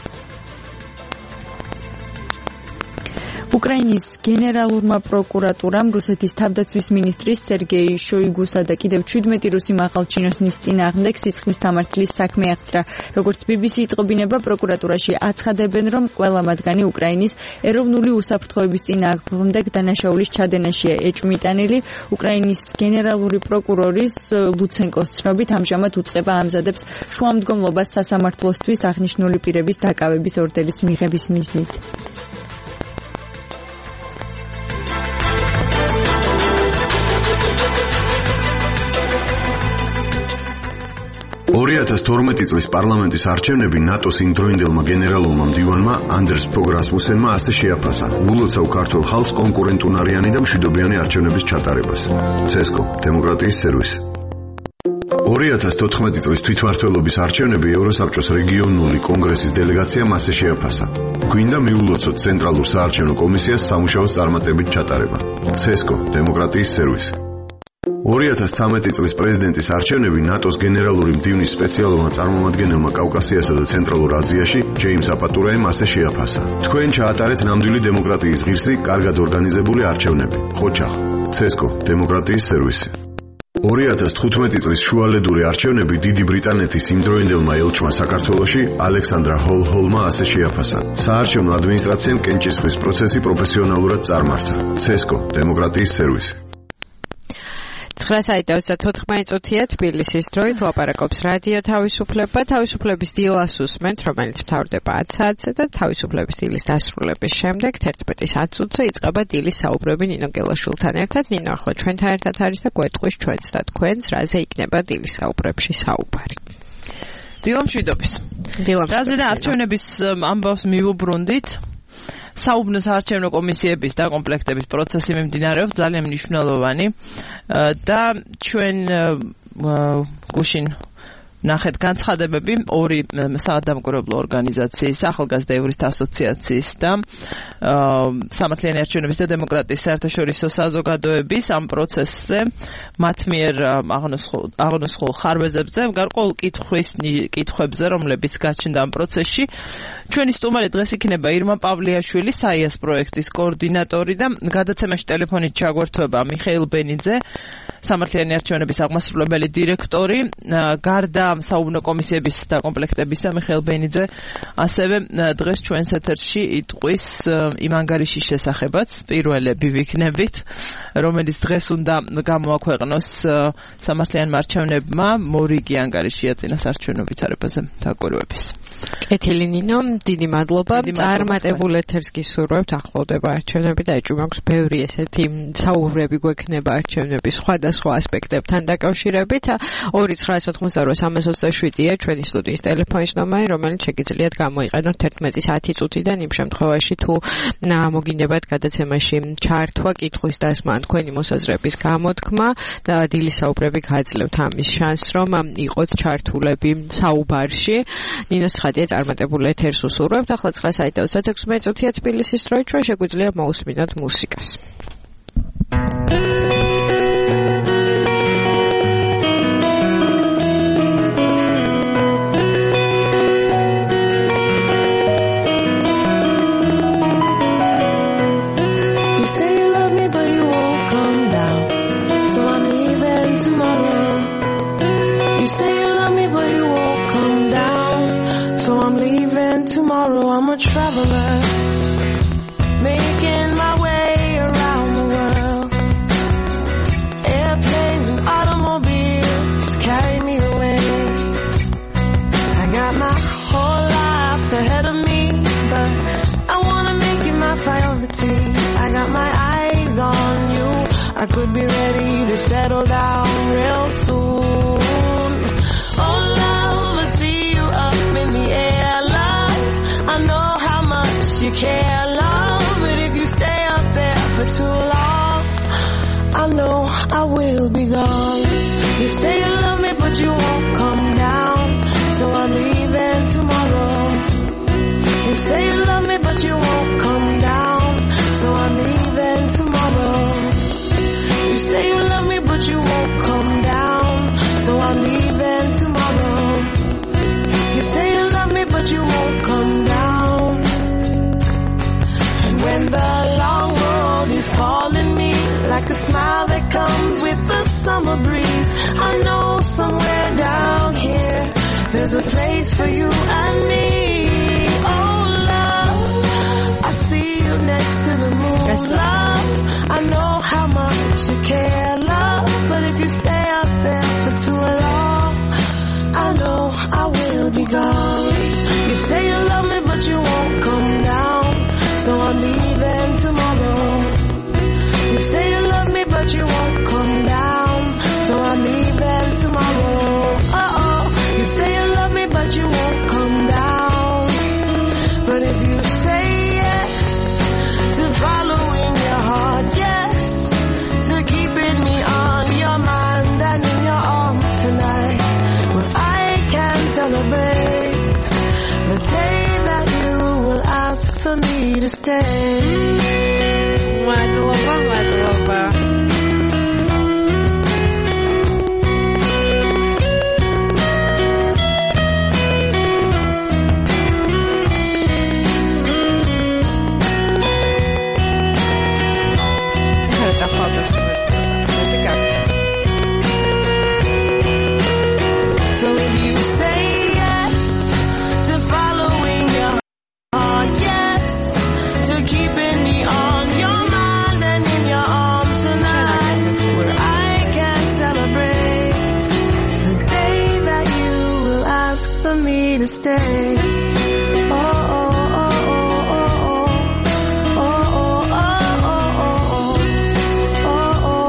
უკრაინის გენერალურმა პროკურატურამ რუსეთის თავდაცვის მინისტრის სერგეი შოიგუსა და კიდევ ჩვიდმეტი რუსი მაღალჩინოსნის წინააღმდეგ სისხლის დამართლის საქმე აღწერა. როგორც ბი ბი სი იტყობინება, პროკურატურაში აცხადებენ, რომ ყველა მათგანი უკრაინის ეროვნული უსაფრთხოების წინააღმდეგ დანაშაულის ჩადენაშია ეჭვმიტანილი. უკრაინის გენერალური პროკურორის ლუცენკოს ცნობით, ამჟამად უწყება ამზადებს შუამდგომლობას სასამართლოსთვის აღნიშნული პირების დაკავების ორდერის მიღების მიზნით. ორი ათას თორმეტი წლის პარლამენტის არჩევნები ნატოს იმდროინდელმა გენერალურმა მდივანმა ანდერს ფოგ რასმუსენმა ასე შეაფასა ულოცავ ქართულ ხალხს კონკურენტუნარიანი და მშვიდობიანი არჩევნების ჩატარებას. ცესკო დემოკრატიის სერვისი. ორი ათას თოთხმეტი წლის თვითმმართველობის არჩევნები ევროსაბჭოს რეგიონული კონგრესის დელეგაციამ ასე შეაფასა. გვინდა მიულოცოთ ცენტრალურ საარჩევნო კომისიას სამუშაოს წარმატებით ჩატარება. ცესკო დემოკრატიის სერვისი. ორი ათას ცხრამეტი წლის პრეზიდენტის არჩევნები ნატოს გენერალური მდივნის სპეციალურმა წარმომადგენელმა კავკასიასა და ცენტრალურ აზიაში ჯეიმს აპატურაემ ასე შეაფასა. თქვენ ჩაატარეთ ნამდვილი დემოკრატიის ღირსი, კარგად ორგანიზებული არჩევნები. ხოჩახ, ცესკო, დემოკრატიის სერვისი. ორი ათას თხუთმეტი წლის შუალედური არჩევნები დიდი ბრიტანეთის იმდროინდელმა ელჩმა საქართველოში ალექსანდრა ჰოლჰოლმა ასე შეაფასა. საარჩევნო ადმინისტრაციამ კენჭისყრის პროცესი პროფესიონალურად წარმართა. ცესკო, დემოკრატიის სერვისი. ცხრა საათი ოცდათოთხმეტი წუთია თბილისის დროით ლაპარაკობს რადიო თავისუფლება. თავისუფლების დილას უსმენთ, რომელიც მთავრდება ათ საათზე და თავისუფლების დილის დასრულების შემდეგ თერთმეტის ათ წუთზე იწყება დილის საუბრები ნინო გელაშვილთან ერთად. ნინო ახლა ჩვენთან ერთად არის და გვეტყვის ჩვენს და თქვენს, რაზე იქნება დილის საუბრებში საუბარი. დილამშვიდობის. დილამშვიდობის. რაზე და არჩევნების ამბავს მივუბრუნდით. საუბნო საარჩევნო კომისიების დაკომპლექტების პროცესი მიმდინარეობს, ძალიან მნიშვნელოვანი და ჩვენ გუშინ ნახეთ განცხადებები ორი საადამკვირვებლო ორგანიზაციის, ახალგაზრდა ევრისთა ასოციაციის და სამართლიანი არჩევნების და დემოკრატიის საერთაშორისო საზოგადოების ამ პროცესზე მათ მიერ აღნოსხულ ხარვეზებზე, გარკვეულ კითხვის კითხვებზე, რომლებიც გაჩნდა ამ პროცესში. ჩვენი სტუმარი დღეს იქნება ირმა პავლიაშვილი, საიას პროექტის კოორდინატორი და გადაცემაში ტელეფონით ჩაგვერთვება მიხეილ ბენიძე, სამართლიანი არჩევნების აღმასრულებელი დირექტორი, გარდა საუბნო კომისიების დაკომპლექტებისა მიხეილ ბენიძე ასევე დღეს ჩვენს ეთერში იტყვის იმ ანგარიშის შესახებაც, პირველები ვიქნებით, რომელიც დღეს უნდა გამოაქვეყნოს სამართლიან არჩევნებმა, მორიგი ანგარიში აწინა საარჩევნო ვითარებაზე დაკვირვების. კეთილი ნინო, დიდი მადლობა. წარმატებულ ეთერს გისურვებთ, ახლოვდება არჩევნები და ეჭვი მაქვს ბევრი ესეთი საუბრები გვექნება არჩევნების სხვადასხვა ასპექტებთან დაკავშირებით. ორი ცხრა ოთხმოცდაორვა სამას ოცდაშვიდია ჩვენი სტუდიის ტელეფონის ნომერი, რომელიც შეგიძლიათ გამოიყენოთ თერთმეტი საათი წუთიდან იმ შემთხვევაში თუ მოგინდებათ გადაცემაში ჩართვა, კითხვის დასმა ან თქვენი მოსაზრების გამოთქმა და დილის საუბრები გააძლევთ ამის შანსს, რომ იყოთ ჩართულები საუბარში. ნინოს ხატია წარმატებულ ეთერს უსურვებთ. ახლა ცხრა საათი და ოცდაექვსი წუთია თბილისის დროით, ჩვენ შეგვიძლია მოусმინოთ მუსიკას. I'm a traveler, making my way around the world. Airplanes and automobiles carry me away. I got my whole life ahead of me, but I wanna make you my priority. I got my eyes on you. I could be ready to settle down real soon. Oh love, I see you up in the air, love. I know how much you care, love, but if you stay up there for too long, I know I will be gone. You say you love me, but you won't come down, so I'm leaving tomorrow. You say you love me, but you won't come down, so I'm leaving tomorrow. You say you love me, but you won't come down, so I'm leaving tomorrow. You say you love me, but you won't come down. And when the long road is calling me, like a smile that comes with the summer breeze, I know somewhere down here there's a place for you and me. Oh love, I see you next to the moon. Yes, love, I know how much you care, love, but if you stay up there for too long, I know I will be gone. You say you love me, but you won't come down, so I'm leaving tomorrow. You say you love me, but you won't come down, so I'm leaving tomorrow. Uh-oh, you say you love me, but you won't come down. But if you say yes to following your heart, yes to keeping me on your mind and in your arms tonight, well, I can celebrate the day that you will ask for me to stay. Madloba, madloba. So if you say yes to following your heart, yes to keeping me on your mind and in your arms tonight, where I can celebrate the day that you will ask for me to stay. Oh, oh, oh, oh, oh, oh, oh, oh, oh, oh, oh,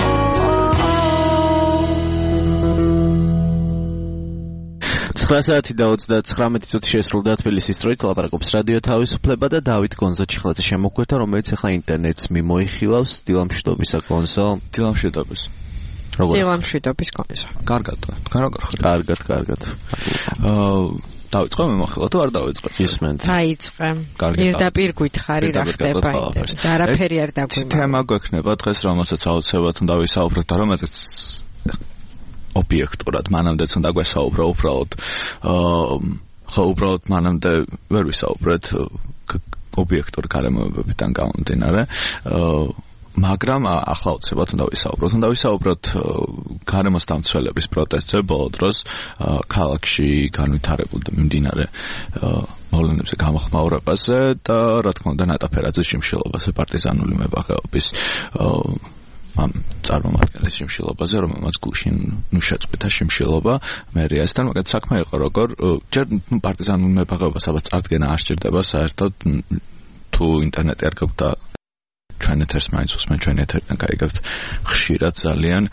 ცხრა საათი და ოცდათხრამეტი წუთი შესრულდა თბილისის დროით, ლაპარაკობს რადიო თავისუფლება და დავით გონზო ჩიხლაძე შემოგვეთა, რომელიც ახლა ინტერნეტს მიმოიხილავს. დილამშვიდობისა გონზო. დილამშვიდობის. როგორ? დილამშვიდობის გონზო. კარგად, თქვენ როგორ ხართ? კარგად, კარგად. აა დავიწყო მე მოხელა თუ არ დავიწყო? ისმენთ. დაიწყე. პირდაპირ გითხარი რა ხდება. არაფერი არ დაგვიმართა. თემა გვექნება დღეს, რომელსაც აუცილებლად უნდა ვისაუბროთ და რომელსაც ობიექტურად მანამდეც უნდა გვესაუბრო უბრალოდ აა ხო უბრალოდ მანამდე ვერ ვისაუბრეთ ობიექტური გარემოებებიდან გამომდინარე. აა მაგრამ ახლა უცებად უნდა ვისაუბროთ. უნდა ვისაუბროთ გარემოს დამცველების პროტესტზე ბოლო დროს ქალაქში განვითარებულ და მიმდინარე მოვლენებზე გამოხმაურებაზე და რა თქმა უნდა ნატაფერაძის შიმშილობაზე პარტიზანული მებაღეობის ამ წარმომადგენლის შიმშილობაზე, რომელმაც გუშინ ნუ შეწყვიტა შიმშილობა მერიასთან, მაგრამ საქმე იყო როგორ ჯერ პარტიზანული მებაღეობას ალბათ წარდგენა არ სჭირდება საერთოდ თუ ინტერნეტი არ გაქვთ და ჩვენ ეთერს მაინც უსმენ, ჩვენ ეთერიდან გაიგებთ ხშირად ძალიან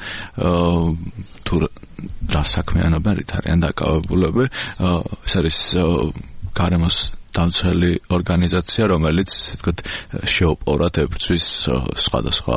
თუ რა საქმიანობენ, რით არიან დაკავებულები. ეს არის გარემოს დამცველი ორგანიზაცია, რომელიც თქოთ შეოპოვრად ებრძვის სხვადასხვა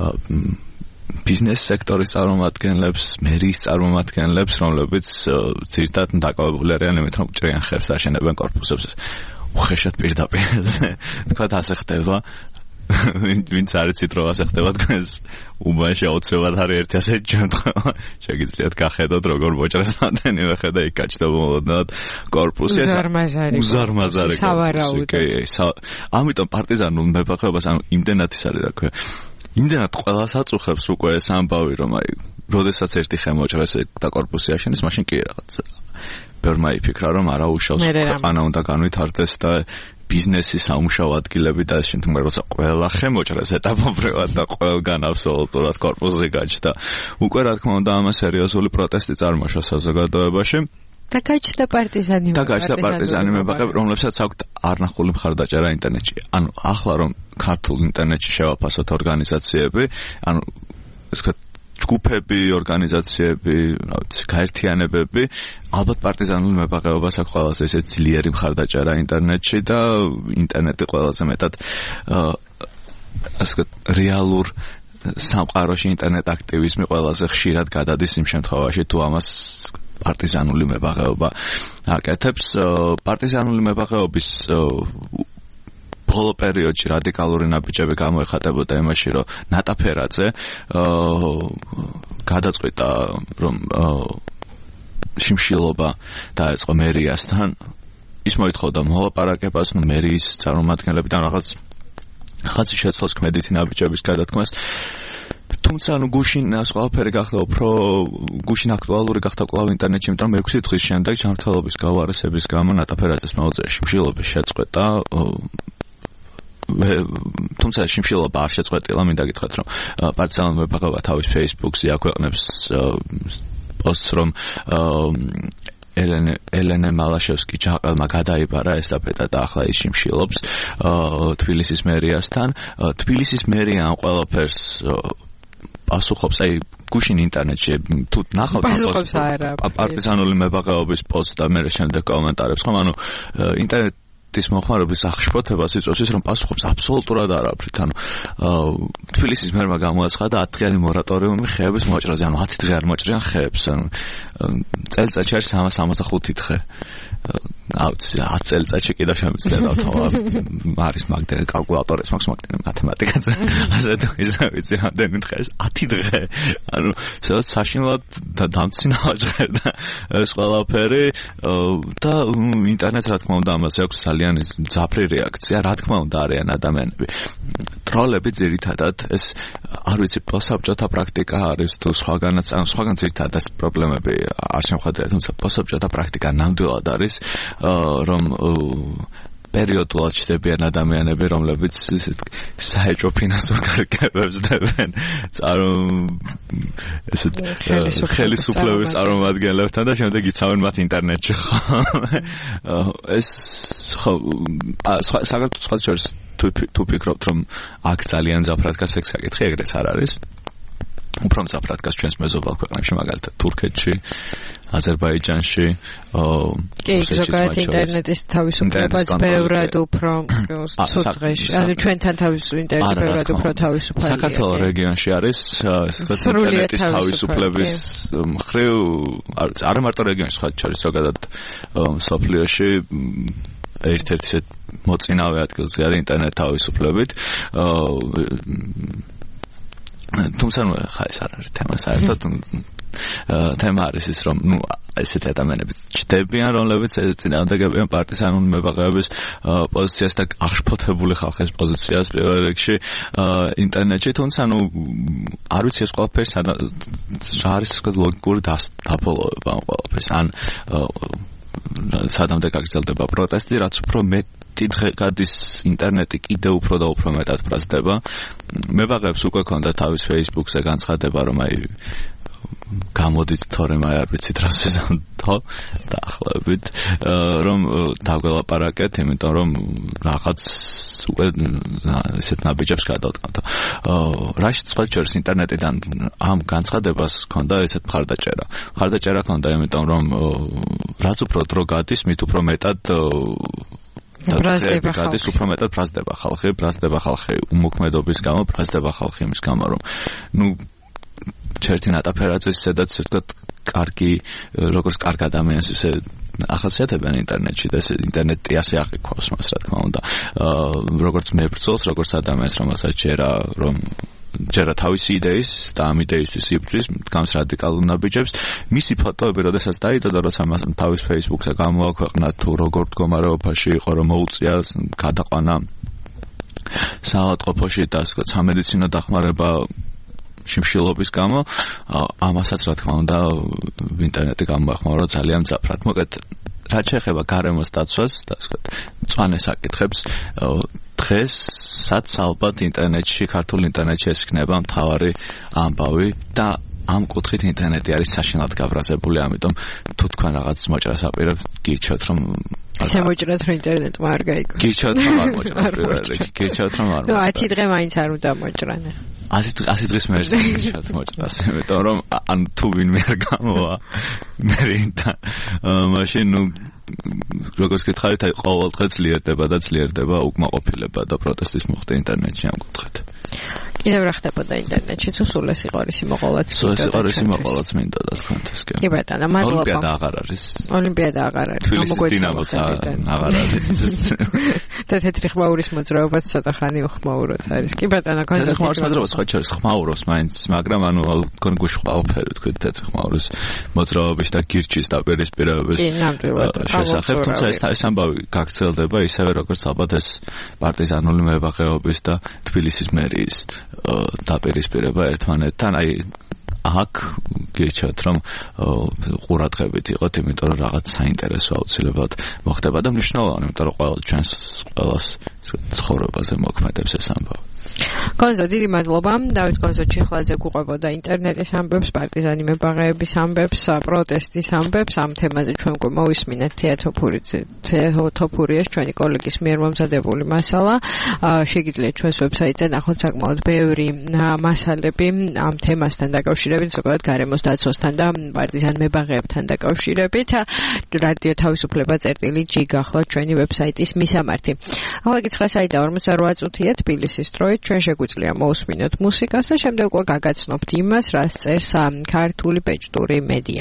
ბიზნეს სექტორის წარმომადგენლებს, მერიის წარმომადგენლებს, რომლებიც ძირითადად დაკავებული არიან იმით, რომ ჭრიან ხერხს აშენებენ კორპუსებს. უხეშად პირდაპირ თქვათ ასე ხდება. ვინც არ იცით რომ ასე ხდება თქვენს უბანში აუცილებლად არის ერთი ასეთი შემთხვევა. შეგიძლიათ გახედოთ როგორ მოჭრეს რამდენიმე ხედა იქ გაჩნდებოდათ კორპუსი. უზარმაზარი კორპუსი. ამიტომ პარტიზანულ მებაღეობას ანუ იმდენად ის არის რა ქვია. იმდენად ყველას აწუხებს უკვე ეს ამბავი რომ აი როდესაც ერთი ხე მოჭრეს და კორპუსი აშენეს მაშინ კი რაღაცა ბევრმა იფიქრა რომ არა უშავს ქვეყანა უნდა განვითარდეს და ბიზნესი სამუშაო ადგილები და ეს შემთხვევაში როცა ყველა ხე მოჭრეს ეტაპობრივად და ყველგან აბსოლუტურად კორპუსი გაჩნდა. უკვე რა თქმა უნდა ამას სერიოზული პროტესტი წარმოშვა საზოგადოებაში. და გაჩნდა პარტიზანი და გაჩნდა პარტიზანი მებაღეები, რომლებსაც აქვთ არნახული მხარდაჭერა ინტერნეტში. ანუ ახლა რომ ქართულ ინტერნეტში შევაფასოთ ორგანიზაციები, ანუ ეს ვთქვათ ჯგუფები, ორგანიზაციები, რა ვიცი, გაერთიანებები, ალბათ პარტიზანულ მებაღეობას აქვს ყველაზე ესე ძლიერი მხარდაჭერა ინტერნეტში და ინტერნეტი ყველაზე მეტად ასე ვთქვათ რეალურ სამყაროში ინტერნეტ აქტივიზმი ყველაზე ხშირად გადადის იმ შემთხვევაში თუ ამას პარტიზანული მებაღეობა აკეთებს. პარტიზანული მებაღეობის ბოლო პერიოდში რადიკალური ნაბიჯები გამოეხატებოდა იმაში, რომ ნატაფერაძე გადაწყვიტა, რომ შიმშილობა დაეწყო მერიასთან. ის მოითხოვდა მოლაპარაკებას, ნუ მერიის წარმომადგენლებიდან რაღაც რაღაცი შეცვლას ქმედითი ნაბიჯების გადადგმას. თუმცა ანუ გუშინ ეს ყველაფერი გახდა უფრო გუშინ აქტუალური გახდა კვლავ ინტერნეტში, იმიტომ რომ ექვსი დღის შემდეგ ჯანმრთელობის გაუარესების გამო ნატაფერაძეს მოუწია შიმშილობის შეწყვეტა. თუმცა შიმშილობა არ შეწყვეტილა, მინდა გითხრათ, რომ პარტიზანულ მებაღეობა თავის Facebook-ზე აქვეყნებს პოსტს, რომ ელენე ელენე მალაშევსკი ჯაყელმა გადაიბარა ესტაფეტა და ახლა ის შიმშილობს თბილისის მერიასთან. თბილისის მერია ამ ყველაფერს პასუხობს, აი გუშინ ინტერნეტში თუ ნახავთ პარტიზანული მებაღეობის პოსტს და მე შემდეგ კომენტარებს, ხომ ანუ ინტერნეტ ის მოხმარების აღშფოთებას იწვევს ის რომ პასუხობს აბსოლუტურად არაფრით. ანუ თბილისის მერმა გამოაცხადა ათდღიანი მორატორიუმი ხეების მოჭრაზე, ანუ ათი დღე არ მოჭრიან ხეებს. წელიწადში არის სამას სამოცდახუთი დღე. აუცი ათ წელიწადში კიდევ შემიძლია თქო არის მაგდენ კალკულატორიც მაქვს მაგდენ მათემატიკაზე. ასე თუ ის რა ვიცი რამდენი დღე ათი დღე. ანუ სადაც საშინლად დამცინავ ჟღერდა ეს ყველაფერი და ინტერნეტს რა თქმა უნდა ამაზე აქვს ძალიან ძაფრი რეაქცია. რა თქმა უნდა არიან ადამიანები. ტროლები ძირითადად ეს არ ვიცი პოსაბჭოთა პრაქტიკა არის თუ სხვაგანაც, ანუ სხვაგან ძირითადად ეს პრობლემები არ შემოხატია, თუმცა პოსაბჭოთა პრაქტიკა ნამდვილად არის, რომ პერიოდულად ჩნდებიან ადამიანები, რომლებიც საეჭვო ფინანსურ გარიგებებს დებენ ესეთ ხელისუფლების წარმომადგენლებთან და შემდეგ იცავენ მათ ინტერნეტში. ეს ხო საქართველოს სხვა შორის თუ ფიქრობთ, რომ აქ ძალიან ძაფრად გას ეს საკითხი, ეგრეც არ არის. უფრო მძაფრად გას ჩვენს მეზობელ ქვეყნებში, მაგალითად თურქეთში, აზერბაიჯანში, კი, ზოგადად ინტერნეტის თავისუფლებაც ბევრად უფრო ცუდ დღეში. ანუ ჩვენთან თავისუფლ ინტერნეტი ბევრად უფრო თავისუფალია. საქართველოს რეგიონში არის ინტერნეტის თავისუფლების მხრივ არა მარტო რეგიონში, სხვა შორის ზოგადად მსოფლიოში ერთ-ერთი მოწინავე ადგილზე არის ინტერნეტ თავისუფლებით. თუმცა ნუ ხა ეს არ არის თემა საერთოდ თემა არის ის რომ ნუ ესეთი ადამიანები ჩდებიან რომლებიც წინააღმდეგებიან პარტიის ან მებაღეობის პოზიციას და აღშფოთებული ხალხის პოზიციას პირველ რიგში ინტერნეტში თუმცა ნუ არ ვიცი ეს ყველაფერი რა არის ლოგიკური დაფოლოვება ამ ყველაფერს ან სადამდე გაგრძელდება პროტესტი რაც უფრო მეტი დღე გადის ინტერნეტი კიდევ უფრო და უფრო მეტად ბრაზდება მებაღეებს უკვე ქონდა თავის Facebook-ზე განცხადება რომ აი გამოდით თორემ აი არ ვიცით რას ვიზამთო დაახლოებით რომ დავგელაპარაკეთ იმიტომ რომ რაღაც უკვე ესეთ ნაბიჯებს გადავტყავთ რაშიც სხვა შორის ინტერნეტიდან ამ განცხადებას ქონდა ესეთ მხარდაჭერა მხარდაჭერა ქონდა იმიტომ რომ რაც უფრო დრო გადის მით უფრო მეტად ბრაზდება ხალხი უფრო მეტად ბრაზდება ხალხი ბრაზდება ხალხი უმოქმედობის გამო ბრაზდება ხალხი იმის გამო რომ ნუ ჩერტი ნატაფერაძეს სადაც ერთად კარგი როგორც კარგ ადამიანს ისე ახასიათებენ ინტერნეტში და ეს ინტერნეტი ასე აღიქვავს მას რა თქმა უნდა როგორც მებრძოლს როგორც ადამიანს რომელსაც ჯერა რომ ჯერა თავისი იდეის და ამ იდეისთვის იბრძვის დგამს რადიკალურ ნაბიჯებს მისი ფოტოები როდესაც დაიდოდა როცა მას თავის Facebook-ზე გამოაქვეყნა თუ როგორ მდგომარეობაში იყო რომ მოუწია გადაყვანა საავადმყოფოში და ასე ვთქვათ სამედიცინო დახმარება შიმშილობის გამო ამასაც რა თქმა უნდა ინტერნეტი გამოახმაურა ძალიან მძაფრად. მოკლედ რაც შეეხება გარემოს დაცვას და ასე ვთქვათ მწვანე საკითხებს დღესაც ალბათ ინტერნეტში ქართულ ინტერნეტში ეს იქნება მთავარი ამბავი და ამ კუთხით ინტერნეტი არის საშინლად გაბრაზებული, ამიტომ თუ თქვენ რაღაც მოჭრას აპირებთ, გირჩევთ რომ ისე მოჭრათ რომ ინტერნეტმა არ გაიგო. გირჩევთ რომ არ მოჭრათ. გირჩევთ რომ არ. ნუ ათი დღე მაინც არ უნდა მოჭრან. ათი დღის მერე გირჩევთ მოჭრას, იმიტომ რომ ან თუ ვინმე არ გამოვა მე და მაშინ ნუ როგორც გითხარით, აი ყოველ დღე ძლიერდება და ძლიერდება უკმაყოფილება და პროტესტის მოხდა ინტერნეტში ამ კუთხით. კიდევ რა ხდებოდა ინტერნეტში თუ სულ ეს იყო ის მოყოლაც სულ ეს იყო ის მოყოლაც მინდა და თქვენთვის კი. კი ბატონო, მადლობა. ოლიმპიადა აღარ არის. ოლიმპიადა აღარ არის. მოგვეცინოთ აღარ არის. და თეთრი ხმაურის მოძრაობაც ცოტა ხანი უხმაუროთ არის. კი ბატონო, თეთრი ხმაურის მოძრაობა სხვა შორის ხმაურობს მაინც, მაგრამ ანუ გონ გუშყალფერი თქვით თეთრი ხმაურის მოძრაობის და გირჩის დაპირისპირებების შესახებ, თუმცა ეს ეს ამბავი გაგრძელდება ისევე როგორც ალბათ ეს პარტიზანული მებაღეობის და თბილისის მერიის დაპირისპირება ერთმანეთთან, აი აქ გეჩათ რომ ყურადღებით იყოთ, იმიტომ რომ რაღაც საინტერესო აუცილებლად მოხდება და მნიშვნელოვანი, იმიტომ რომ ყველა ჩვენს ყველას ცხოვრებაზე მოქმედებს ეს ამბავი. კონზო, დიდი მადლობა. დავით კონზო ჩიხლაძე გუყვებოდა ინტერნეტის ამბებს, პარტიზანი მებაღეების ამბებს, პროტესტის ამბებს. ამ თემაზე ჩვენ მოვისმინეთ თეათოფურიას, ჩვენი კოლეგის მიერ მომზადებული მასალა. შეგიძლიათ ჩვენს ვებსაიტზე ნახოთ საკმაოდ ბევრი მასალები ამ თემასთან დაკავშირებით, ზოგადად გარემოს დაცვასთან და პარტიზან მებაღეებთან დაკავშირებით. რადიო თავისუფლება წერტილი ჯი გახლავთ ჩვენი ვებსაიტის მისამართი. ახლა კი ცხრა საიტა ორმოცდარვა წუთია თბილისის დროით. ჩვენ შეგვიძლია მოусმინოთ მუსიკას და შემდეგ უკვე გაგაცნობთ იმას, რაც წერს ქართული ბეჭდური მედია.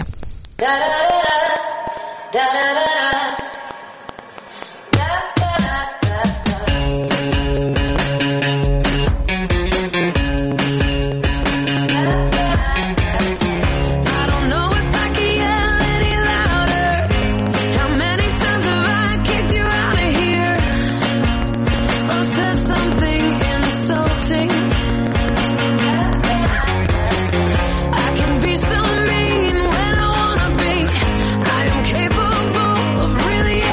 Really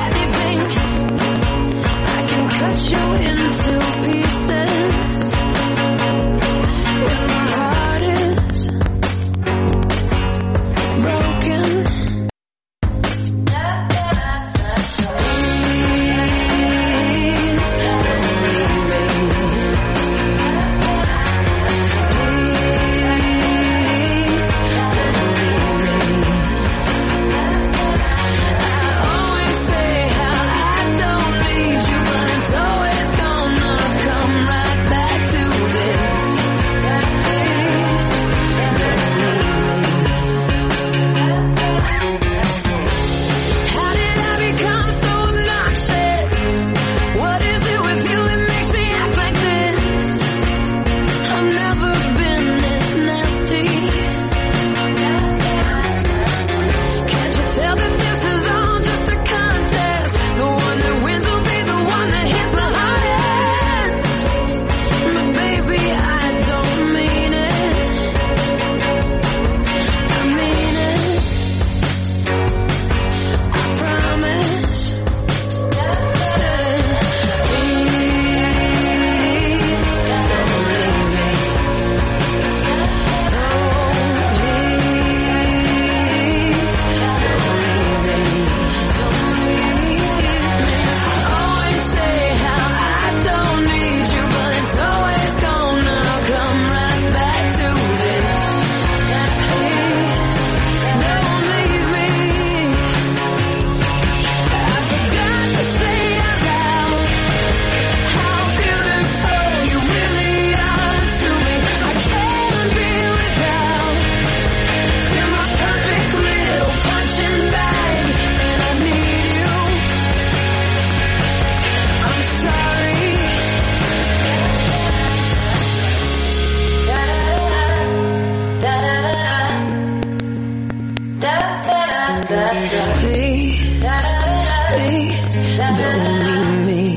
Please, please, don't leave me.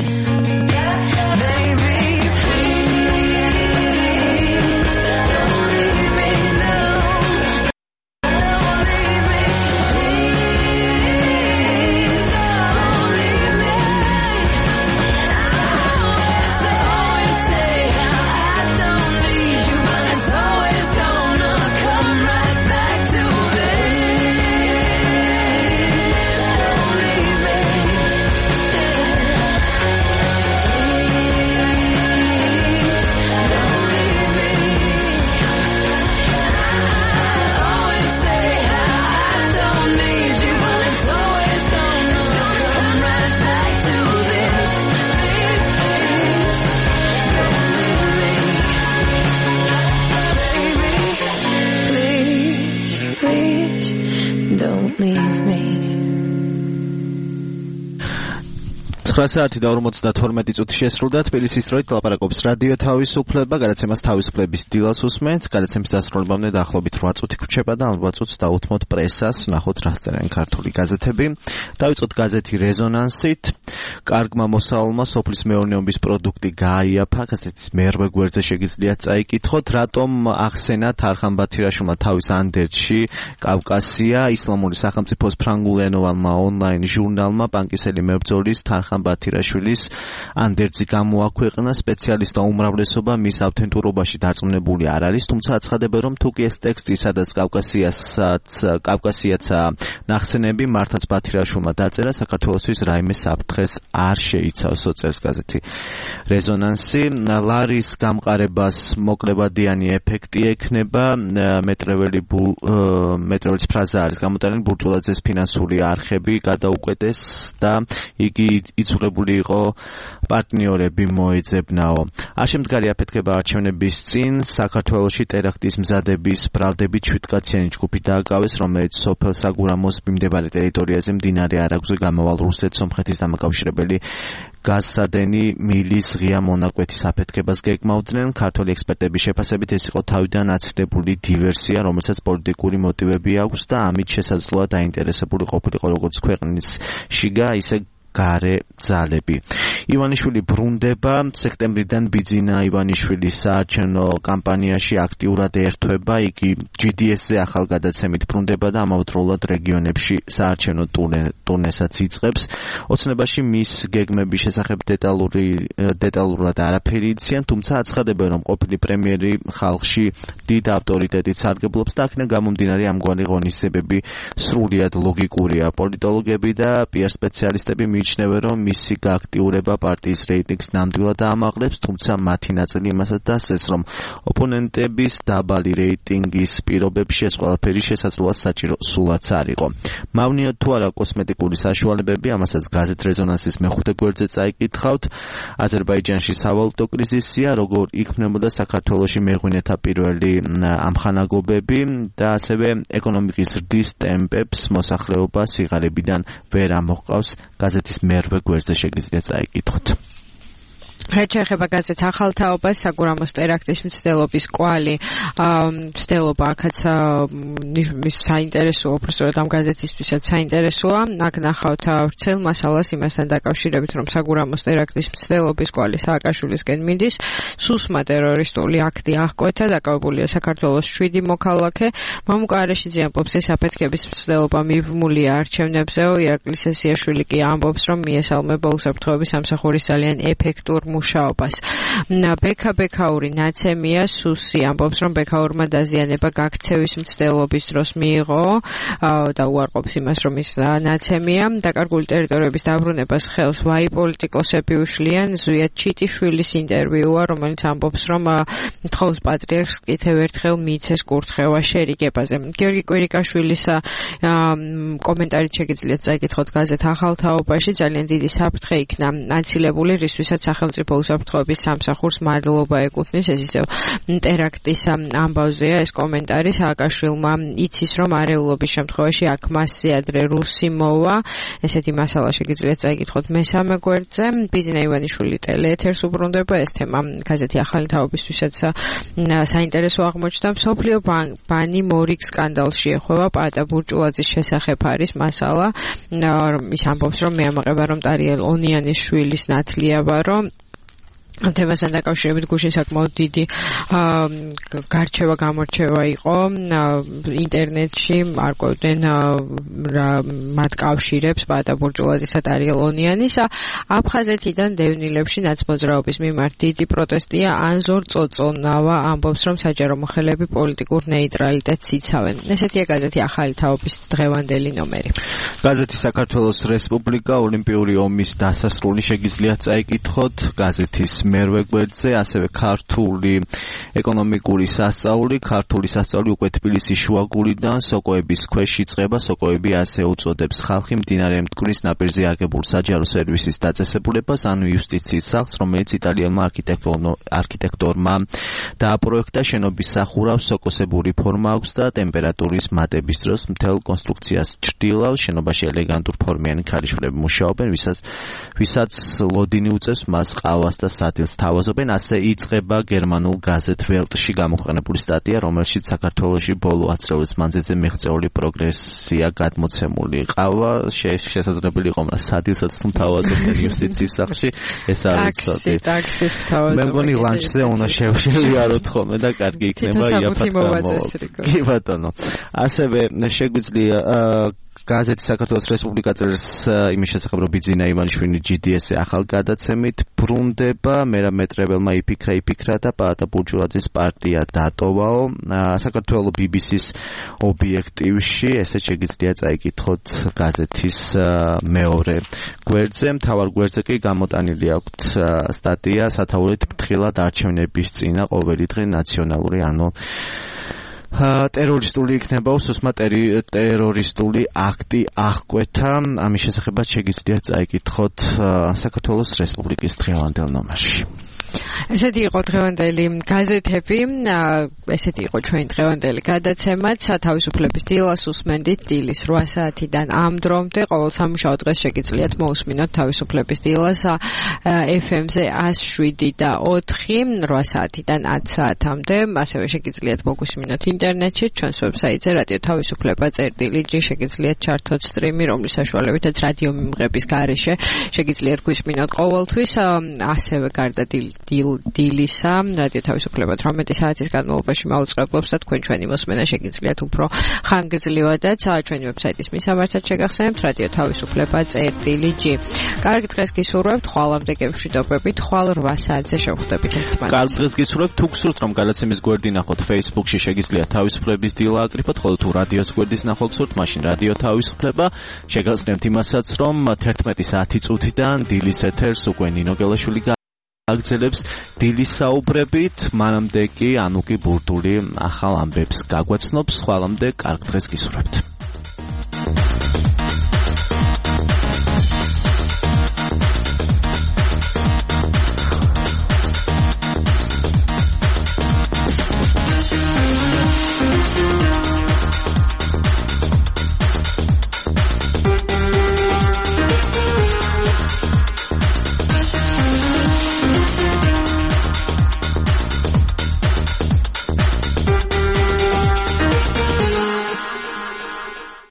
ცხრა საათი და ორმოცდათორმეტი წუთი შესრულდა თბილისის დროით ლაპარაკობს რადიო თავისუფლება, გადაცემას თავისუფლების დილას უსმენთ, გადაცემის დასრულებამდე დაახლოებით რვა წუთი გრჩება და ამ რვა წუთს დაუთმოთ პრესას, ნახოთ რა წერენ ქართული გაზეთები. დავიწყოთ გაზეთი რეზონანსით. კარგმა მოსავალმა სოფლის მეურნეობის პროდუქტი გააიაფა, გაზეთის მერვე გვერდზე შეგიძლიათ წაიკითხოთ, რატომ ახსენა თარხან ბათირაშვილმა თავის ანდერძში კავკასია, ისლამური სახელმწიფოს ფრანგულენოვანმა ონლაინ ჟურნალმა პანკისელი მებრძოლის თარხან ბათირაშვილის ანდერძი გამოაქვეყნა, სპეციალისტთა უმრავლესობა მის ავთენტურობაში დარწმუნებული არ არის, თუმცა აცხადებენ, რომ თუ კი ეს ტექსტი, სადაც კავკასიასაც კავკასიაცა ნახსენები მართლაც ბათირაშვილმა დაწერა, საქართველოსთვის რაიმე საფრთხეს არ შეიცავს, წერს გაზეთი რეზონანსი. ლარის გამყარებას მოკლებადიანი ეფექტი ექნება, მეტრეველი მეტრეველის ფრაზა არის გამოტანილი, ბურჯულაძეს ფინანსური არხები გადაუკვეთეს და იგი იცვლებული იყო პარტნიორები მოეძებნაო. არ შემდგარი აფეთქება არჩევნების წინ საქართველოში ტერაქტის მზადების ბრალდებით შვიდკაციანი ჯგუფი დააკავეს, რომელიც სოფელ საგურამოს მიმდებარე ტერიტორიაზე მდინარე არაგვზე გამავალ რუსეთ-სომხეთის დამაკავშირებელი გაზსადენი მილის ღია მონაკვეთის აფეთქებას გეგმავდნენ. ქართველი ექსპერტების შეფასებით ეს იყო თავიდან აცილებული დივერსია, რომელსაც პოლიტიკური მოტივები აქვს და ამით შესაძლოა დაინტერესებული ყოფილიყო როგორც ქვეყნის შიგა, ისე გარე ძალები. ივანიშვილი ბრუნდება, სექტემბრიდან ბიძინა ივანიშვილის საარჩევნო კამპანიაში აქტიურად ერთვება, იგი ჯი დი ეს-ზე ახალგადაცემით ბრუნდება და ამავდროულად რეგიონებში საარჩევნო ტურნესაც იწყებს. ოცნებაში მის გეგმების შესახებ დეტალური დეტალურად არაფერი იციან, თუმცა აცხადებენ, რომ ყოფილი პრემიერი ხალხში დიდ ავტორიტეტით სარგებლობს და აქედან გამომდინარე ამგვარი ღონისძიებები სრულიად ლოგიკურია. პოლიტოლოგები და პიარ სპეციალისტები მიიჩნევენ, რომ მისი გააქტიურება პარტიის რეიტინგს ნამდვილად აამაღლებს, თუმცა მათი ნაწილი იმასაც დასწრეს, რომ ოპონენტების დაბალი რეიტინგის პირობებში ეს ყველაფერი შესაძლოა საჭირო სულაც არ იყო. მავნია თუ არა კოსმეტიკური საშუალებები, ამასაც გაზეთ რეზონანსის მეხუთე გვერდზე წაიკითხავთ. აზერბაიჯანში სავალუტო კრიზისია, როგორ იქმნებოდა საქართველოში მეღვინეთა პირველი ამხანაგობები და ასევე ეკონომიკის ზრდის ტემპებს მოსახლეობა სიღარიბიდან ვერ ამოჰყავს. გაზეთის მერვე გვერდზე შეგიძლიათ წაიკითხოთ. რაც შეეხება გაზეთ ახალ თაობას, საგურამოს ტერაქტის მცდელობის კვალი, მცდელობა აქაც საინტერესოა, უბრალოდ ამ გაზეთისთვისაც საინტერესოა. აქ ნახავთ ვრცელ მასალას იმასთან დაკავშირებით, რომ საგურამოს ტერაქტის მცდელობის კვალი სააკაშვილისკენ მიდის, სუსმა ტერორისტული აქტი აღკვეთა, დაკავებულია საქართველოს შვიდი მოქალაქე. მამუკა არაშიძე ამბობს, ეს აფეთქების მცდელობა მიბმულია არჩევნებზეო. ირაკლი სესიაშვილი კი ამბობს, რომ მიესალმება უსაფრთხოების სამსახურის ძალიან ეფექტურ მუშაობას. ბექა ბექაური ნაცემია, სუსი ამბობს, რომ ბექაურმა დაზიანება გაქცევის მცდელობის დროს მიიღო და უარყოფს იმას, რომ ის ნაცემია. დაკარგული ტერიტორიების დაბრუნებას ხელს ვაი პოლიტიკოსები უშლიან. ზვიად ჩიტიშვილის ინტერვიუა, რომელიც ამბობს, რომ თხოვს პატრიარქს კიდევ ერთხელ მიიცეს კურთხევა შერიგებაზე. გიორგი კვირიკაშვილის კომენტარით შეგიძლიათ წაიკითხოთ გაზეთ ახალ თაობაში. ძალიან დიდი საფრთხე იქნა აცილებული, რისთვისაც სახელმწიფო სახელმწიფო უსაფრთხოების სამსახურს მადლობა ეკუთვნის, ეს ისევ ტერაქტის ამბავზეა ეს კომენტარი. სააკაშვილმა იცის, რომ არეულობის შემთხვევაში აქ მასზე ადრე რუსი მოვა. ესეთი მასალა შეგიძლიათ წაიკითხოთ მესამე გვერდზე. ბიზინა ივანიშვილი ტელეეთერს უბრუნდება. ეს თემა გაზეთი ახალი თაობისთვისაც საინტერესო აღმოჩნდა. მსოფლიო ბანი მორიგ სკანდალში ეხება პატა ბურჭულაძის შესახებ არის მასალა. ის ამბობს, რომ მეამაყება, რომ ტარიელ ონიანის შვილის ნათლია ვარო. ამ თემასთან დაკავშირებით გუშინ საკმაოდ დიდი გარჩევა გამორჩევა იყო ინტერნეტში, არ ყვევდნენ მათ კავშირებს პატა ბურჭულაძისა და ტარიელ ონიანის. აფხაზეთიდან დევნილებში ნაცმოძრაობის მიმართ დიდი პროტესტია. ანზორ წოწონავა ამბობს, რომ საჯარო მოხელეები პოლიტიკურ ნეიტრალიტეტს იცავენ. ესეთია გაზეთი ახალი თაობის დღევანდელი ნომერი. გაზეთი საქართველოს რესპუბლიკა ოლიმპიური ომის დასასრული შეგიძლიათ წაიკითხოთ. გაზეთის მერვე გვერდზე ასევე ქართული ეკონომიკური სასწაული, ქართული სასწაული უკვე თბილისის შუაგულიდან სოკოების ქვეშ იწყება. სოკოები ასე უწოდებს ხალხი მდინარე მტკვრის ნაპირზე აგებულ საჯარო სერვისის დაწესებულებას, ანუ იუსტიციის სახლს, რომელიც იტალიელმა არქიტექტორმა დააპროექტა. შენობის სახურავს სოკოსებური ფორმა აქვს და ტემპერატურის მატების დროს მთელ კონსტრუქციას ჭრდილავს. შენობაში ელეგანტურ ფორმიანი ქალიშვილები მუშაობენ, ვისაც ვისაც ლოდინი უწევს მას ყავას და სადილს თავაზობენ. ასე იწყება გერმანულ გაზეთ ველტში გამოქვეყნებული სტატია, რომელშიც საქართველოში ბოლო ათწლეულის მანძილზე მიღწეული პროგრესია გადმოცემული. ყავა შესაძლებელი იყო, მაგრამ სადილსაც თუ თავაზობენ იუსტიციის სახლში, ეს არის ცოტა. ტაქსის თავაზობენ. მე მგონი ლანჩზე უნდა შევიაროთ ხოლმე და კარგი იქნება იაფად გამოვა. კი ბატონო. ასევე შეგვიძლია გაზეთი საქართველოს რესპუბლიკა წერს იმის შესახებ, რომ ბიძინა ივანიშვილი ჯი დი ეს-ზე ახალ გადაცემით ბრუნდება. მერამეტრებელმა იფიქრა იფიქრა და პაატა ბურჭულაძის პარტია დატოვაო. საქართველოს ბი ბი სის ობიექტივში ესე შეგიძლია წაიკითხოთ გაზეთის მეორე გვერდზე. მთავარ გვერდზე კი გამოტანილი აქვთ სტატია სათაურით ფრთხილად არჩევნების წინა ყოველი დღე ნაციონალური ანუ ტერორისტული იქნება, უსუსმა ტერორისტული აქტი აღკვეთა. ამის შესახებაც შეგიძლიათ წაიკითხოთ საქართველოს რესპუბლიკის დღევანდელ ნომერში. ესეთი იყო დღევანდელი გაზეთები, ესეთი იყო ჩვენი დღევანდელი გადაცემაც. თავისუფლების დილას უსმენდით დილის რვა საათიდან ამ დრომდე. ყოველ სამუშაო დღეს შეგიძლიათ მოусმინოთ თავისუფლების დილას ეფ ემ-ზე ათს შვიდი და ოთხი რვა საათიდან ათ საათამდე. ასევე შეგიძლიათ მოგვისმინოთ ინტერნეტში, ჩვენს ვებსაიტზე რადიო თავისუფლება წერტილი ჯი. შეგიძლიათ ჩართოთ სტრიმი, რომლის საშუალებითაც რადიო მიმღების გარეშე შეგიძლიათ გვისმინოთ ყოველთვის. ასევე გარდა დილისა რადიო თავისუფლება თვრამეტი საათის განმავლობაში მაუწყებლობს და თქვენ ჩვენი მოსმენა შეგიძლიათ უფრო ხანგრძლივადაც ჩვენი ვებსაიტის მისამართად შეგახსენებთ რადიო თავისუფლება წერტილი ჯი. კარგ დღეს გისურვებთ, ხვალამდე გემშვიდობებით, ხვალ რვა საათზე შევხვდებით ერთმანეთს. კარგ დღეს გისურვებთ, თუ გსურთ რომ გადაცემის გვერდი ნახოთ Facebook-ში, შეგიძლიათ თავისუფლების დილა აკრიფოთ, ხოლო თუ რადიოს გვერდის ნახვა გსურთ, მაშინ რადიო თავისუფლება. შეგახსენებთ იმასაც, რომ თერთმეტი საათი წუთიდან დილის ეთერს უკვე ნინო გელაშვილი აგრძელებს დილის საუბრებით. მანამდე კი ანუკი ბურდული ახალ ამბებს გაგვაცნობს. ხვალამდე კარგ დღეს გისურვებთ.